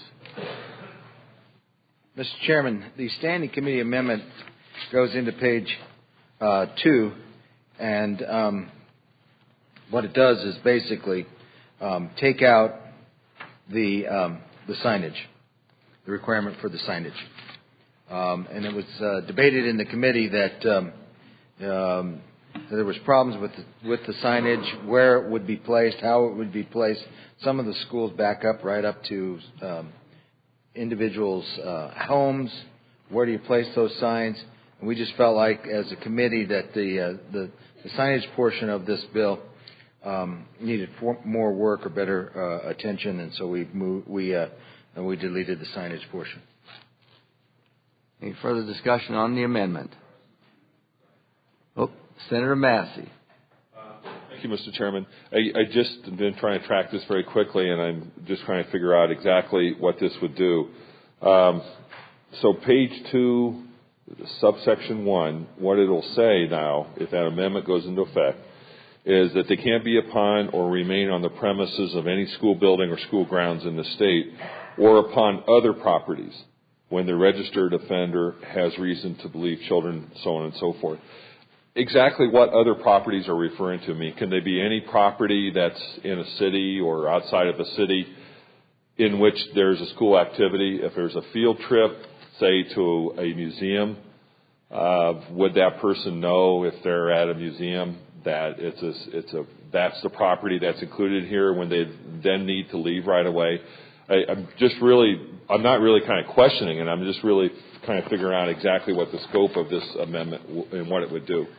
Mister Chairman, the Standing Committee Amendment goes into page uh, two, and um, what it does is basically um, take out the um, the signage, the requirement for the signage. Um, and it was uh, debated in the committee that um, um, there was problems with the, with the signage, where it would be placed, how it would be placed. Some of the schools back up right up to um, individuals' uh, homes. Where do you place those signs? And we just felt like, as a committee, that the uh, the, the signage portion of this bill um, needed for, more work or better uh, attention, and so we moved, we uh, and we deleted the signage portion. Any further discussion on the amendment? Oh, Senator Massey. Thank you, Mister Chairman. I, I just been trying to track this very quickly, and I'm just trying to figure out exactly what this would do. Um, so page two, subsection one, what it'll say now, if that amendment goes into effect, is that they can't be upon or remain on the premises of any school building or school grounds in the state or upon other properties when the registered offender has reason to believe children, so on and so forth. Exactly what other properties are referring to me? Can they be any property that's in a city or outside of a city in which there's a school activity? If there's a field trip, say to a museum, uh, would that person know if they're at a museum that it's a, it's a that's the property that's included here when they then need to leave right away? I, I'm just really, I'm not really kind of questioning it. I'm just really kind of figuring out exactly what the scope of this amendment w- and what it would do.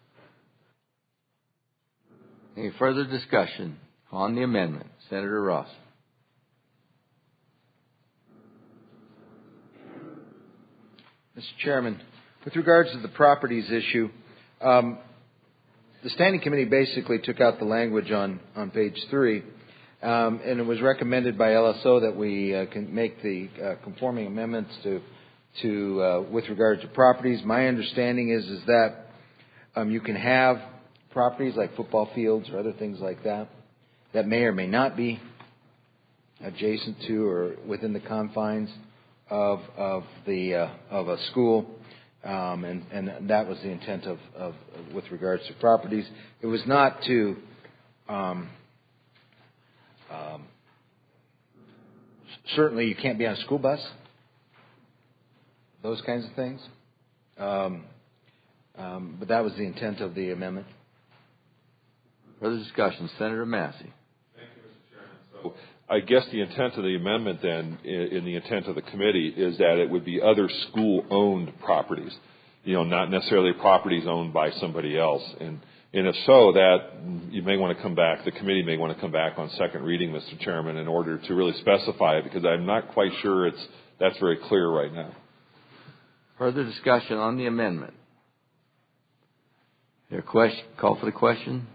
Any further discussion on the amendment? Senator Ross. Mister Chairman, with regards to the properties issue, um, the Standing Committee basically took out the language on, on page three, um, and it was recommended by L S O that we uh, can make the uh, conforming amendments to, to uh, with regard to properties. My understanding is is that um, you can have properties like football fields or other things like that that may or may not be adjacent to or within the confines of of the uh, of a school, um, and and that was the intent of, of with regards to properties. It was not to um, um, certainly you can't be on a school bus, those kinds of things, um, um, but that was the intent of the amendment. Further discussion, Senator Massey. So I guess the intent of the amendment then, in the intent of the committee, is that it would be other school-owned properties, you know, not necessarily properties owned by somebody else. And, and if so, that you may want to come back, the committee may want to come back on second reading, Mister Chairman, in order to really specify it, because I'm not quite sure it's that's very clear right now. Further discussion on the amendment. Your question, call for the question.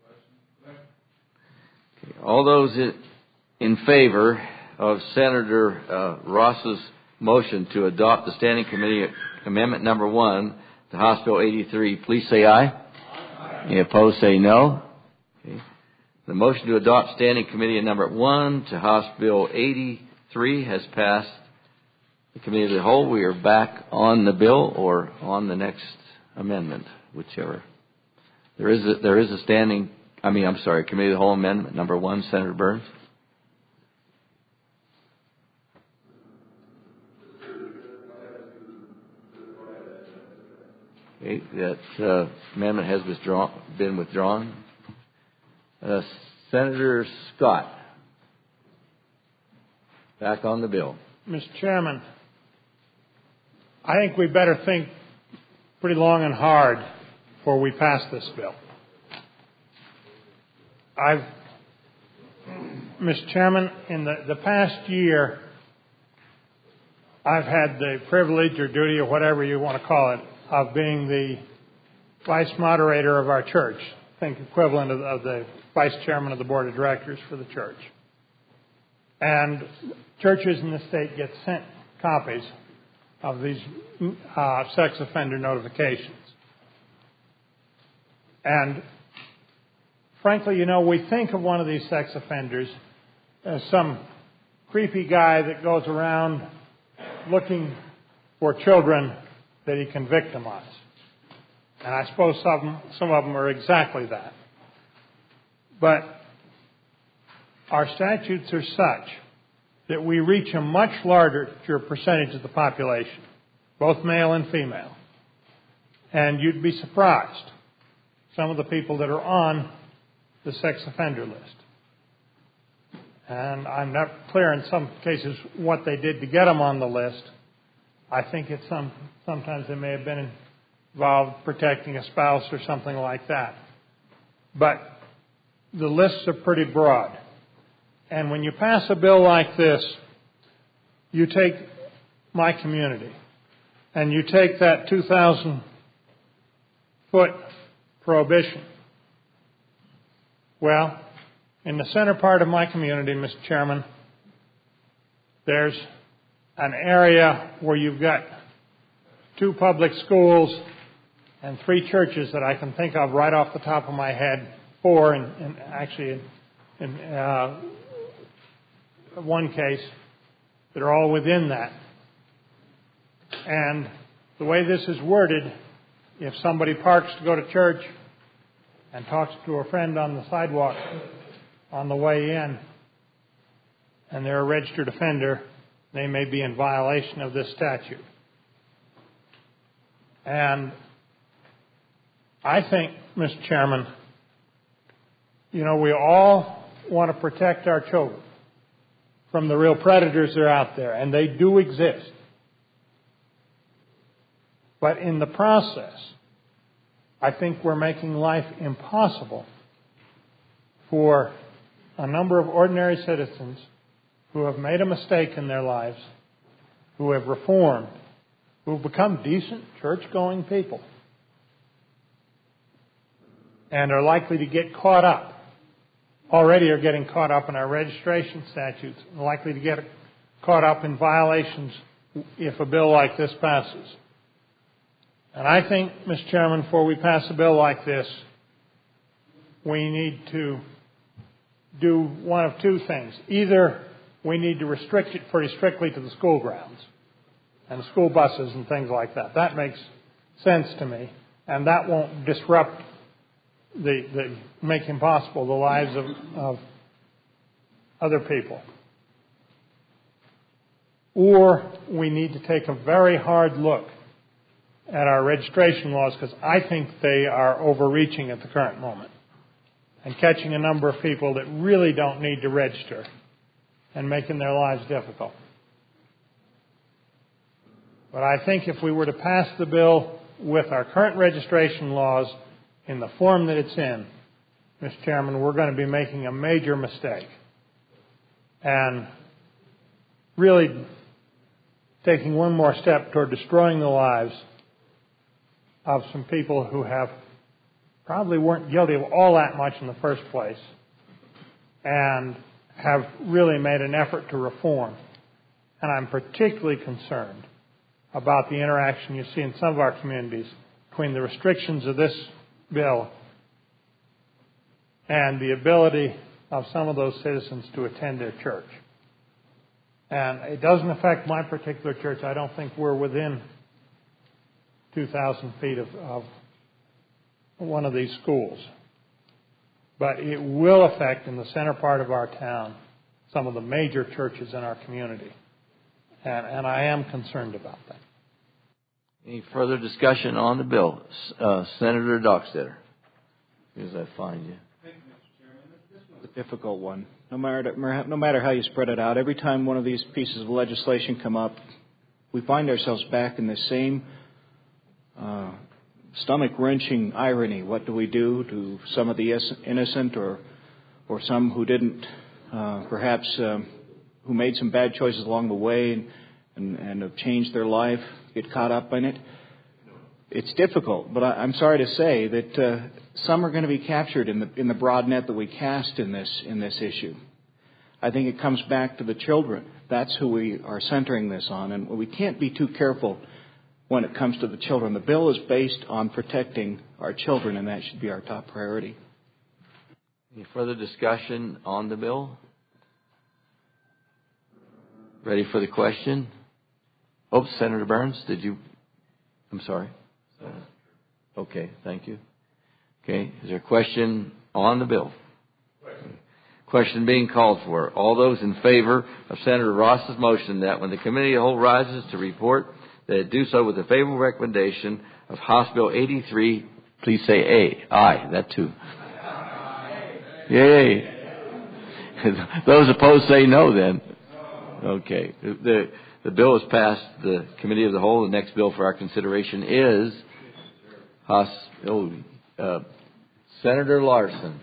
Okay. All those in, in favor of Senator uh, Ross's motion to adopt the Standing Committee Amendment Number One to House Bill eighty-three, please say aye. Aye. Any opposed, say no. Okay. The motion to adopt Standing Committee Number One to House Bill eighty-three has passed the Committee of the Whole. We are back on the bill or on the next amendment, whichever. There is a, there is a standing, I mean, I'm sorry, Committee of the Whole Amendment Number One, Senator Burns. Okay, that uh, amendment has withdrawn, been withdrawn. Uh, Senator Scott, back on the bill. Mister Chairman, I think we better think pretty long and hard before we pass this bill. I've, Mister Chairman, in the, the past year, I've had the privilege or duty or whatever you want to call it of being the vice moderator of our church, I think equivalent of, of the vice chairman of the board of directors for the church. And churches in the state get sent copies of these uh, sex offender notifications. And frankly, you know, we think of one of these sex offenders as some creepy guy that goes around looking for children that he can victimize. And I suppose some, some of them are exactly that. But our statutes are such that we reach a much larger percentage of the population, both male and female. And you'd be surprised, some of the people that are on the sex offender list. And I'm not clear in some cases what they did to get them on the list. I think it's some, sometimes they may have been involved protecting a spouse or something like that. But the lists are pretty broad. And when you pass a bill like this, you take my community and you take that two thousand foot prohibition. Well, in the center part of my community, Mister Chairman, there's an area where you've got two public schools and three churches that I can think of right off the top of my head, four, and, and actually in, in uh, one case that are all within that. And the way this is worded, if somebody parks to go to church and talks to a friend on the sidewalk on the way in, and they're a registered offender, they may be in violation of this statute. And I think, Mister Chairman, you know, we all want to protect our children from the real predators that are out there, and they do exist. But in the process, I think we're making life impossible for a number of ordinary citizens who have made a mistake in their lives, who have reformed, who have become decent, church-going people, and are likely to get caught up, already are getting caught up in our registration statutes, and likely to get caught up in violations if a bill like this passes. And I think, Mister Chairman, before we pass a bill like this, we need to do one of two things. Either we need to restrict it pretty strictly to the school grounds and the school buses and things like that. That makes sense to me, and that won't disrupt the, the make impossible the lives of, of other people. Or we need to take a very hard look at our registration laws, because I think they are overreaching at the current moment and catching a number of people that really don't need to register and making their lives difficult. But I think if we were to pass the bill with our current registration laws in the form that it's in, Mister Chairman, we're going to be making a major mistake and really taking one more step toward destroying the lives of some people who have probably weren't guilty of all that much in the first place and have really made an effort to reform. And I'm particularly concerned about the interaction you see in some of our communities between the restrictions of this bill and the ability of some of those citizens to attend their church. And it doesn't affect my particular church. I don't think we're within two thousand feet of, of one of these schools. But it will affect, in the center part of our town, some of the major churches in our community. And, and I am concerned about that. Any further discussion on the bill? Uh, Senator Dockstader. As I find you. Thank you, Mister Chairman. This was a difficult one. No matter, no matter how you spread it out, every time one of these pieces of legislation come up, we find ourselves back in the same uh, stomach-wrenching irony. What do we do to some of the innocent, or or some who didn't, uh, perhaps um, who made some bad choices along the way and, and, and have changed their life, get caught up in it? It's difficult, but I, I'm sorry to say that uh, some are going to be captured in the in the broad net that we cast in this in this issue. I think it comes back to the children. That's who we are centering this on, and we can't be too careful when it comes to the children. The bill is based on protecting our children, and that should be our top priority. Any further discussion on the bill? Ready for the question? Oh, Senator Burns, did you? I'm sorry. Okay, thank you. Okay, is there a question on the bill? Question being called for. All those in favor of Senator Ross's motion that when the committee of the whole rises to report, that it do so with a favorable recommendation of House Bill eighty-three, please say A. Aye, that too. Yay. Those opposed say no then. Okay. The, the bill is passed the committee of the whole. The next bill for our consideration is House, oh, uh, Senator Larson.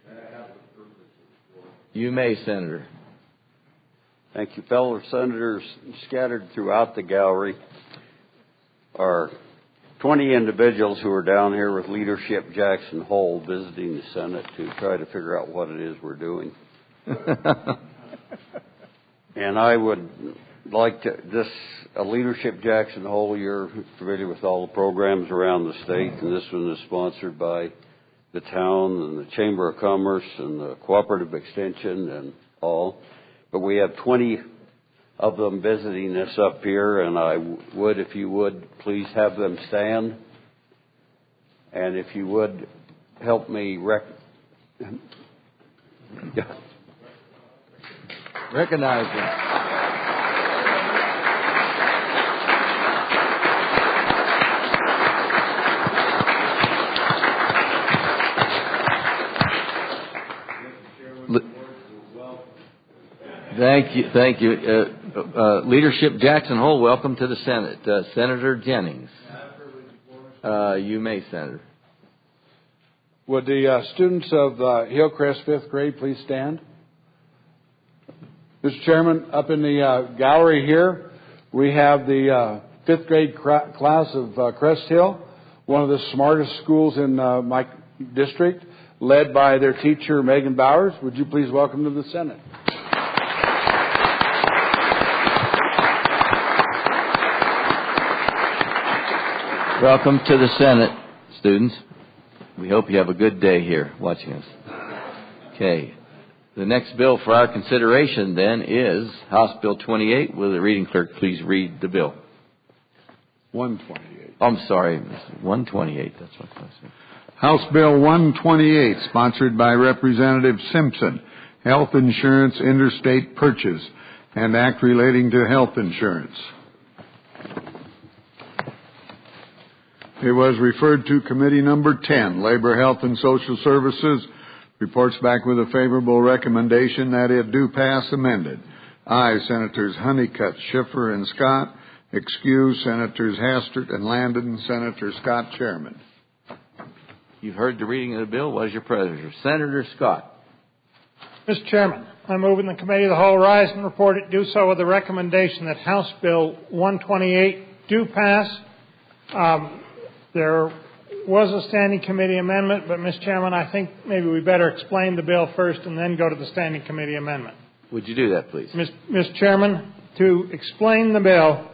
You may, Senator. Thank you. Fellow senators, scattered throughout the gallery are twenty individuals who are down here with Leadership Jackson Hole visiting the Senate to try to figure out what it is we're doing. And I would like to, this, a Leadership Jackson Hole, you're familiar with all the programs around the state, and this one is sponsored by the town and the Chamber of Commerce and the Cooperative Extension and all. But we have twenty of them visiting us up here, and I would, if you would, please have them stand. And if you would, help me rec- recognize them. Thank you. Thank you. Uh, uh, Leadership Jackson Hole, welcome to the Senate. Uh, Senator Jennings. Uh, you may, Senator. Would the uh, students of uh, Hillcrest fifth grade please stand? Mister Chairman, up in the uh, gallery here, we have the uh, fifth grade cra- class of uh, Crest Hill, one of the smartest schools in uh, my district, led by their teacher, Megan Bowers. Would you please welcome to the Senate? Welcome to the Senate, students. We hope you have a good day here watching us. Okay. The next bill for our consideration then is House Bill twenty-eight. Will the reading clerk please read the bill? one twenty-eight. I'm sorry, one twenty-eight. That's what I said. House Bill one twenty-eight, sponsored by Representative Simpson, Health Insurance Interstate Purchase, and Act relating to health insurance. It was referred to Committee Number ten, Labor, Health, and Social Services. Reports back with a favorable recommendation that it do pass amended. Aye, Senators Honeycutt, Schiffer, and Scott. Excuse, Senators Hastert and Landon. Senator Scott, Chairman. You've heard the reading of the bill. What is your pleasure? Senator Scott. Mister Chairman, I move in the Committee of the Whole rise and report it do so with the recommendation that House Bill one twenty-eight do pass. Um, there was a standing committee amendment, but, Mister Chairman, I think maybe we better explain the bill first and then go to the standing committee amendment. Would you do that, please? Mister Chairman, to explain the bill,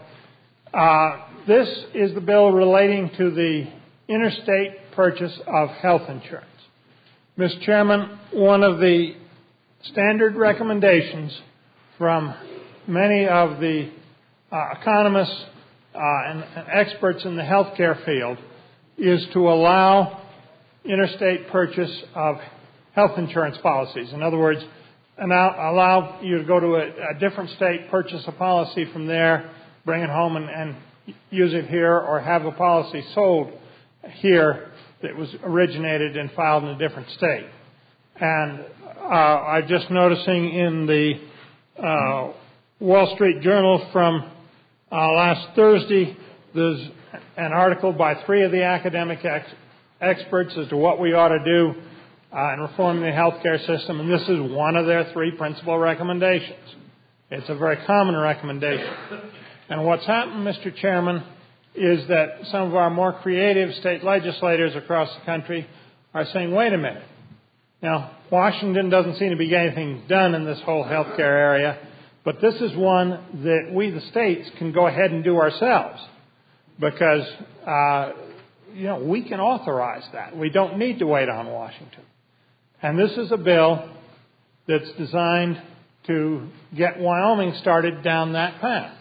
uh, this is the bill relating to the interstate purchase of health insurance. Mister Chairman, one of the standard recommendations from many of the uh, economists uh, and, and experts in the healthcare field is to allow interstate purchase of health insurance policies. In other words, allow, allow you to go to a, a different state, purchase a policy from there, bring it home and, and use it here, or have a policy sold here that was originated and filed in a different state. And uh, I'm just noticing in the uh, Wall Street Journal from uh, last Thursday, there's an article by three of the academic ex- experts as to what we ought to do uh, in reforming the healthcare system, and this is one of their three principal recommendations. It's a very common recommendation. And what's happened, Mister Chairman, is that some of our more creative state legislators across the country are saying, wait a minute. Now, Washington doesn't seem to be getting anything done in this whole healthcare area, but this is one that we, the states, can go ahead and do ourselves. Because, uh, you know, we can authorize that. We don't need to wait on Washington. And this is a bill that's designed to get Wyoming started down that path.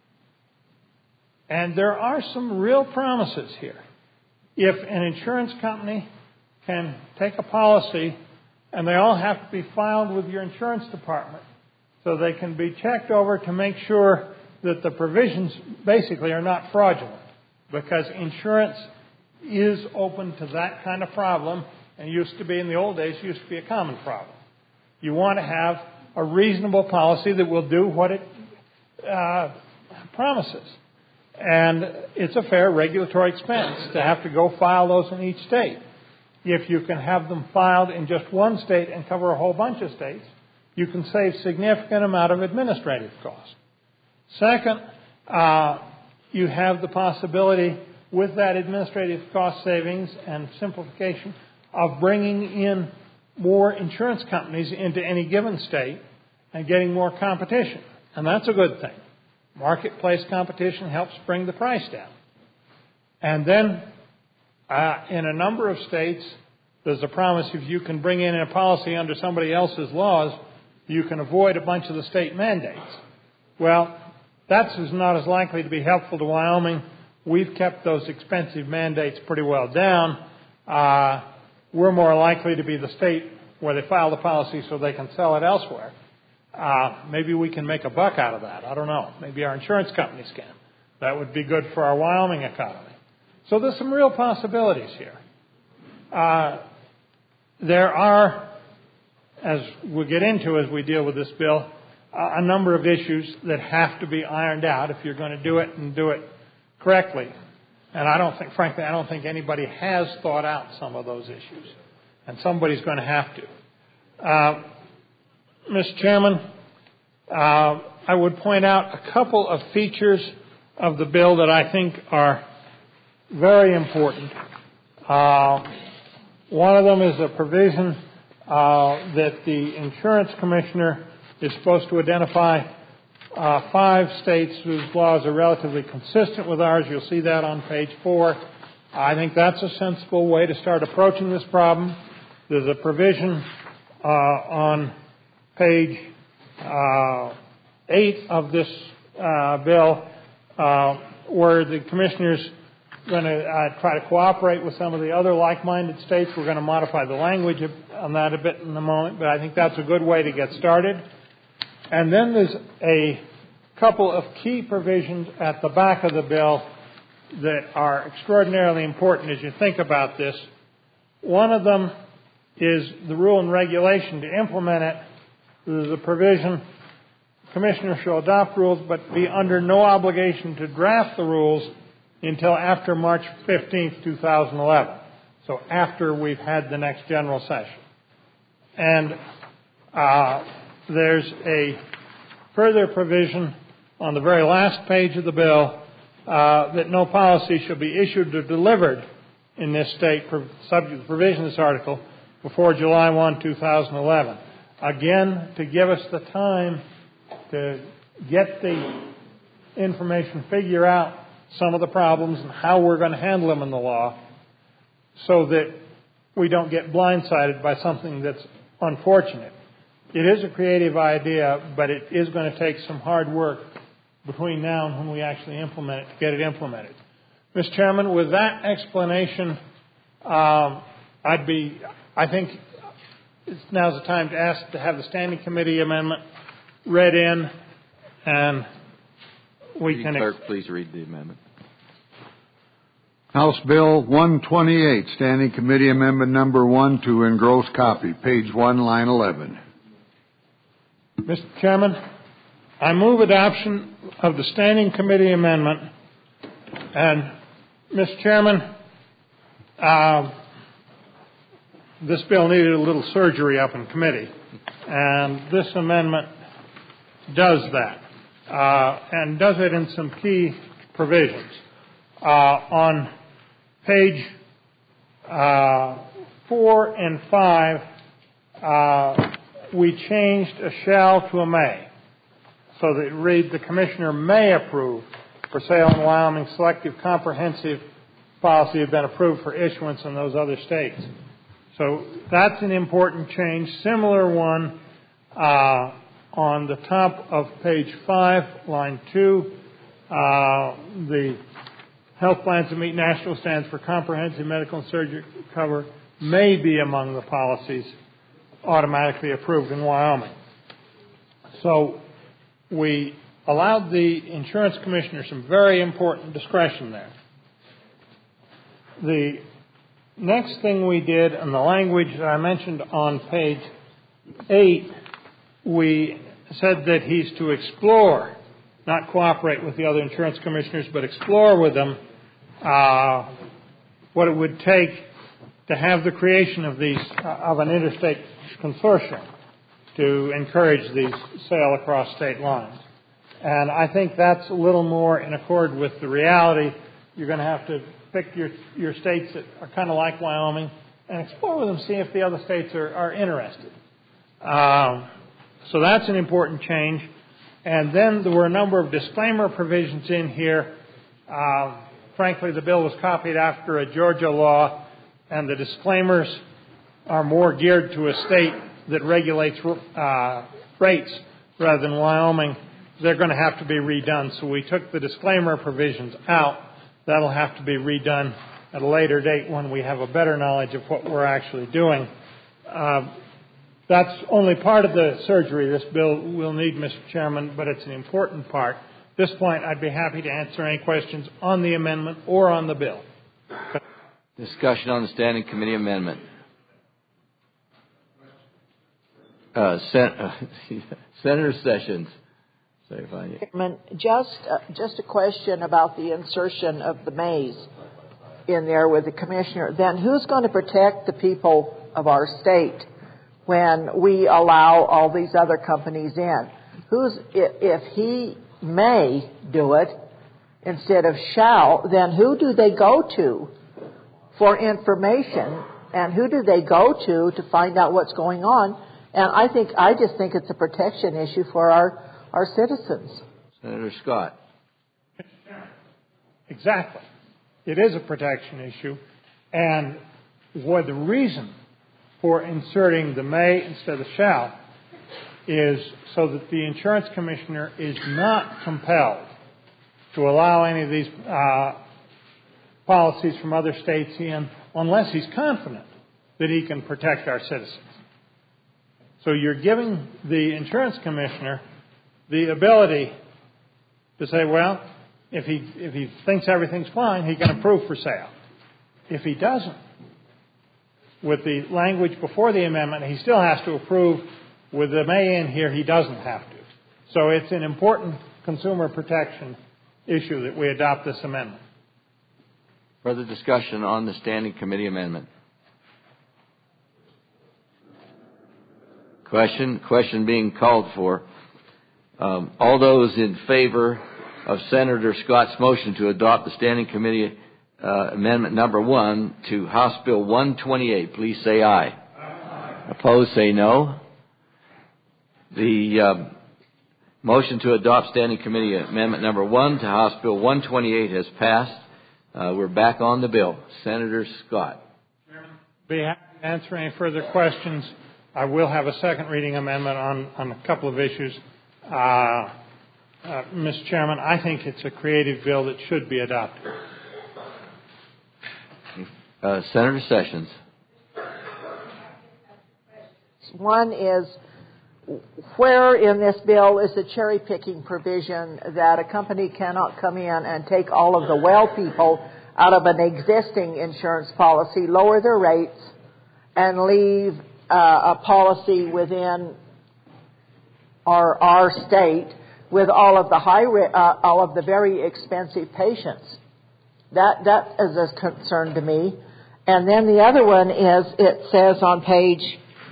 And there are some real promises here. If an insurance company can take a policy, and they all have to be filed with your insurance department, so they can be checked over to make sure that the provisions basically are not fraudulent. Because insurance is open to that kind of problem, and used to be in the old days, used to be a common problem. You want to have a reasonable policy that will do what it uh, promises. And it's a fair regulatory expense to have to go file those in each state. If you can have them filed in just one state and cover a whole bunch of states, you can save significant amount of administrative cost. Second, uh, you have the possibility with that administrative cost savings and simplification of bringing in more insurance companies into any given state and getting more competition. And that's a good thing. Marketplace competition helps bring the price down. And then uh, in a number of states, there's a promise if you can bring in a policy under somebody else's laws, you can avoid a bunch of the state mandates. Well, that's not as likely to be helpful to Wyoming. We've kept those expensive mandates pretty well down. Uh, we're more likely to be the state where they file the policy so they can sell it elsewhere. Uh, maybe we can make a buck out of that. I don't know. Maybe our insurance companies can. That would be good for our Wyoming economy. So there's some real possibilities here. Uh, there are, as we'll get into as we deal with this bill, a number of issues that have to be ironed out if you're going to do it and do it correctly. And I don't think, frankly, I don't think anybody has thought out some of those issues. And somebody's going to have to. Uh, Mister Chairman, uh, I would point out a couple of features of the bill that I think are very important. Uh, one of them is a provision uh, that the insurance commissioner is supposed to identify uh, five states whose laws are relatively consistent with ours. You'll see that on page four. I think that's a sensible way to start approaching this problem. There's a provision uh, on page uh, eight of this uh, bill uh, where the commissioner's going to uh, try to cooperate with some of the other like-minded states. We're going to modify the language on that a bit in a moment, but I think that's a good way to get started. And then there's a couple of key provisions at the back of the bill that are extraordinarily important as you think about this. One of them is the rule and regulation to implement it. There's a provision, Commissioner shall adopt rules but be under no obligation to draft the rules until after March fifteenth, two thousand eleven. So after we've had the next general session. And uh, there's a further provision on the very last page of the bill uh, that no policy shall be issued or delivered in this state subject to the provision of this article before July first, two thousand eleven. Again, to give us the time to get the information, figure out some of the problems and how we're going to handle them in the law so that we don't get blindsided by something that's unfortunate. It is a creative idea, but it is going to take some hard work between now and when we actually implement it to get it implemented. Mister Chairman, with that explanation, um, I'd be, I think it's now's the time to ask to have the Standing Committee amendment read in, and we can... Clerk, please read the amendment. House Bill one twenty-eight, Standing Committee Amendment Number one to engross copy, page one, line eleven. Mister Chairman, I move adoption of the Standing Committee amendment. And, Mister Chairman, uh, this bill needed a little surgery up in committee, and this amendment does that, uh, and does it in some key provisions. Uh, on page uh, four and five, uh, we changed a shall to a may, so that it reads, the Commissioner may approve for sale in Wyoming selective comprehensive policy have been approved for issuance in those other states. So that's an important change. Similar one uh, on the top of page five, line two, uh, the health plans that meet national standards for comprehensive medical and surgical cover may be among the policies automatically approved in Wyoming. So we allowed the insurance commissioner some very important discretion there. The next thing we did, in the language that I mentioned on page eight, we said that he's to explore, not cooperate with the other insurance commissioners, but explore with them uh, what it would take to have the creation of these uh, of an interstate consortium to encourage these sale across state lines. And I think that's a little more in accord with the reality. You're going to have to pick your your states that are kind of like Wyoming and explore with them, see if the other states are, are interested. Um, so that's an important change. And then there were a number of disclaimer provisions in here. Uh, frankly, the bill was copied after a Georgia law, and the disclaimers are more geared to a state that regulates uh, rates rather than Wyoming. They're going to have to be redone. So we took the disclaimer provisions out. That'll have to be redone at a later date when we have a better knowledge of what we're actually doing. Uh, that's only part of the surgery this bill will need, Mister Chairman, but it's an important part. At this point, I'd be happy to answer any questions on the amendment or on the bill. Discussion on the Standing Committee amendment. Uh, Sen- uh, Senator Sessions. Sorry, Vanya. Chairman, just uh, just a question about the insertion of the mays in there with the commissioner. Then who's going to protect the people of our state when we allow all these other companies in? Who's if, if he may do it instead of shall, then who do they go to for information, and who do they go to to find out what's going on? And I think I just think it's a protection issue for our, our citizens. Senator Scott. Exactly. It is a protection issue. And what the reason for inserting the may instead of shall is so that the insurance commissioner is not compelled to allow any of these uh, policies from other states in unless he's confident that he can protect our citizens. So you're giving the insurance commissioner the ability to say, well, if he if he thinks everything's fine, he can approve for sale. If he doesn't, with the language before the amendment, he still has to approve. With the may in here, he doesn't have to. So it's an important consumer protection issue that we adopt this amendment. Further discussion on the Standing Committee amendment. Question, question being called for. Um, all those in favor of Senator Scott's motion to adopt the Standing Committee uh, amendment number one to House Bill one twenty-eight, please say aye. Aye. Opposed, say no. The um, motion to adopt Standing Committee amendment number one to House Bill one twenty-eight has passed. Uh, we're back on the bill. Senator Scott. Be happy to answer any further questions. I will have a second reading amendment on, on a couple of issues. Uh, uh, Mister Chairman, I think it's a creative bill that should be adopted. Uh, Senator Sessions. One is, where in this bill is the cherry picking provision that a company cannot come in and take all of the well people out of an existing insurance policy, lower their rates, and leave uh, a policy within our, our state with all of the high, uh, all of the very expensive patients? That that is a concern to me. And then the other one is, it says on page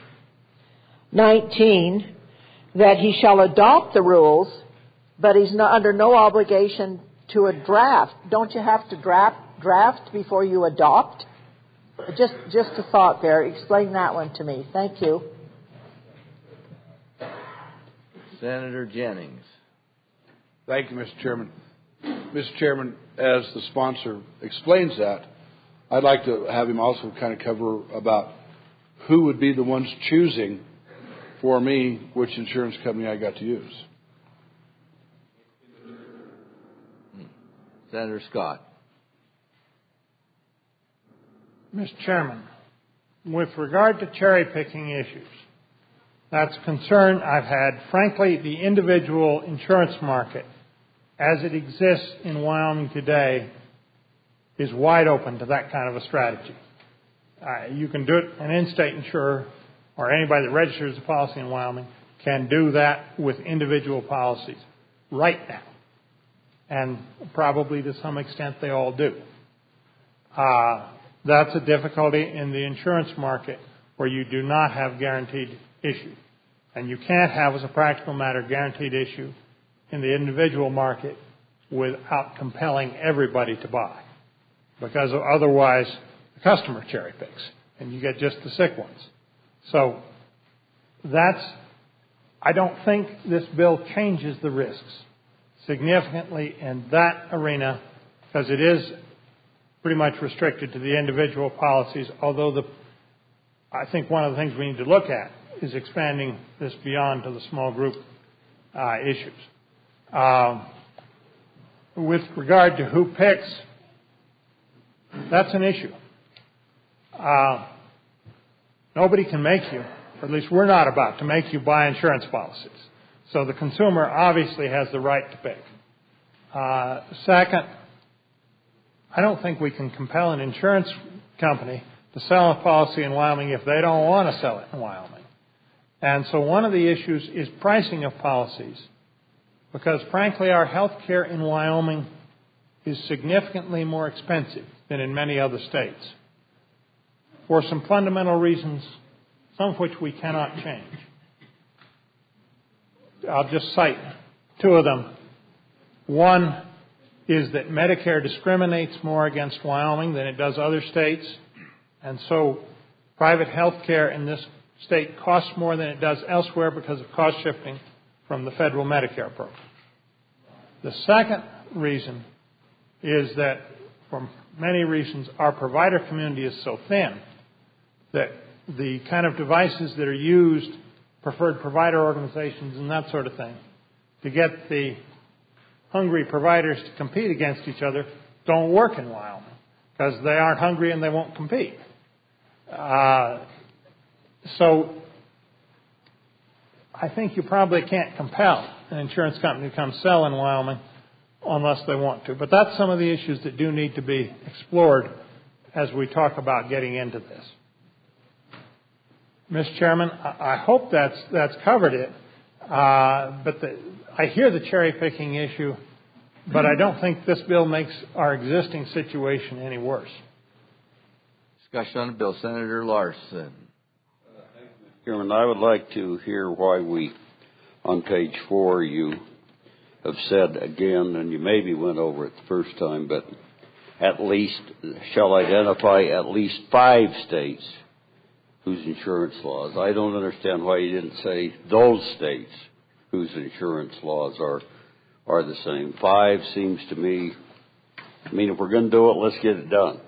nineteen that he shall adopt the rules, but he's not under no obligation to a draft. Don't you have to draft draft before you adopt? Just just a thought there. Explain that one to me. Thank you. Senator Jennings. Thank you, Mister Chairman. Mister Chairman, as the sponsor explains that, I'd like to have him also kind of cover about who would be the ones choosing for me which insurance company I got to use. Senator Scott. Mister Chairman, with regard to cherry picking issues, that's a concern I've had. Frankly, the individual insurance market as it exists in Wyoming today is wide open to that kind of a strategy. Uh, you can do it, an in-state insurer or anybody that registers a policy in Wyoming can do that with individual policies right now. And probably to some extent they all do. Uh, that's a difficulty in the insurance market where you do not have guaranteed issue. And you can't have, as a practical matter, guaranteed issue in the individual market without compelling everybody to buy. Because otherwise the customer cherry picks and you get just the sick ones. So that's, I don't think this bill changes the risks significantly in that arena because it is pretty much restricted to the individual policies, although the, I think one of the things we need to look at is expanding this beyond to the small group uh, issues. Um, with regard to who picks, that's an issue. Uh, nobody can make you, or at least we're not about to make you buy insurance policies. So the consumer obviously has the right to pick. Uh, second, I don't think we can compel an insurance company to sell a policy in Wyoming if they don't want to sell it in Wyoming. And so one of the issues is pricing of policies, because frankly our health care in Wyoming is significantly more expensive than in many other states for some fundamental reasons, some of which we cannot change. I'll just cite two of them. One is that Medicare discriminates more against Wyoming than it does other states, and so private health care in this state costs more than it does elsewhere because of cost shifting from the federal Medicare program. The second reason is that, for many reasons, our provider community is so thin that the kind of devices that are used, preferred provider organizations and that sort of thing, to get the hungry providers to compete against each other don't work in Wyoming because they aren't hungry and they won't compete. Uh, so I think you probably can't compel an insurance company to come sell in Wyoming unless they want to. But that's some of the issues that do need to be explored as we talk about getting into this. Mister Chairman, I hope that's that's covered it. Uh, but the, I hear the cherry picking issue, but I don't think this bill makes our existing situation any worse. Discussion on the bill. Senator Larson. Chairman, I would like to hear why we, on page four, you have said again, and you maybe went over it the first time, but at least shall identify at least five states whose insurance laws. I don't understand why you didn't say those states whose insurance laws are are the same. Five seems to me, I mean, if we're going to do it, let's get it done.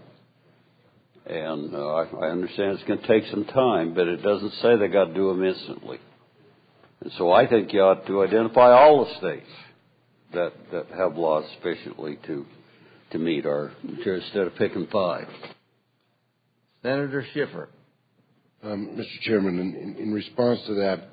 And uh, I, I understand it's going to take some time, but it doesn't say they got to do them instantly. And so I think you ought to identify all the states that, that have laws sufficiently to to meet our, instead of picking five. Senator Schiffer. Um, Mister Chairman, in, in response to that,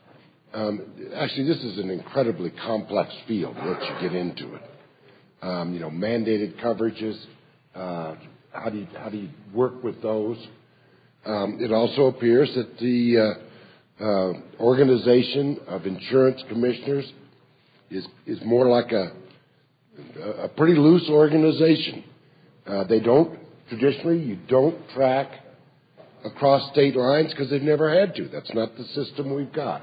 um, actually this is an incredibly complex field once you get into it. Um, you know, mandated coverages, uh, how do you, how do you work with those? Um, it also appears that the uh, uh, organization of insurance commissioners is is more like a a pretty loose organization. Uh, they don't traditionally you don't track across state lines because they've never had to. That's not the system we've got.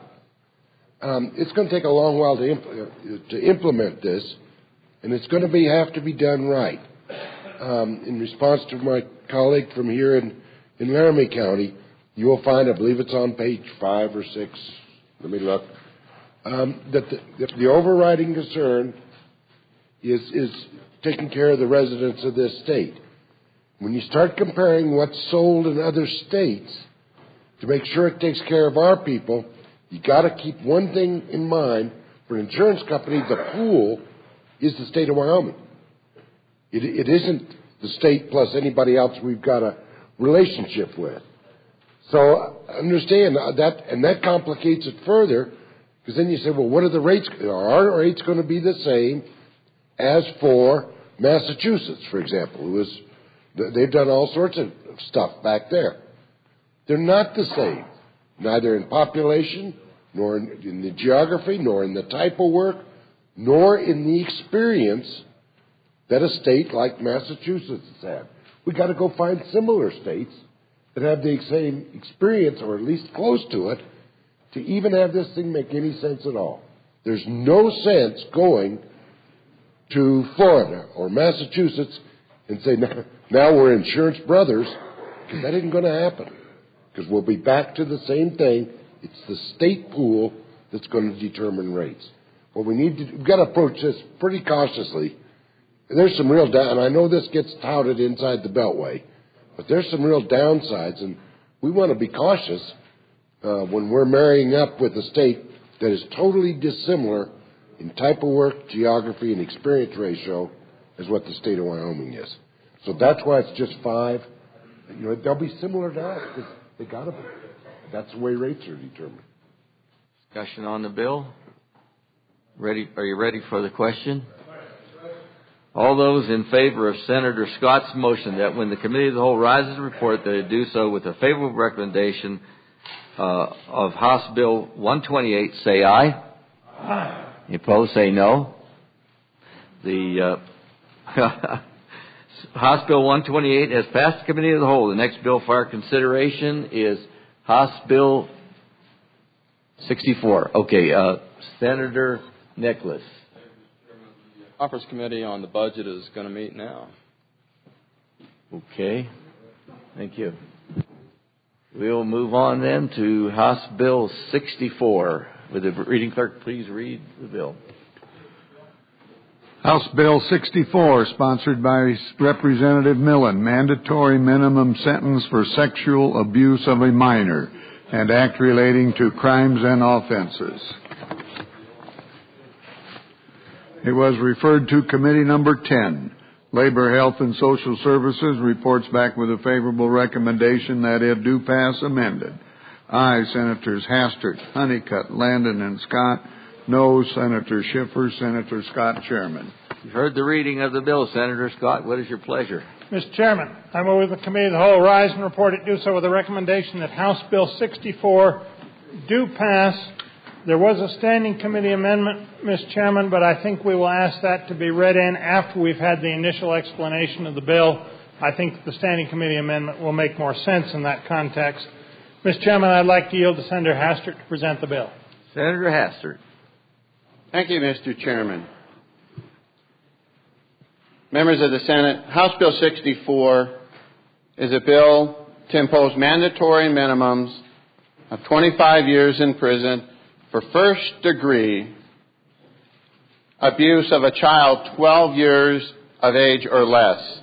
Um, it's going to take a long while to, impl- to implement this, and it's going to be have to be done right. Um, in response to my colleague from here in, in Laramie County, you will find, I believe it's on page five or six, let me look, um, that the, that the overriding concern is, is taking care of the residents of this state. When you start comparing what's sold in other states to make sure it takes care of our people, you got to keep one thing in mind. For an insurance company, the pool is the state of Wyoming. It, it isn't the state plus anybody else we've got a relationship with. So understand that, and that complicates it further, because then you say, well, what are the rates? Are our rates going to be the same as for Massachusetts, for example, who is they've done all sorts of stuff back there. They're not the same, neither in population, nor in, in the geography, nor in the type of work, nor in the experience that a state like Massachusetts has had. We've got to go find similar states that have the same experience, or at least close to it, to even have this thing make any sense at all. There's no sense going to Florida or Massachusetts and say, now, now we're insurance brothers, because that isn't going to happen. Because we'll be back to the same thing. It's the state pool that's going to determine rates. What we need to, we've got to approach this pretty cautiously. There's some real, and I know this gets touted inside the Beltway, but there's some real downsides, and we want to be cautious uh, when we're marrying up with a state that is totally dissimilar in type of work, geography, and experience ratio as what the state of Wyoming is. So that's why it's just five. You know, they'll be similar to us because they got to be. That's the way rates are determined. Discussion on the bill. Ready? Are you ready for the question? All those in favor of Senator Scott's motion that when the Committee of the Whole rises a report, that it do so with a favorable recommendation uh, of House Bill one twenty-eight, say aye. Aye. Opposed, say no. The uh, House Bill one twenty-eight has passed the Committee of the Whole. The next bill for our consideration is House Bill sixty-four. Okay, uh, Senator Nicholas. Conference Committee on the Budget is going to meet now. Okay, thank you. We'll move on then to House Bill sixty-four. Would the reading clerk please read the bill? House Bill sixty-four, sponsored by Representative Millen, mandatory minimum sentence for sexual abuse of a minor, and act relating to crimes and offenses. It was referred to Committee Number ten. Labor, Health, and Social Services reports back with a favorable recommendation that it do pass amended. Aye, Senators Hastert, Honeycutt, Landon, and Scott. No, Senator Schiffer. Senator Scott, Chairman. You've heard the reading of the bill, Senator Scott. What is your pleasure? Mister Chairman, I move the Committee of the Whole rise and report it do so with a recommendation that House Bill sixty-four do pass. There was a standing committee amendment, Mister Chairman, but I think we will ask that to be read in after we've had the initial explanation of the bill. I think the standing committee amendment will make more sense in that context. Mister Chairman, I'd like to yield to Senator Hastert to present the bill. Senator Hastert. Thank you, Mister Chairman. Members of the Senate, House Bill sixty-four is a bill to impose mandatory minimums of twenty-five years in prison for first-degree abuse of a child twelve years of age or less.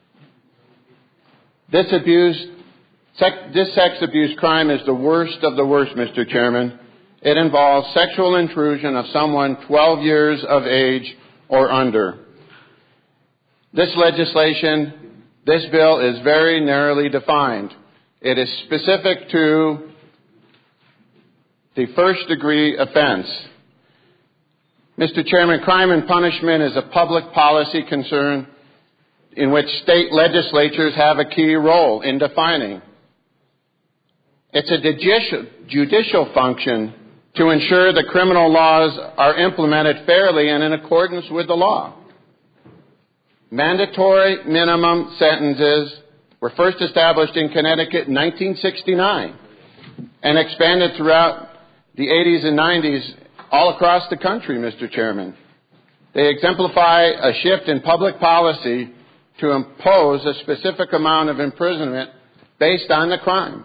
This abuse, sec, this sex abuse crime is the worst of the worst, Mister Chairman. It involves sexual intrusion of someone twelve years of age or under. This legislation, this bill is very narrowly defined. It is specific to the first-degree offense. Mister Chairman, crime and punishment is a public policy concern in which state legislatures have a key role in defining. It's a judicial, judicial function to ensure the criminal laws are implemented fairly and in accordance with the law. Mandatory minimum sentences were first established in Connecticut in nineteen sixty-nine and expanded throughout the eighties and nineties all across the country, Mister Chairman. They exemplify a shift in public policy to impose a specific amount of imprisonment based on the crime.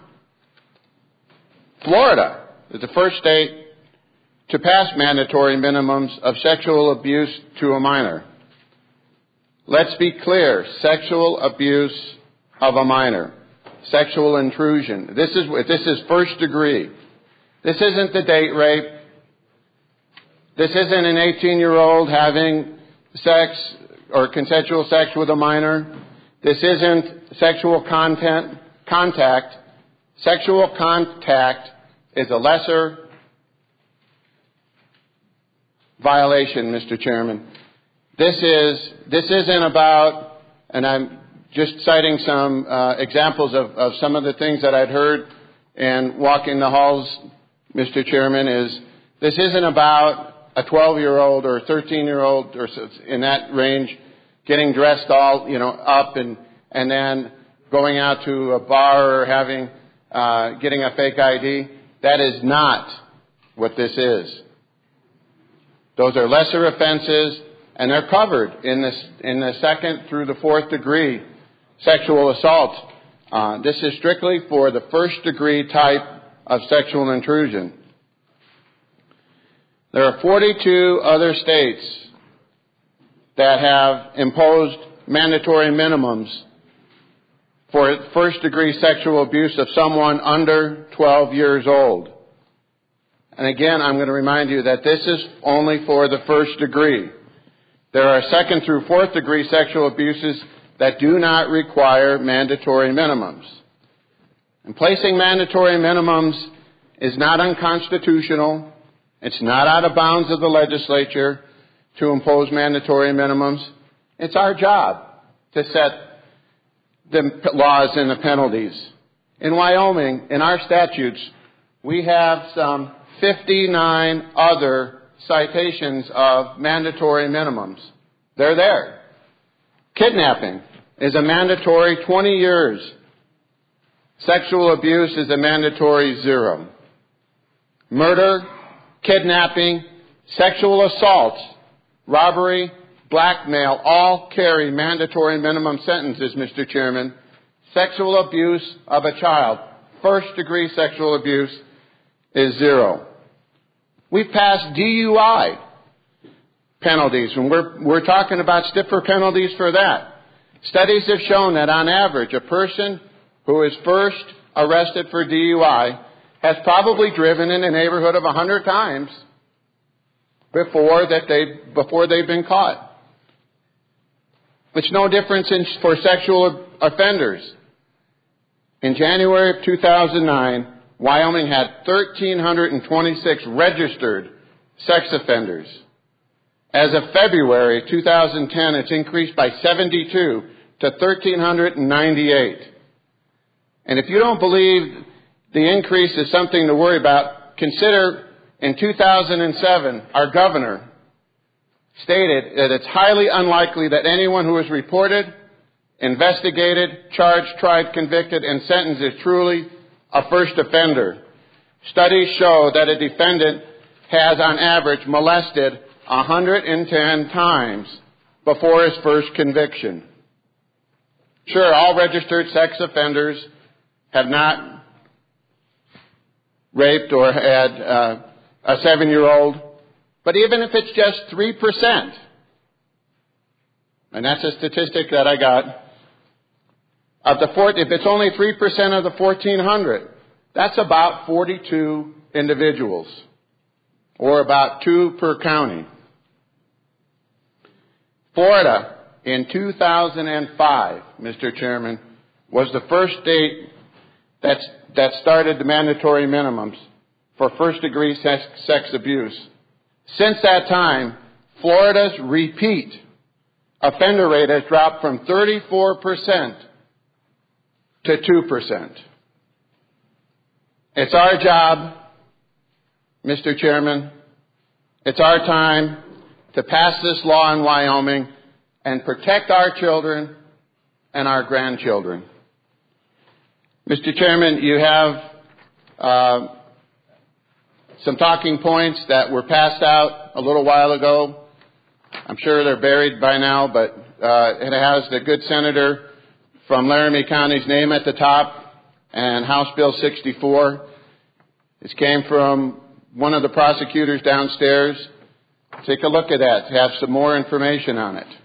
Florida is the first state to pass mandatory minimums of sexual abuse to a minor. Let's be clear, sexual abuse of a minor, sexual intrusion. This is, this is first degree. This isn't the date rape. This isn't an eighteen-year-old having sex or consensual sex with a minor. This isn't sexual content, contact. Sexual contact is a lesser violation, Mister Chairman. This is, this isn't about, and I'm just citing some uh, examples of, of some of the things that I'd heard and walking the halls, Mister Chairman, is this isn't about a twelve-year-old or a thirteen-year-old or in that range getting dressed all, you know, up and, and then going out to a bar or having, uh, getting a fake I D. That is not what this is. Those are lesser offenses, and they're covered in this, in the second through the fourth degree sexual assault. Uh, this is strictly for the first degree type of sexual intrusion. There are forty-two other states that have imposed mandatory minimums for first degree sexual abuse of someone under twelve years old. And again, I'm going to remind you that this is only for the first degree. There are second through fourth degree sexual abuses that do not require mandatory minimums. And placing mandatory minimums is not unconstitutional. It's not out of bounds of the legislature to impose mandatory minimums. It's our job to set the laws and the penalties. In Wyoming, in our statutes, we have some fifty-nine other citations of mandatory minimums. They're there. Kidnapping is a mandatory twenty years. Sexual abuse is a mandatory zero. Murder, kidnapping, sexual assault, robbery, blackmail all carry mandatory minimum sentences, Mister Chairman. Sexual abuse of a child, first degree sexual abuse, is zero. We've passed D U I penalties, and we're, we're talking about stiffer penalties for that. Studies have shown that on average, a person who is first arrested for D U I has probably driven in the neighborhood of one hundred times before that they before they've been caught. It's no difference in, for sexual offenders. In January of two thousand nine, Wyoming had one thousand three hundred twenty-six registered sex offenders. As of February two thousand ten, it's increased by seventy-two to one thousand three hundred ninety-eight. And if you don't believe the increase is something to worry about, consider in two thousand seven, our governor stated that it's highly unlikely that anyone who is reported, investigated, charged, tried, convicted, and sentenced is truly a first offender. Studies show that a defendant has, on average, molested one hundred ten times before his first conviction. Sure, all registered sex offenders have not raped or had uh, a seven-year-old, but even if it's just three percent, and that's a statistic that I got, of the four, if it's only three percent of the fourteen hundred, that's about forty-two individuals, or about two per county. Florida, in two thousand five, Mister Chairman, was the first state that's, that started the mandatory minimums for first-degree sex, sex abuse. Since that time, Florida's repeat offender rate has dropped from thirty-four percent to two percent. It's our job, Mister Chairman, it's our time to pass this law in Wyoming and protect our children and our grandchildren. Mister Chairman, you have uh, some talking points that were passed out a little while ago. I'm sure they're buried by now, but uh, it has the good senator from Laramie County's name at the top and House Bill sixty-four. This came from one of the prosecutors downstairs. Take a look at that to have some more information on it.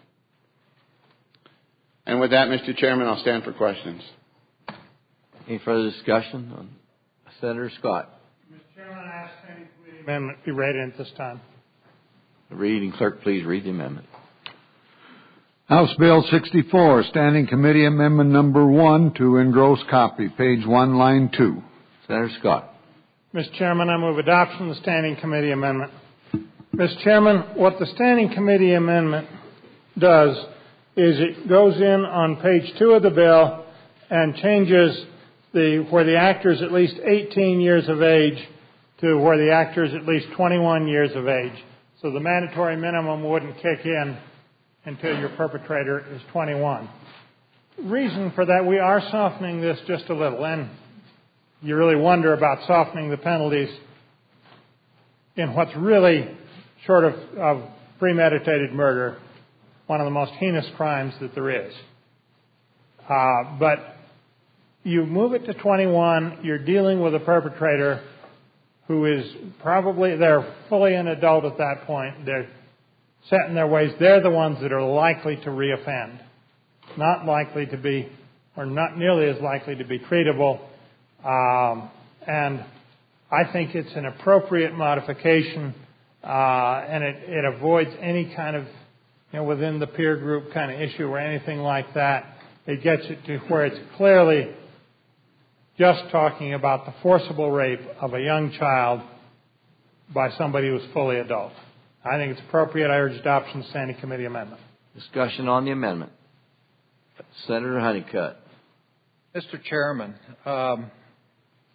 And with that, Mister Chairman, I'll stand for questions. Any further discussion on Senator Scott? Mister Chairman, I ask any committee amendment be read in at this time. The reading clerk, please read the amendment. House Bill sixty-four, Standing Committee Amendment Number one to engross copy, page one, line two. Senator Scott. Mister Chairman, I move adoption of the Standing Committee Amendment. Mister Chairman, what the Standing Committee Amendment does is it goes in on page two of the bill and changes the where the actor is at least eighteen years of age to where the actor is at least twenty-one years of age. So the mandatory minimum wouldn't kick in until your perpetrator is twenty-one. Reason for that, we are softening this just a little, and you really wonder about softening the penalties in what's really, short of, of premeditated murder, one of the most heinous crimes that there is. Uh, but you move it to twenty-one, you're dealing with a perpetrator who is probably, they're fully an adult at that point. They're set in their ways. They're the ones that are likely to reoffend, not likely to be, or not nearly as likely to be treatable. Um, and I think it's an appropriate modification, uh, and it, it avoids any kind of, you know, within the peer group kind of issue or anything like that. It gets it to where it's clearly just talking about the forcible rape of a young child by somebody who's fully adult. I think it's appropriate. I urge adoption of the Standing Committee Amendment. Discussion on the amendment. Senator Honeycutt. Mister Chairman, um,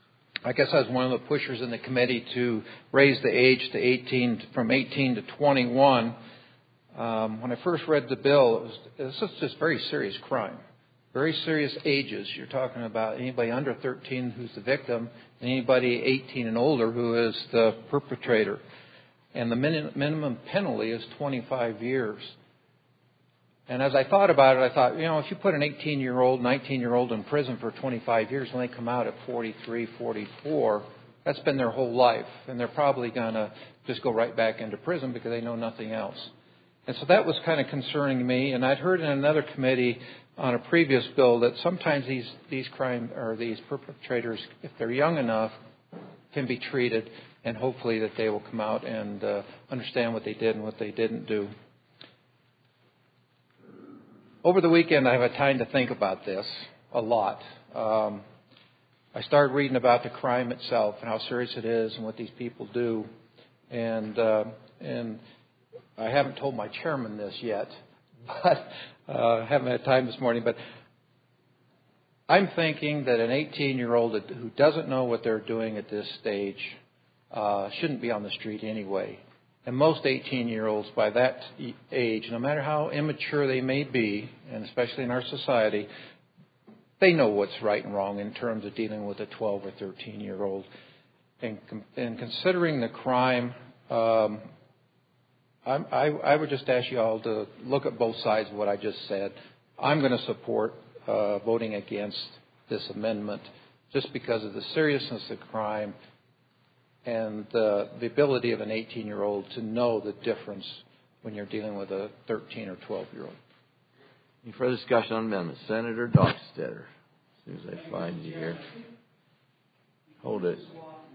I guess I was one of the pushers in the committee to raise the age to eighteen, from eighteen to twenty-one. Um, when I first read the bill, it was, it was just, just very serious crime. Very serious ages. You're talking about anybody under thirteen who's the victim, and anybody eighteen and older who is the perpetrator. And the min- minimum penalty is twenty-five years. And as I thought about it, I thought, you know, if you put an eighteen-year-old, nineteen-year-old in prison for twenty-five years and they come out at forty-three, forty-four, that's been their whole life. And they're probably going to just go right back into prison because they know nothing else. And so that was kind of concerning me. And I'd heard in another committee on a previous bill that sometimes these, these crime or these perpetrators, if they're young enough, can be treated, and hopefully that they will come out and uh, understand what they did and what they didn't do. Over the weekend, I've had time to think about this a lot. Um, I started reading about the crime itself and how serious it is and what these people do. And uh, and I haven't told my chairman this yet, but uh, I haven't had time this morning. But I'm thinking that an eighteen-year-old who doesn't know what they're doing at this stage uh, shouldn't be on the street anyway. And most eighteen-year-olds by that age, no matter how immature they may be, and especially in our society, they know what's right and wrong in terms of dealing with a twelve or thirteen-year-old. And, and considering the crime, um, I'm, I, I would just ask you all to look at both sides of what I just said. I'm going to support uh, voting against this amendment just because of the seriousness of the crime and uh, the ability of an eighteen-year-old to know the difference when you're dealing with a thirteen or twelve-year-old. Any further discussion on amendments? Senator Dockstader. As soon as I find you here. Hold it.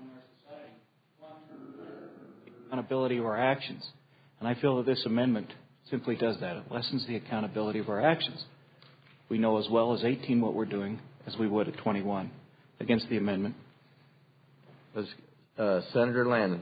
Accountability of our actions. And I feel that this amendment simply does that. It lessens the accountability of our actions. We know as well as eighteen what we're doing as we would at twenty-one against the amendment. Uh, Senator Landon.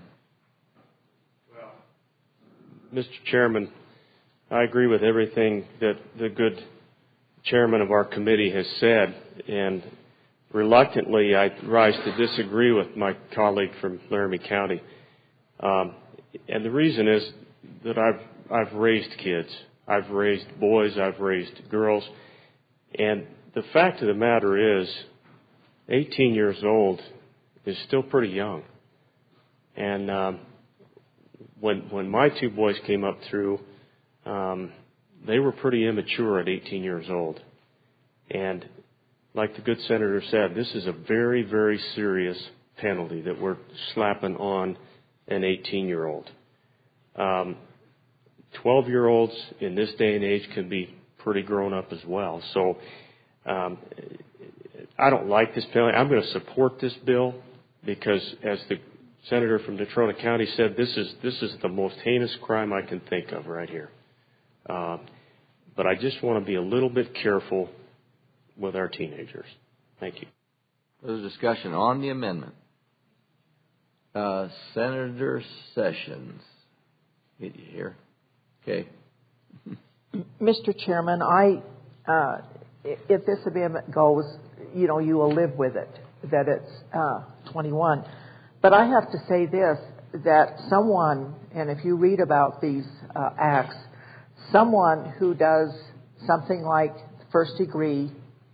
Well, Mister Chairman, I agree with everything that the good chairman of our committee has said, and reluctantly I rise to disagree with my colleague from Laramie County. Um, and the reason is that I've I've raised kids. I've raised boys. I've raised girls. And the fact of the matter is, eighteen years old is still pretty young. And um, when when my two boys came up through, um, they were pretty immature at eighteen years old. And like the good senator said, this is a very, very serious penalty that we're slapping on an eighteen-year-old. Um, twelve-year-olds in this day and age can be pretty grown up as well. So um, I don't like this penalty. I'm going to support this bill because, as the senator from Natrona County said, this is this is the most heinous crime I can think of right here. Uh, but I just want to be a little bit careful with our teenagers. Thank you. There's discussion on the amendment. Uh, Senator Sessions. Get you here. Okay. Mister Chairman, I, uh, if this amendment goes, you know, you will live with it, that it's uh, twenty-one. But I have to say this, that someone, and if you read about these uh, acts, someone who does something like first degree,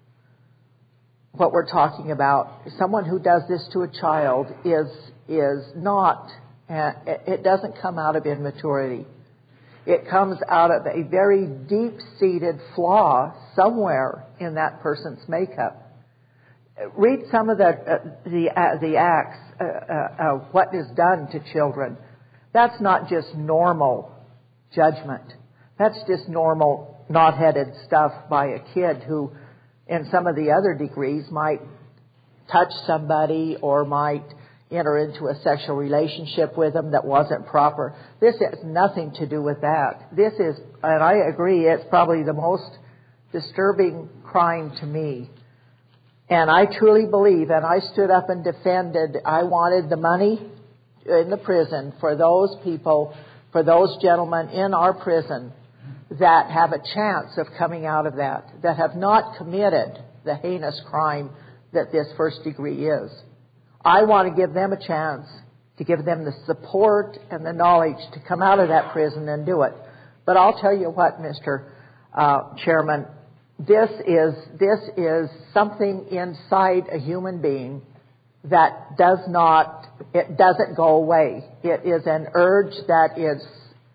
what we're talking about, someone who does this to a child is is not, uh, it doesn't come out of immaturity. It comes out of a very deep-seated flaw somewhere in that person's makeup. Read some of the uh, the uh, the acts, uh, uh, uh, what is done to children. That's not just normal judgment. That's just normal knot-headed stuff by a kid who, in some of the other degrees, might touch somebody or might enter into a sexual relationship with them that wasn't proper. This has nothing to do with that. This is, and I agree, it's probably the most disturbing crime to me. And I truly believe, and I stood up and defended, I wanted the money in the prison for those people, for those gentlemen in our prison that have a chance of coming out of that, that have not committed the heinous crime that this first degree is. I want to give them a chance, to give them the support and the knowledge to come out of that prison and do it. But I'll tell you what, Mister Uh, Chairman, this is this is something inside a human being that does not, it doesn't go away. It is an urge that is,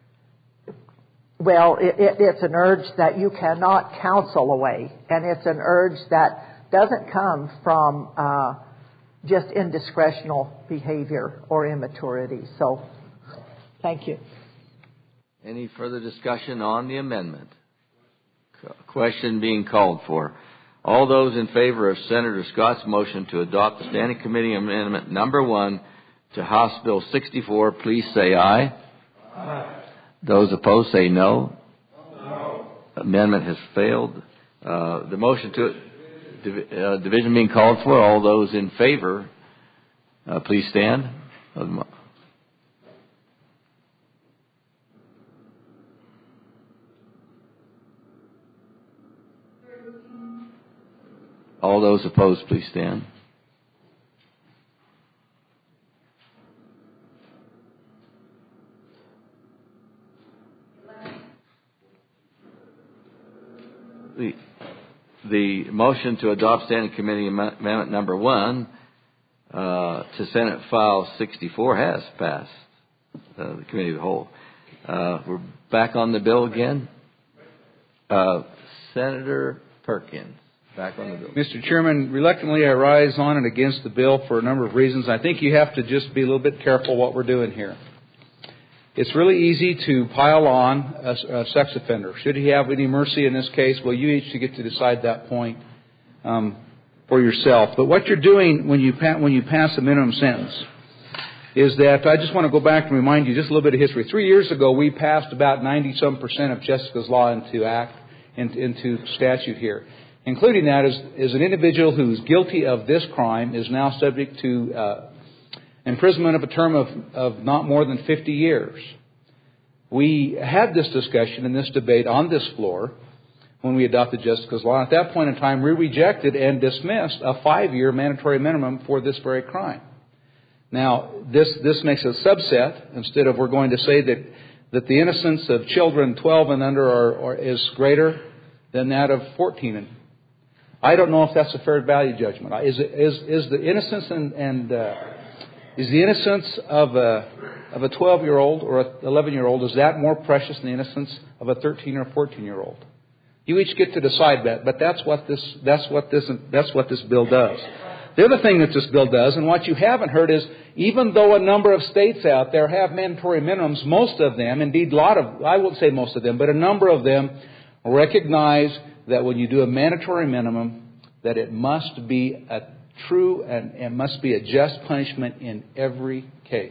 well, it, it, it's an urge that you cannot counsel away, and it's an urge that doesn't come from uh, just indiscretional behavior or immaturity. So, thank you. Any further discussion on the amendment? Question being called for. All those in favor of Senator Scott's motion to adopt the Standing Committee Amendment number one to House Bill sixty-four, please say aye. Aye. Those opposed say no. No. Amendment has failed. Uh, the motion to div- uh, division being called for. All those in favor, uh, please stand. All those opposed, please stand. The, the motion to adopt Standing Committee Amendment number one uh, to Senate File sixty-four has passed uh, the Committee of the Whole. Uh, we're back on the bill again. Uh, Senator Perkins. Back on the bill. Mister Chairman, reluctantly I rise on and against the bill for a number of reasons. I think you have to just be a little bit careful what we're doing here. It's really easy to pile on a, a sex offender. Should he have any mercy in this case? Well, you each get to decide that point um, for yourself. But what you're doing when you pa- when you pass a minimum sentence is that I just want to go back and remind you just a little bit of history. Three years ago, we passed about ninety-some percent of Jessica's Law into act into, into statute here. Including that is, is an individual who's guilty of this crime is now subject to uh, imprisonment of a term of, of not more than fifty years. We had this discussion and this debate on this floor when we adopted Jessica's Law. At that point in time, we rejected and dismissed a five-year mandatory minimum for this very crime. Now, this, this makes a subset. Instead of we're going to say that, that the innocence of children twelve and under are, are, is greater than that of fourteen and I don't know if that's a fair value judgment. Is it, is is the innocence and, and uh, is the innocence of a of a twelve-year-old or an eleven-year-old, is that more precious than the innocence of a thirteen or fourteen-year-old? You each get to decide that, but that's what this that's what this that's what this bill does. The other thing that this bill does, and what you haven't heard, is even though a number of states out there have mandatory minimums, most of them, indeed a lot of, I won't say most of them, but a number of them recognize that when you do a mandatory minimum, that it must be a true and it must be a just punishment in every case.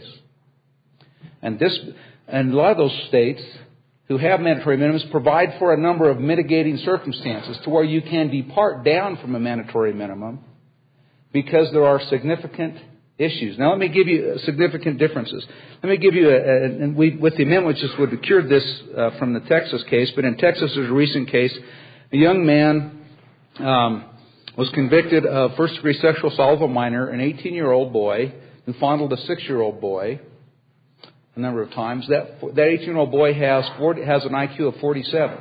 And this, and a lot of those states who have mandatory minimums provide for a number of mitigating circumstances to where you can depart down from a mandatory minimum because there are significant issues. Now, let me give you significant differences. Let me give you, a, a, and we, with the amendment, just would have cured this uh, from the Texas case, but in Texas there's a recent case. A young man um, was convicted of first-degree sexual assault of a minor, an eighteen-year-old boy who fondled a six-year-old boy a number of times. That that eighteen-year-old boy has forty, has an I Q of forty-seven.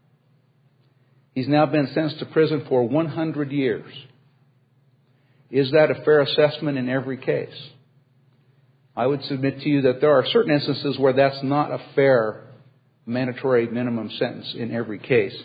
He's now been sentenced to prison for one hundred years. Is that a fair assessment in every case? I would submit to you that there are certain instances where that's not a fair mandatory minimum sentence in every case.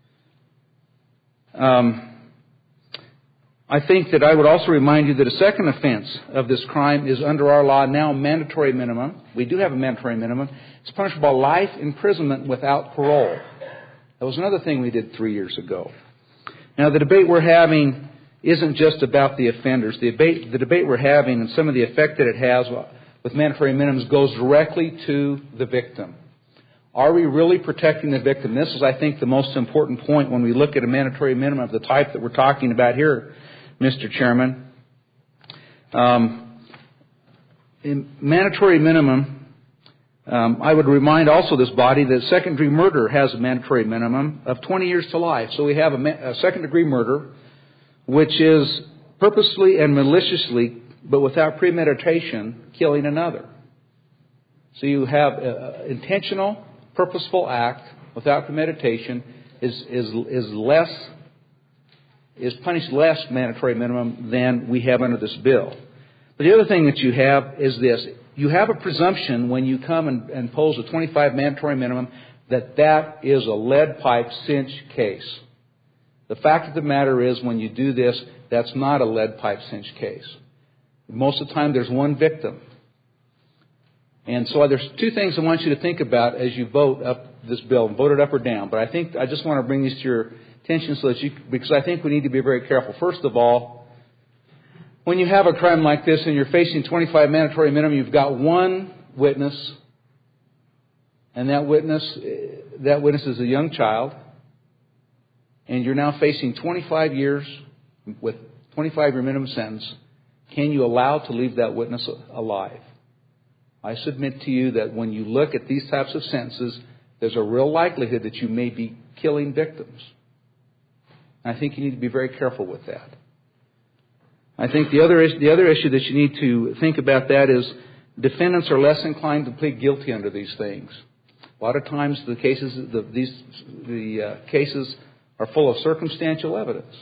Um, I think that I would also remind you that a second offense of this crime is under our law now mandatory minimum. We do have a mandatory minimum. It's punishable by life imprisonment without parole. That was another thing we did three years ago. Now, the debate we're having isn't just about the offenders. The debate, the debate we're having and some of the effect that it has with mandatory minimums goes directly to the victim. Are we really protecting the victim? This is, I think, the most important point when we look at a mandatory minimum of the type that we're talking about here, Mister Chairman. Um, in mandatory minimum, um, I would remind also this body that second-degree murder has a mandatory minimum of twenty years to life. So we have a, a second-degree murder, which is purposely and maliciously but without premeditation, killing another. So you have uh, intentional, purposeful act without premeditation is is is less is punished less mandatory minimum than we have under this bill. But the other thing that you have is this: you have a presumption when you come and, and impose a twenty-five mandatory minimum that that is a lead pipe cinch case. The fact of the matter is, when you do this, that's not a lead pipe cinch case. Most of the time, there's one victim. And so there's two things I want you to think about as you vote up this bill, vote it up or down. But I think I just want to bring these to your attention so that you, because I think we need to be very careful. First of all, when you have a crime like this and you're facing twenty-five mandatory minimum, you've got one witness, and that witness, that witness is a young child, and you're now facing twenty-five years with twenty-five year minimum sentence. Can you allow to leave that witness alive? I submit to you that when you look at these types of sentences, there's a real likelihood that you may be killing victims. I think you need to be very careful with that. I think the other the other issue that you need to think about that is defendants are less inclined to plead guilty under these things. A lot of times the cases the, these the uh, cases are full of circumstantial evidence.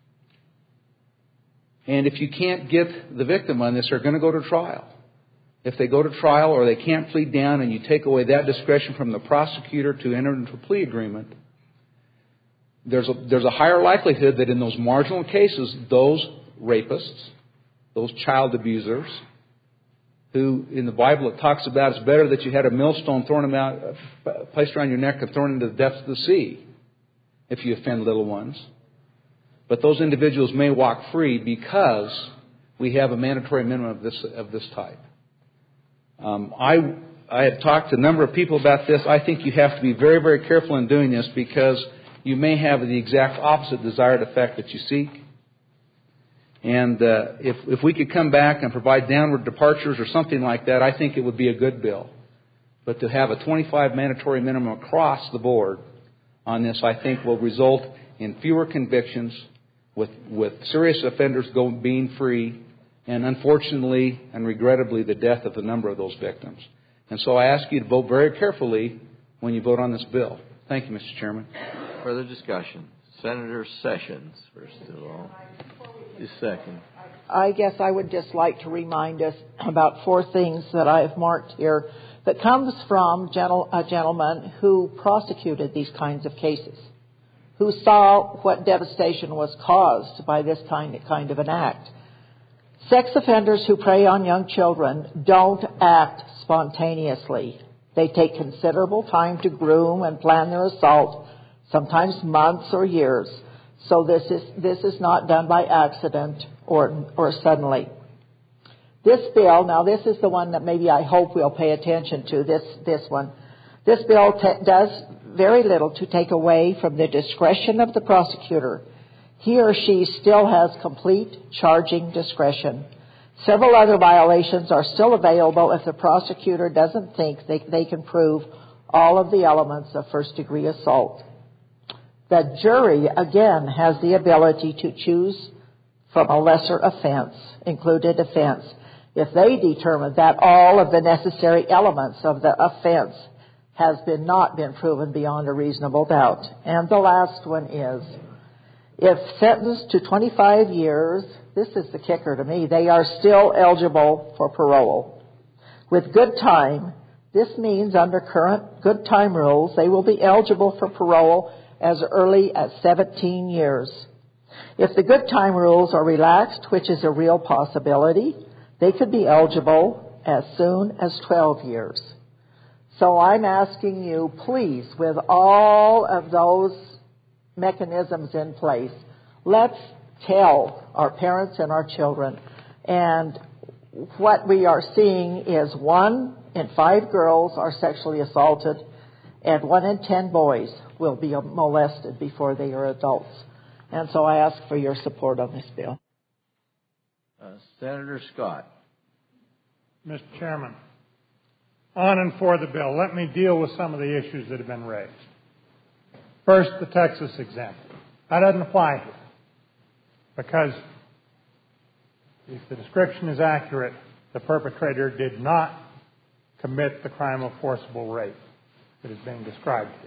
And if you can't get the victim on this, they're going to go to trial. If they go to trial or they can't plead down and you take away that discretion from the prosecutor to enter into a plea agreement, there's a, there's a higher likelihood that in those marginal cases, those rapists, those child abusers, who in the Bible it talks about it's better that you had a millstone thrown about, uh, placed around your neck and thrown into the depths of the sea if you offend little ones. But those individuals may walk free because we have a mandatory minimum of this of this type. Um, I I have talked to a number of people about this. I think you have to be very, very careful in doing this because you may have the exact opposite desired effect that you seek. And uh, if if we could come back and provide downward departures or something like that, I think it would be a good bill. But to have a twenty-five mandatory minimum across the board on this, I think will result in fewer convictions, with with serious offenders going being free, and unfortunately and regrettably the death of a number of those victims. And so I ask you to vote very carefully when you vote on this bill. Thank you, Mister Chairman. Further discussion. Senator Sessions, first of all. Just second. I guess I would just like to remind us about four things that I have marked here that comes from gentle, a gentleman who prosecuted these kinds of cases, who saw what devastation was caused by this kind, kind of an act. Sex offenders who prey on young children don't act spontaneously. They take considerable time to groom and plan their assault, sometimes months or years. So this is this is not done by accident or or suddenly. This bill, now this is the one that maybe I hope we'll pay attention to, this, this one. This bill t- does very little to take away from the discretion of the prosecutor. He or she still has complete charging discretion. Several other violations are still available if the prosecutor doesn't think they, they can prove all of the elements of first-degree assault. The jury, again, has the ability to choose from a lesser offense, included offense, if they determine that all of the necessary elements of the offense has been not been proven beyond a reasonable doubt. And the last one is, if sentenced to twenty-five years, this is the kicker to me, they are still eligible for parole. With good time, this means under current good time rules, they will be eligible for parole as early as seventeen years. If the good time rules are relaxed, which is a real possibility, they could be eligible as soon as twelve years. So I'm asking you, please, with all of those mechanisms in place, let's tell our parents and our children. And what we are seeing is one in five girls are sexually assaulted, and one in ten boys will be molested before they are adults. And so I ask for your support on this bill. Uh, Senator Scott. Mister Chairman, on and for the bill, let me deal with some of the issues that have been raised. First, the Texas example. That doesn't apply here because If the description is accurate, the perpetrator did not commit the crime of forcible rape that is being described here.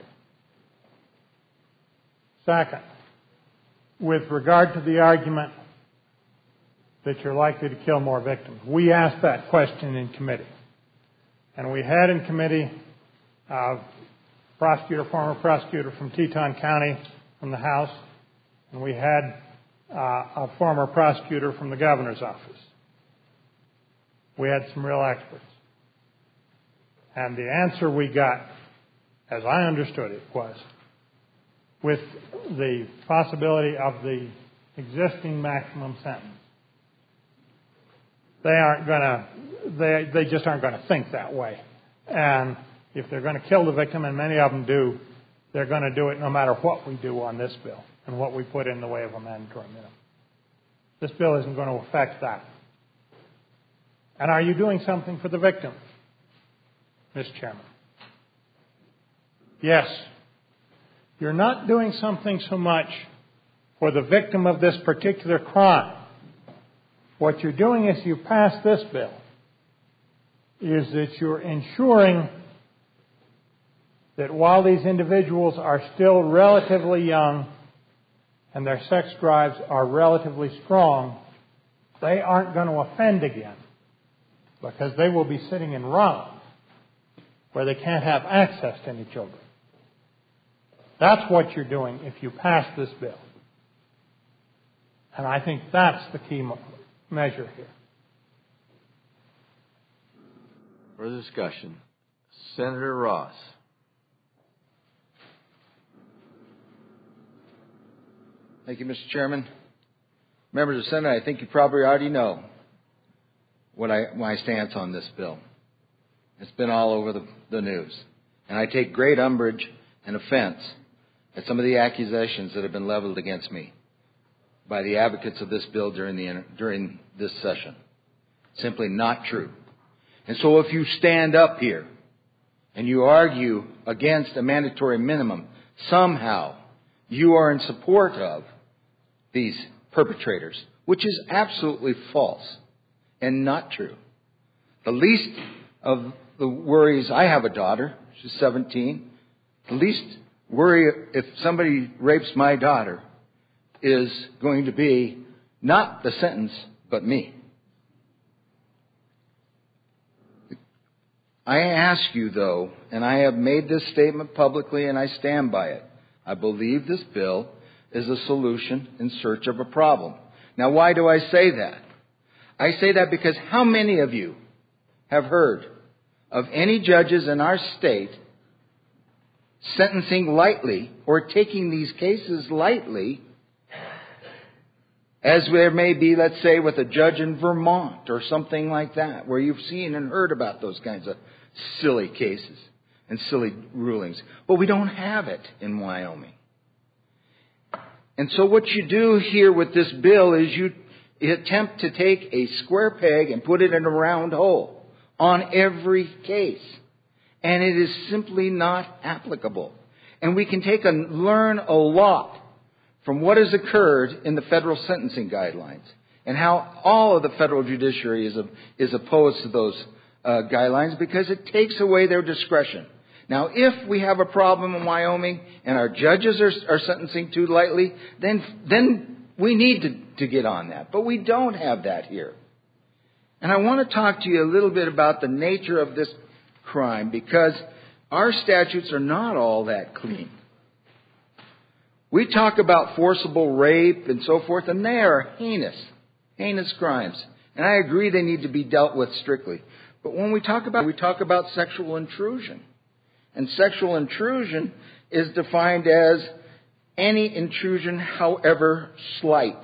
Second, with regard to the argument that you're likely to kill more victims, we asked that question in committee. And we had in committee a prosecutor, former prosecutor from Teton County from the House, and we had uh, a former prosecutor from the governor's office. We had some real experts. And the answer we got, as I understood it, was with the possibility of the existing maximum sentence, they aren't going to, they, they just aren't going to think that way. And if they're going to kill the victim, and many of them do, they're going to do it no matter what we do on this bill and what we put in the way of a mandatory minimum. This bill isn't going to affect that. And are you doing something for the victim, Mister Chairman? Yes. You're not doing something so much for the victim of this particular crime. What you're doing is you pass this bill is that you're ensuring that while these individuals are still relatively young and their sex drives are relatively strong, they aren't going to offend again because they will be sitting in rungs where they can't have access to any children. That's what you're doing if you pass this bill. And I think that's the key measure here. Further discussion. Senator Ross. Thank you, Mister Chairman. Members of the Senate, I think you probably already know what I, my stance on this bill. It's been all over the, the news. And I take great umbrage and offense at some of the accusations that have been leveled against me by the advocates of this bill during, the, during this session. Simply not true. And so if you stand up here and you argue against a mandatory minimum, somehow you are in support of these perpetrators, which is absolutely false and not true. The least of the worries, I have a daughter, she's seventeen, the least worry if somebody rapes my daughter is going to be not the sentence, but me. I ask you, though, and I have made this statement publicly and I stand by it, I believe this bill is a solution in search of a problem. Now, why do I say that? I say that because how many of you have heard of any judges in our state sentencing lightly or taking these cases lightly, as there may be, let's say, with a judge in Vermont or something like that, where you've seen and heard about those kinds of silly cases and silly rulings. But we don't have it in Wyoming. And so what you do here with this bill is you attempt to take a square peg and put it in a round hole on every case. And it is simply not applicable. And we can take and learn a lot from what has occurred in the federal sentencing guidelines and how all of the federal judiciary is, is opposed to those uh, guidelines because it takes away their discretion. Now, if we have a problem in Wyoming and our judges are, are sentencing too lightly, then, then we need to, to get on that. But we don't have that here. And I want to talk to you a little bit about the nature of this crime because our statutes are not all that clean. We talk about forcible rape and so forth, and they are heinous, heinous crimes. And I agree they need to be dealt with strictly. But when we talk about, we talk about sexual intrusion. And sexual intrusion is defined as any intrusion, however slight.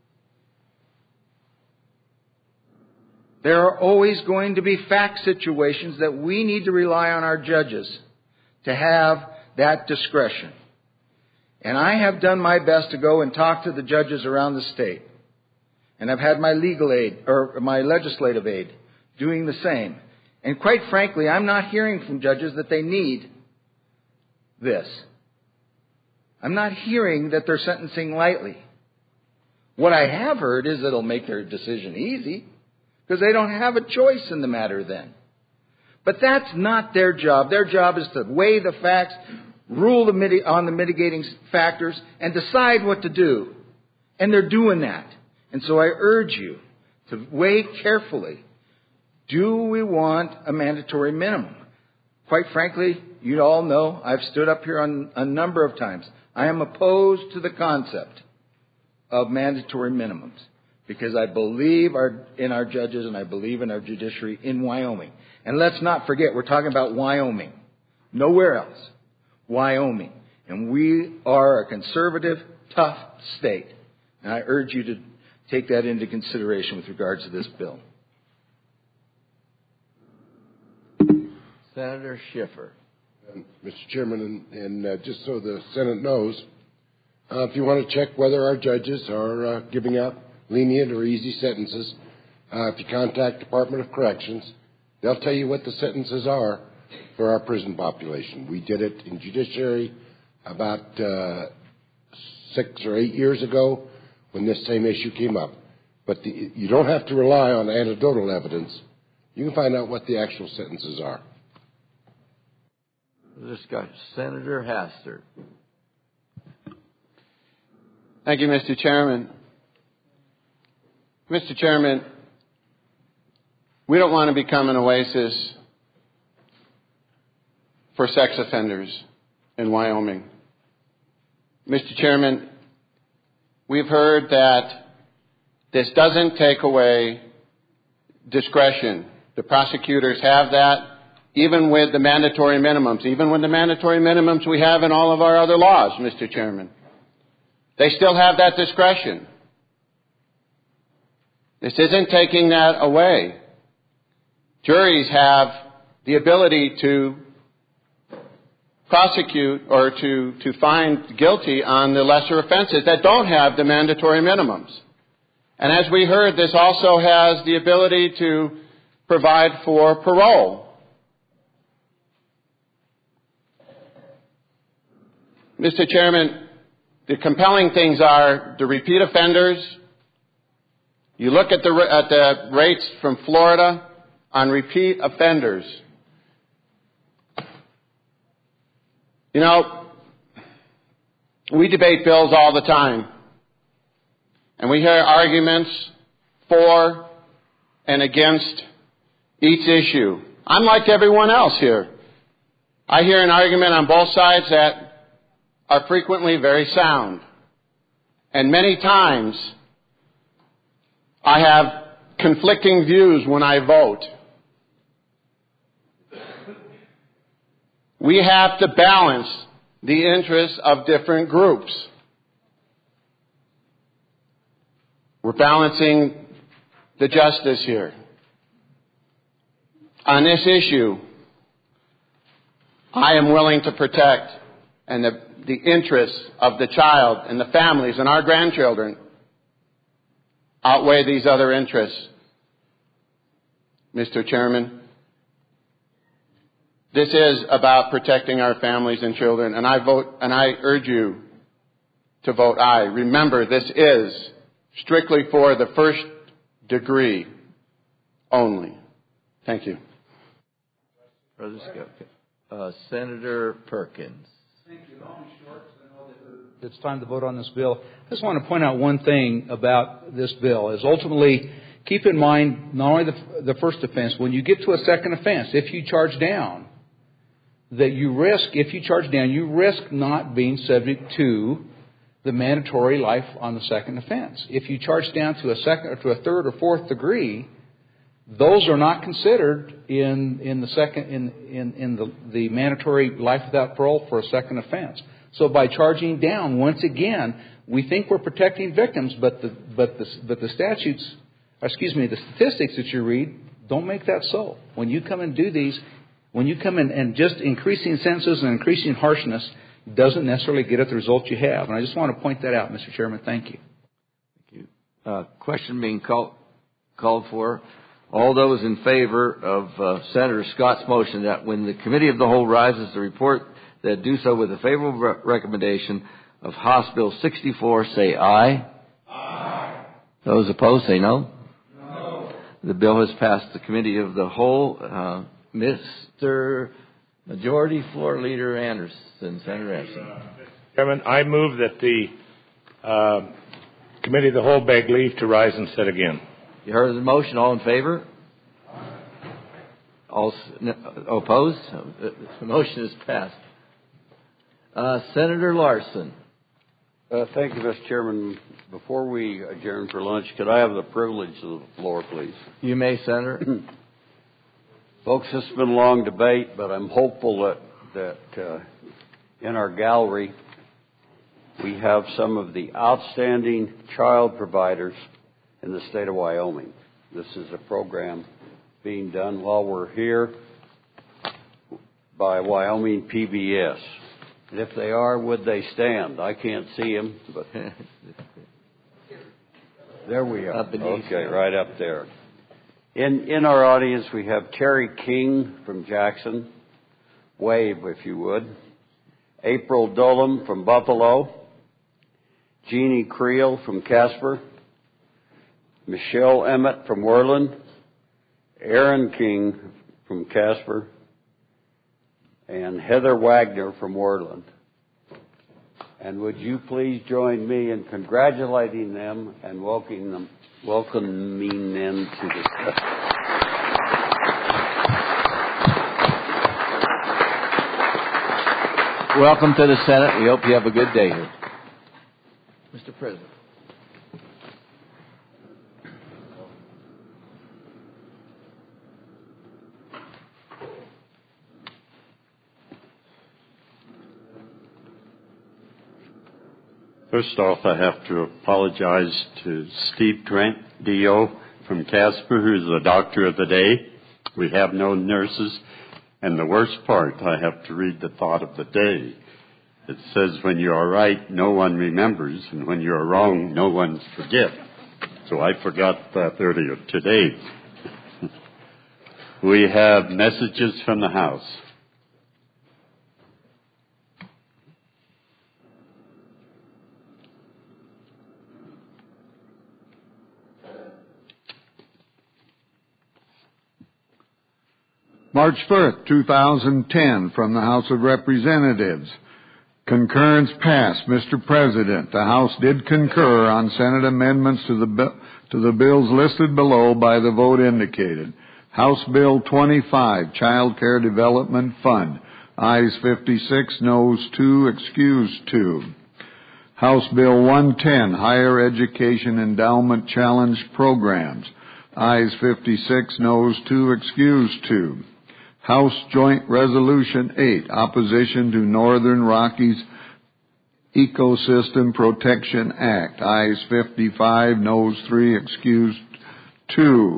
There are always going to be fact situations that we need to rely on our judges to have that discretion. And I have done my best to go and talk to the judges around the state. And I've had my legal aid, or my legislative aid, doing the same. And quite frankly, I'm not hearing from judges that they need this. I'm not hearing that they're sentencing lightly. What I have heard is it'll make their decision easy because they don't have a choice in the matter then. But that's not their job. Their job is to weigh the facts, rule the on the mitigating factors, and decide what to do. And they're doing that. And so I urge you to weigh carefully. Do we want a mandatory minimum? Quite frankly, you all know I've stood up here on a number of times. I am opposed to the concept of mandatory minimums because I believe our, in our judges and I believe in our judiciary in Wyoming. And let's not forget, we're talking about Wyoming. Nowhere else. Wyoming. And we are a conservative, tough state. And I urge you to take that into consideration with regards to this bill. Senator Schiffer. Um, Mister Chairman, and, and uh, just so the Senate knows, uh, if you want to check whether our judges are uh, giving out lenient or easy sentences, uh, if you contact Department of Corrections, they'll tell you what the sentences are for our prison population. We did it in judiciary about uh, six or eight years ago when this same issue came up. But the, you don't have to rely on anecdotal evidence. You can find out what the actual sentences are. Discussion. Senator Hastert. Thank you, Mister Chairman. Mister Chairman, we don't want to become an oasis for sex offenders in Wyoming. Mister Chairman, we've heard that this doesn't take away discretion. The prosecutors have that even with the mandatory minimums, even with the mandatory minimums we have in all of our other laws, Mister Chairman. They still have that discretion. This isn't taking that away. Juries have the ability to prosecute or to, to find guilty on the lesser offenses that don't have the mandatory minimums. And as we heard, this also has the ability to provide for parole. Mister Chairman, the compelling things are the repeat offenders. You look at the, at the rates from Florida on repeat offenders. You know, we debate bills all the time. And we hear arguments for and against each issue. I'm like everyone else here. I hear an argument on both sides that are frequently very sound. And many times I have conflicting views when I vote. We have to balance the interests of different groups. We're balancing the justice here. On this issue, I am willing to protect and the, the interests of the child and the families and our grandchildren outweigh these other interests. Mister Chairman, this is about protecting our families and children, and I vote, and I urge you to vote aye. Remember, this is strictly for the first degree only. Thank you. Uh, Senator Perkins. Thank you. Long and short, I know that it's time to vote on this bill. I just want to point out one thing about this bill is ultimately keep in mind not only the, the first offense, when you get to a second offense, if you charge down, that you risk, if you charge down, you risk not being subject to the mandatory life on the second offense. If you charge down to a second or to a third or fourth degree, those are not considered in, in the second in, in, in the, the mandatory life without parole for a second offense. So by charging down, once again, we think we're protecting victims, but the but the but the statutes, excuse me, the statistics that you read don't make that so. When you come and do these, when you come in and just increasing sentences and increasing harshness doesn't necessarily get at the result you have. And I just want to point that out, Mister Chairman. Thank you. Thank you. Uh, question being called called for. All those in favor of uh, Senator Scott's motion that when the Committee of the Whole rises to report, that do so with a favorable re- recommendation of House Bill sixty-four, say aye. Aye. Those opposed say no. No. The bill has passed the committee of the whole. Uh, Mister Majority Floor Leader Anderson, Senator Anderson. Chairman, I move that the uh, committee of the whole beg leave to rise and sit again. You heard the motion. All in favor? All no, opposed? The motion is passed. Uh, Senator Larson. Uh, thank you, Mister Chairman. Before we adjourn for lunch, could I have the privilege of the floor, please? You may, Senator. Folks, this has been a long debate, but I'm hopeful that, that uh, in our gallery we have some of the outstanding child providers in the state of Wyoming. This is a program being done while we're here by Wyoming P B S. And if they are, would they stand? I can't see them, but there we are. Okay, right up there. In in our audience, we have Terry King from Jackson. Wave, if you would. April Dolam from Buffalo. Jeannie Creel from Casper. Michelle Emmett from Worland. Aaron King from Casper. And Heather Wagner from Worland. And would you please join me in congratulating them and welcoming them, welcoming them to the session. Welcome to the Senate. We hope you have a good day here. Mister President. First off, I have to apologize to Steve Trent, D O from Casper, who's the doctor of the day. We have no nurses. And the worst part, I have to read the thought of the day. It says, when you are right, no one remembers, and when you are wrong, no one forgets. So I forgot that earlier today. We have messages from the House. March first, two thousand ten, from the House of Representatives. Concurrence passed. Mister President, the House did concur on Senate amendments to the, bi- to the bills listed below by the vote indicated. House Bill twenty-five, Child Care Development Fund. Ayes fifty-six, noes two, excused two. House Bill one ten, Higher Education Endowment Challenge Programs. Ayes fifty-six, noes two, excused two. House Joint Resolution eight, Opposition to Northern Rockies Ecosystem Protection Act. Ayes fifty-five, noes three, excused two.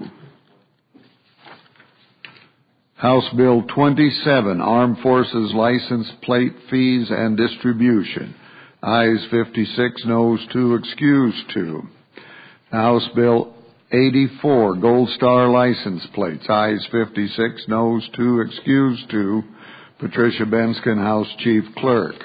House Bill twenty-seven, Armed Forces License Plate Fees and Distribution. Ayes fifty-six, noes two, excused two. House Bill eighty-four, Gold Star License Plates. Ayes fifty-six, noes two, excused two. Patricia Benskin, House Chief Clerk.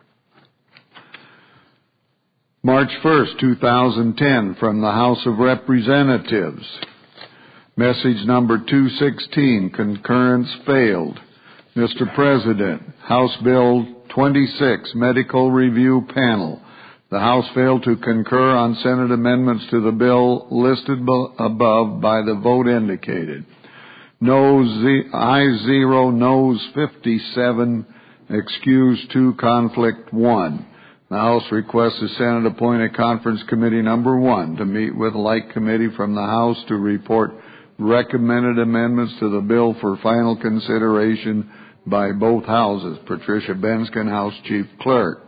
March first, two thousand ten, from the House of Representatives. Message number two sixteen, concurrence failed. Mister President, House Bill twenty-six, Medical Review Panel. The House failed to concur on Senate amendments to the bill listed above by the vote indicated. Noes, ayes zero, noes fifty-seven, excused two, conflict one. The House requests the Senate appoint a conference committee number one to meet with a like committee from the House to report recommended amendments to the bill for final consideration by both houses. Patricia Benskin, House Chief Clerk.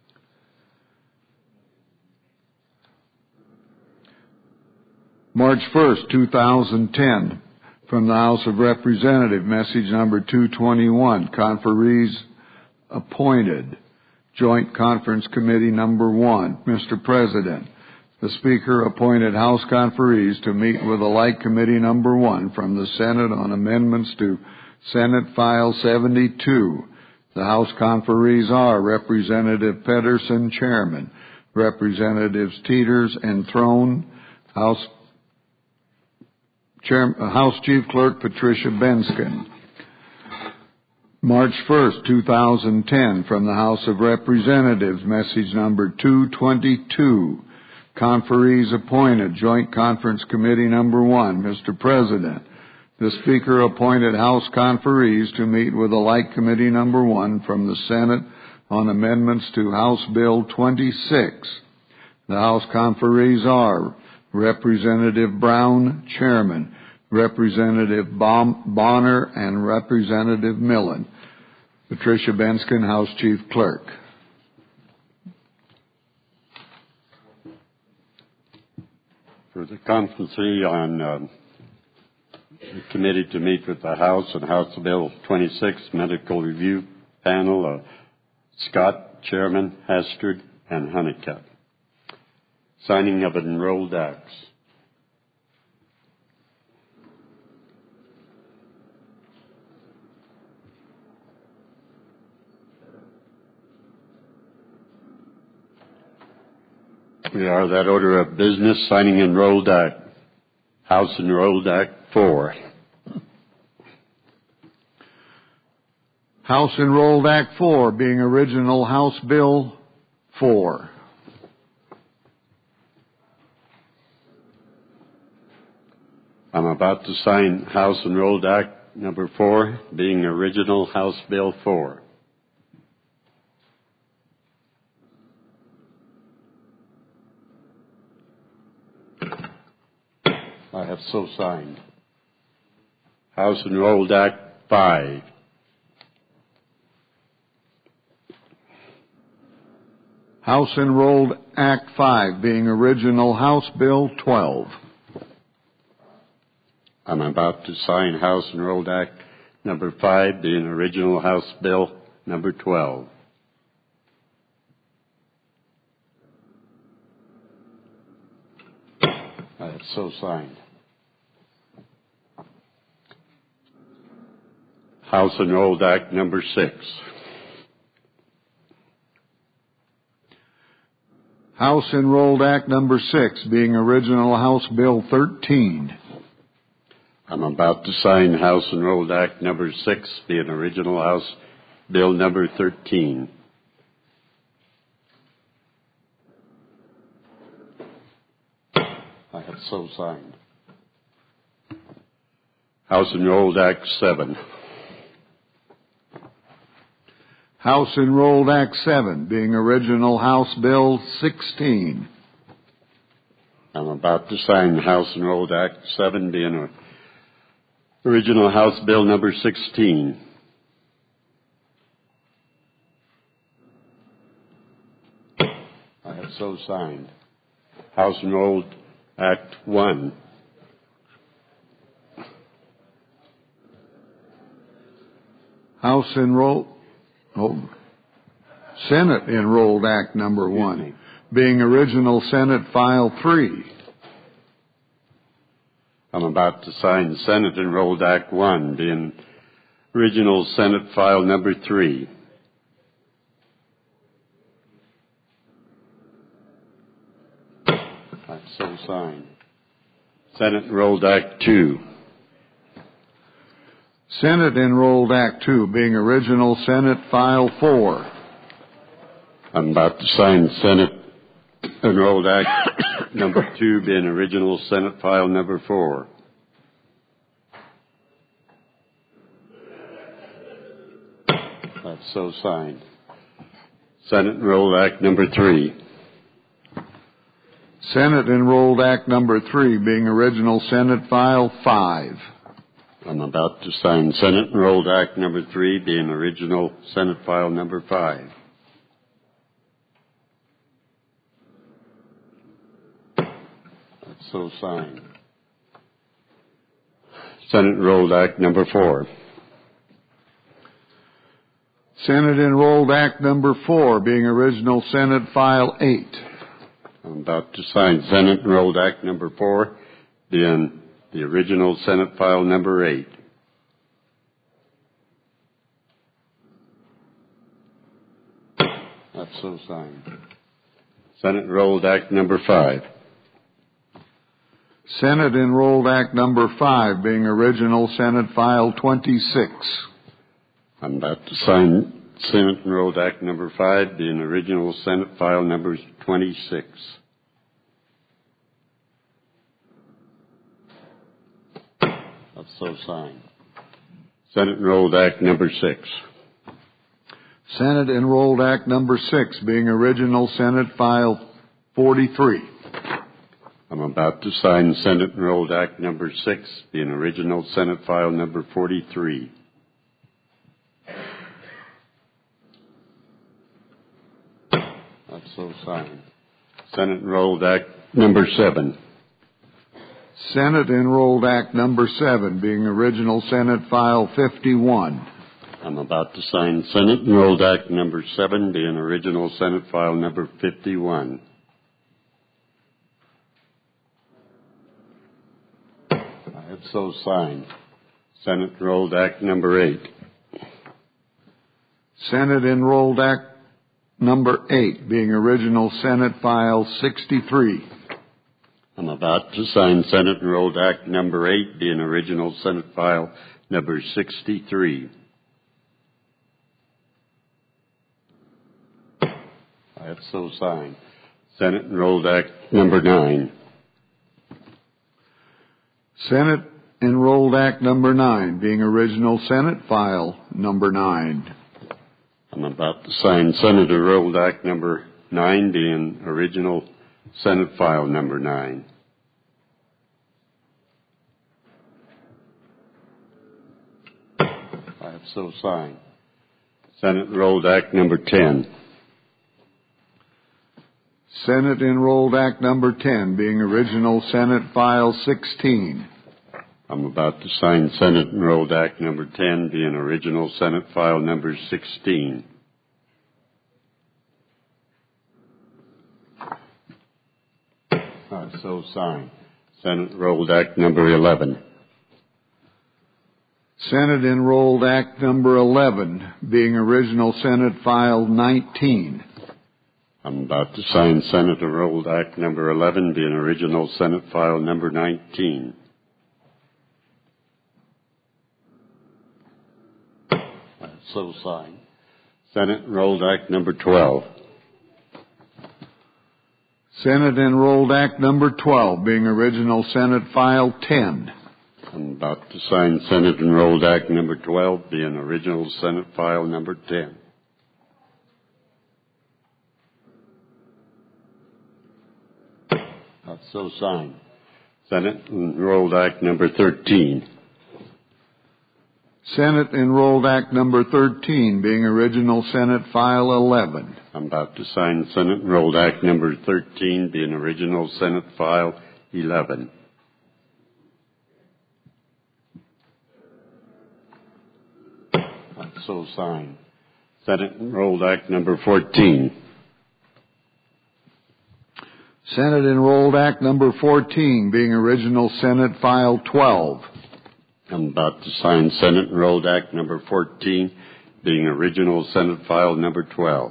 March first, two thousand ten, from the House of Representatives, message number two twenty-one, conferees appointed, Joint Conference Committee number one. Mister President, the Speaker appointed House conferees to meet with a like committee number one from the Senate on amendments to Senate File seventy-two. The House conferees are Representative Pedersen, Chairman, Representatives Teeters and Throne, House, Chair, House Chief Clerk Patricia Benskin. March first, two thousand ten, from the House of Representatives, message number two twenty-two. Conferees appointed, Joint Conference Committee number one. Mister President, the Speaker appointed House conferees to meet with the like committee number one from the Senate on amendments to House Bill twenty-six. The House conferees are Representative Brown, Chairman, Representative Bonner, and Representative Millen. Patricia Benskin, House Chief Clerk. For the conferencee on um, the committee to meet with the House on House Bill twenty-six, Medical Review Panel, uh, Scott, Chairman, Hastert, and Honeycutt. Signing of enrolled acts. We are that order of business, signing enrolled act. House Enrolled Act four. House Enrolled Act four, being original House Bill four. I'm about to sign House Enrolled Act number four, being original House Bill four. I have so signed. House Enrolled Act five. House Enrolled Act five, being original House Bill twelve. I'm about to sign House Enrolled Act number five, being original House Bill number twelve. I have so signed. House Enrolled Act number six. House Enrolled Act number six, being original House Bill thirteen. I'm about to sign House Enrolled Act number six, being original House Bill number thirteen. I have so signed. House Enrolled Act seven. House Enrolled Act seven, being original House Bill sixteen. I'm about to sign House Enrolled Act seven, being original House Bill number sixteen. I have so signed. House Enrolled Act one. House Enrolled, oh, Senate Enrolled Act number one, being original Senate File three. I'm about to sign Senate Enrolled Act one, being original Senate File number three. I've so signed. Senate Enrolled Act two. Senate Enrolled Act two, being original Senate File four. I'm about to sign Senate Enrolled Act number two, being original Senate File number four. That's so signed. Senate Enrolled Act number three. Senate Enrolled Act number three, being original Senate File five. I'm about to sign Senate Enrolled Act number three, being original Senate File number five. That's so signed. Senate Enrolled Act number four. Senate Enrolled Act number four, being original Senate File eight. I'm about to sign Senate Enrolled Act number four, being the original Senate File number eight. That's so signed. Senate Enrolled Act number five. Senate Enrolled Act Number five, being original Senate File twenty-six. I'm about to sign Senate Enrolled Act Number five, being original Senate File Number twenty-six. That's so signed. Senate Enrolled Act Number six. Senate Enrolled Act Number six, being original Senate File forty-three. I'm about to sign Senate Enrolled Act Number six, being original Senate File Number forty-three. That's so signed. Senate Enrolled Act Number seven. Senate Enrolled Act Number seven, being original Senate File fifty-one. I'm about to sign Senate Enrolled Act Number seven, being original Senate File Number fifty-one. I have so signed. Senate Enrolled Act Number eight. Senate Enrolled Act Number eight, being original Senate File sixty-three. I'm about to sign Senate Enrolled Act Number eight, being original Senate File Number sixty-three. I have so signed. Senate Enrolled Act Number nine. Senate Enrolled Act Number nine, being original Senate File Number nine. I'm about to sign Senate Enrolled Act Number nine, being original Senate File Number nine. I have so signed. Senate Enrolled Act Number ten. Senate Enrolled Act Number ten, being original Senate File sixteen. I'm about to sign Senate Enrolled Act Number ten, being original Senate File Number sixteen. Uh, so signed. Senate Enrolled Act Number eleven. Senate Enrolled Act Number eleven, being original Senate File nineteen. I'm about to sign Senate Enrolled Act Number eleven, being original Senate File Number nineteen. So signed. Senate Enrolled Act Number twelve. Senate Enrolled Act Number twelve, being original Senate File ten. I'm about to sign Senate Enrolled Act Number twelve, being original Senate File Number ten. That's so signed. Senate Enrolled Act Number thirteen. Senate Enrolled Act Number thirteen, being original Senate File eleven. I'm about to sign Senate Enrolled Act Number thirteen, being original Senate File eleven. That's so signed. Senate Enrolled Act Number fourteen. Senate Enrolled Act Number fourteen, being original Senate File twelve. I'm about to sign Senate Enrolled Act Number fourteen, being original Senate File Number twelve.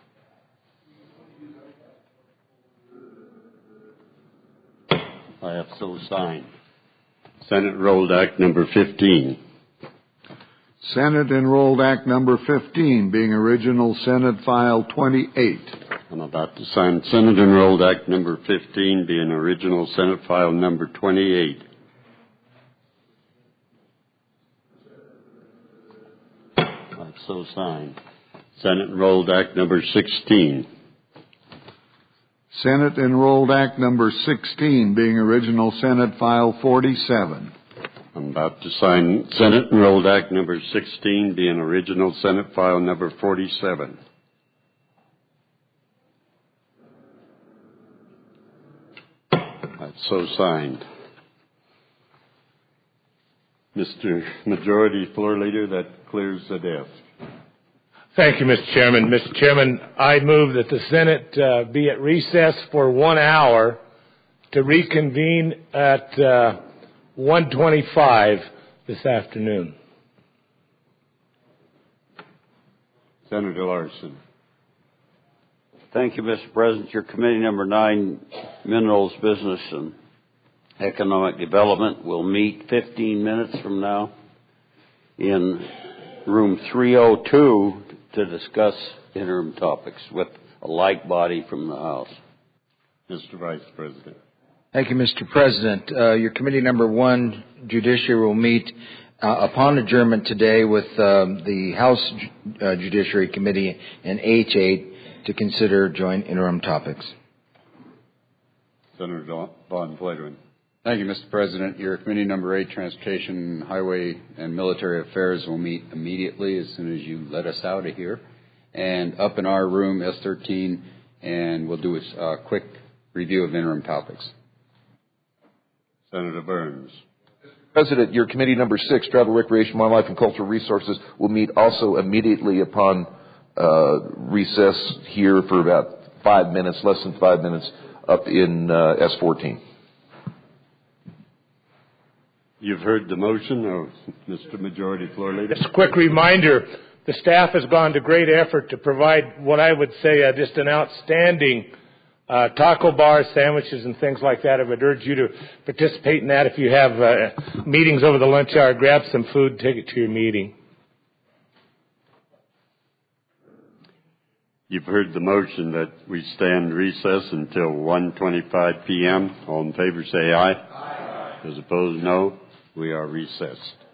I have so signed. Senate Enrolled Act Number fifteen. Senate Enrolled Act Number fifteen, being original Senate File twenty-eight. I'm about to sign Senate Enrolled Act Number fifteen, being original Senate File Number twenty-eight. That's so signed. Senate Enrolled Act Number sixteen. Senate Enrolled Act Number sixteen, being original Senate File forty-seven. I'm about to sign Senate Enrolled Act Number sixteen, being original Senate File Number forty-seven. That's so signed. Mister Majority Floor Leader, that clears the desk. Thank you, Mister Chairman. Mister Chairman, I move that the Senate uh, be at recess for one hour to reconvene at uh, one twenty-five this afternoon. Senator Larson. Thank you, Mister President. Your committee number nine, Minerals, Business, and Economic Development will meet fifteen minutes from now in room three oh two to discuss interim topics with a like body from the House. Mister Vice President. Thank you, Mister President. Uh, your committee number one, Judiciary, will meet uh, upon adjournment today with um, the House uh, Judiciary Committee in H eight to consider joint interim topics. Senator Von Fledwin. Thank you, Mister President. Your committee number eight, Transportation, Highway, and Military Affairs, will meet immediately as soon as you let us out of here. And up in our room, S thirteen, and we'll do a uh, quick review of interim topics. Senator Burns. President, your committee number six, Travel, Recreation, Wildlife, and Cultural Resources, will meet also immediately upon uh, recess here for about five minutes, less than five minutes, up in uh, S fourteen. You've heard the motion of Mister Majority Floor Leader. Just a quick reminder, the staff has gone to great effort to provide what I would say uh, just an outstanding uh, taco bar, sandwiches, and things like that. I would urge you to participate in that. If you have uh, meetings over the lunch hour, grab some food, take it to your meeting. You've heard the motion that we stand recess until one twenty-five p.m. All in favor say aye. Aye. Those opposed, no. We are recessed.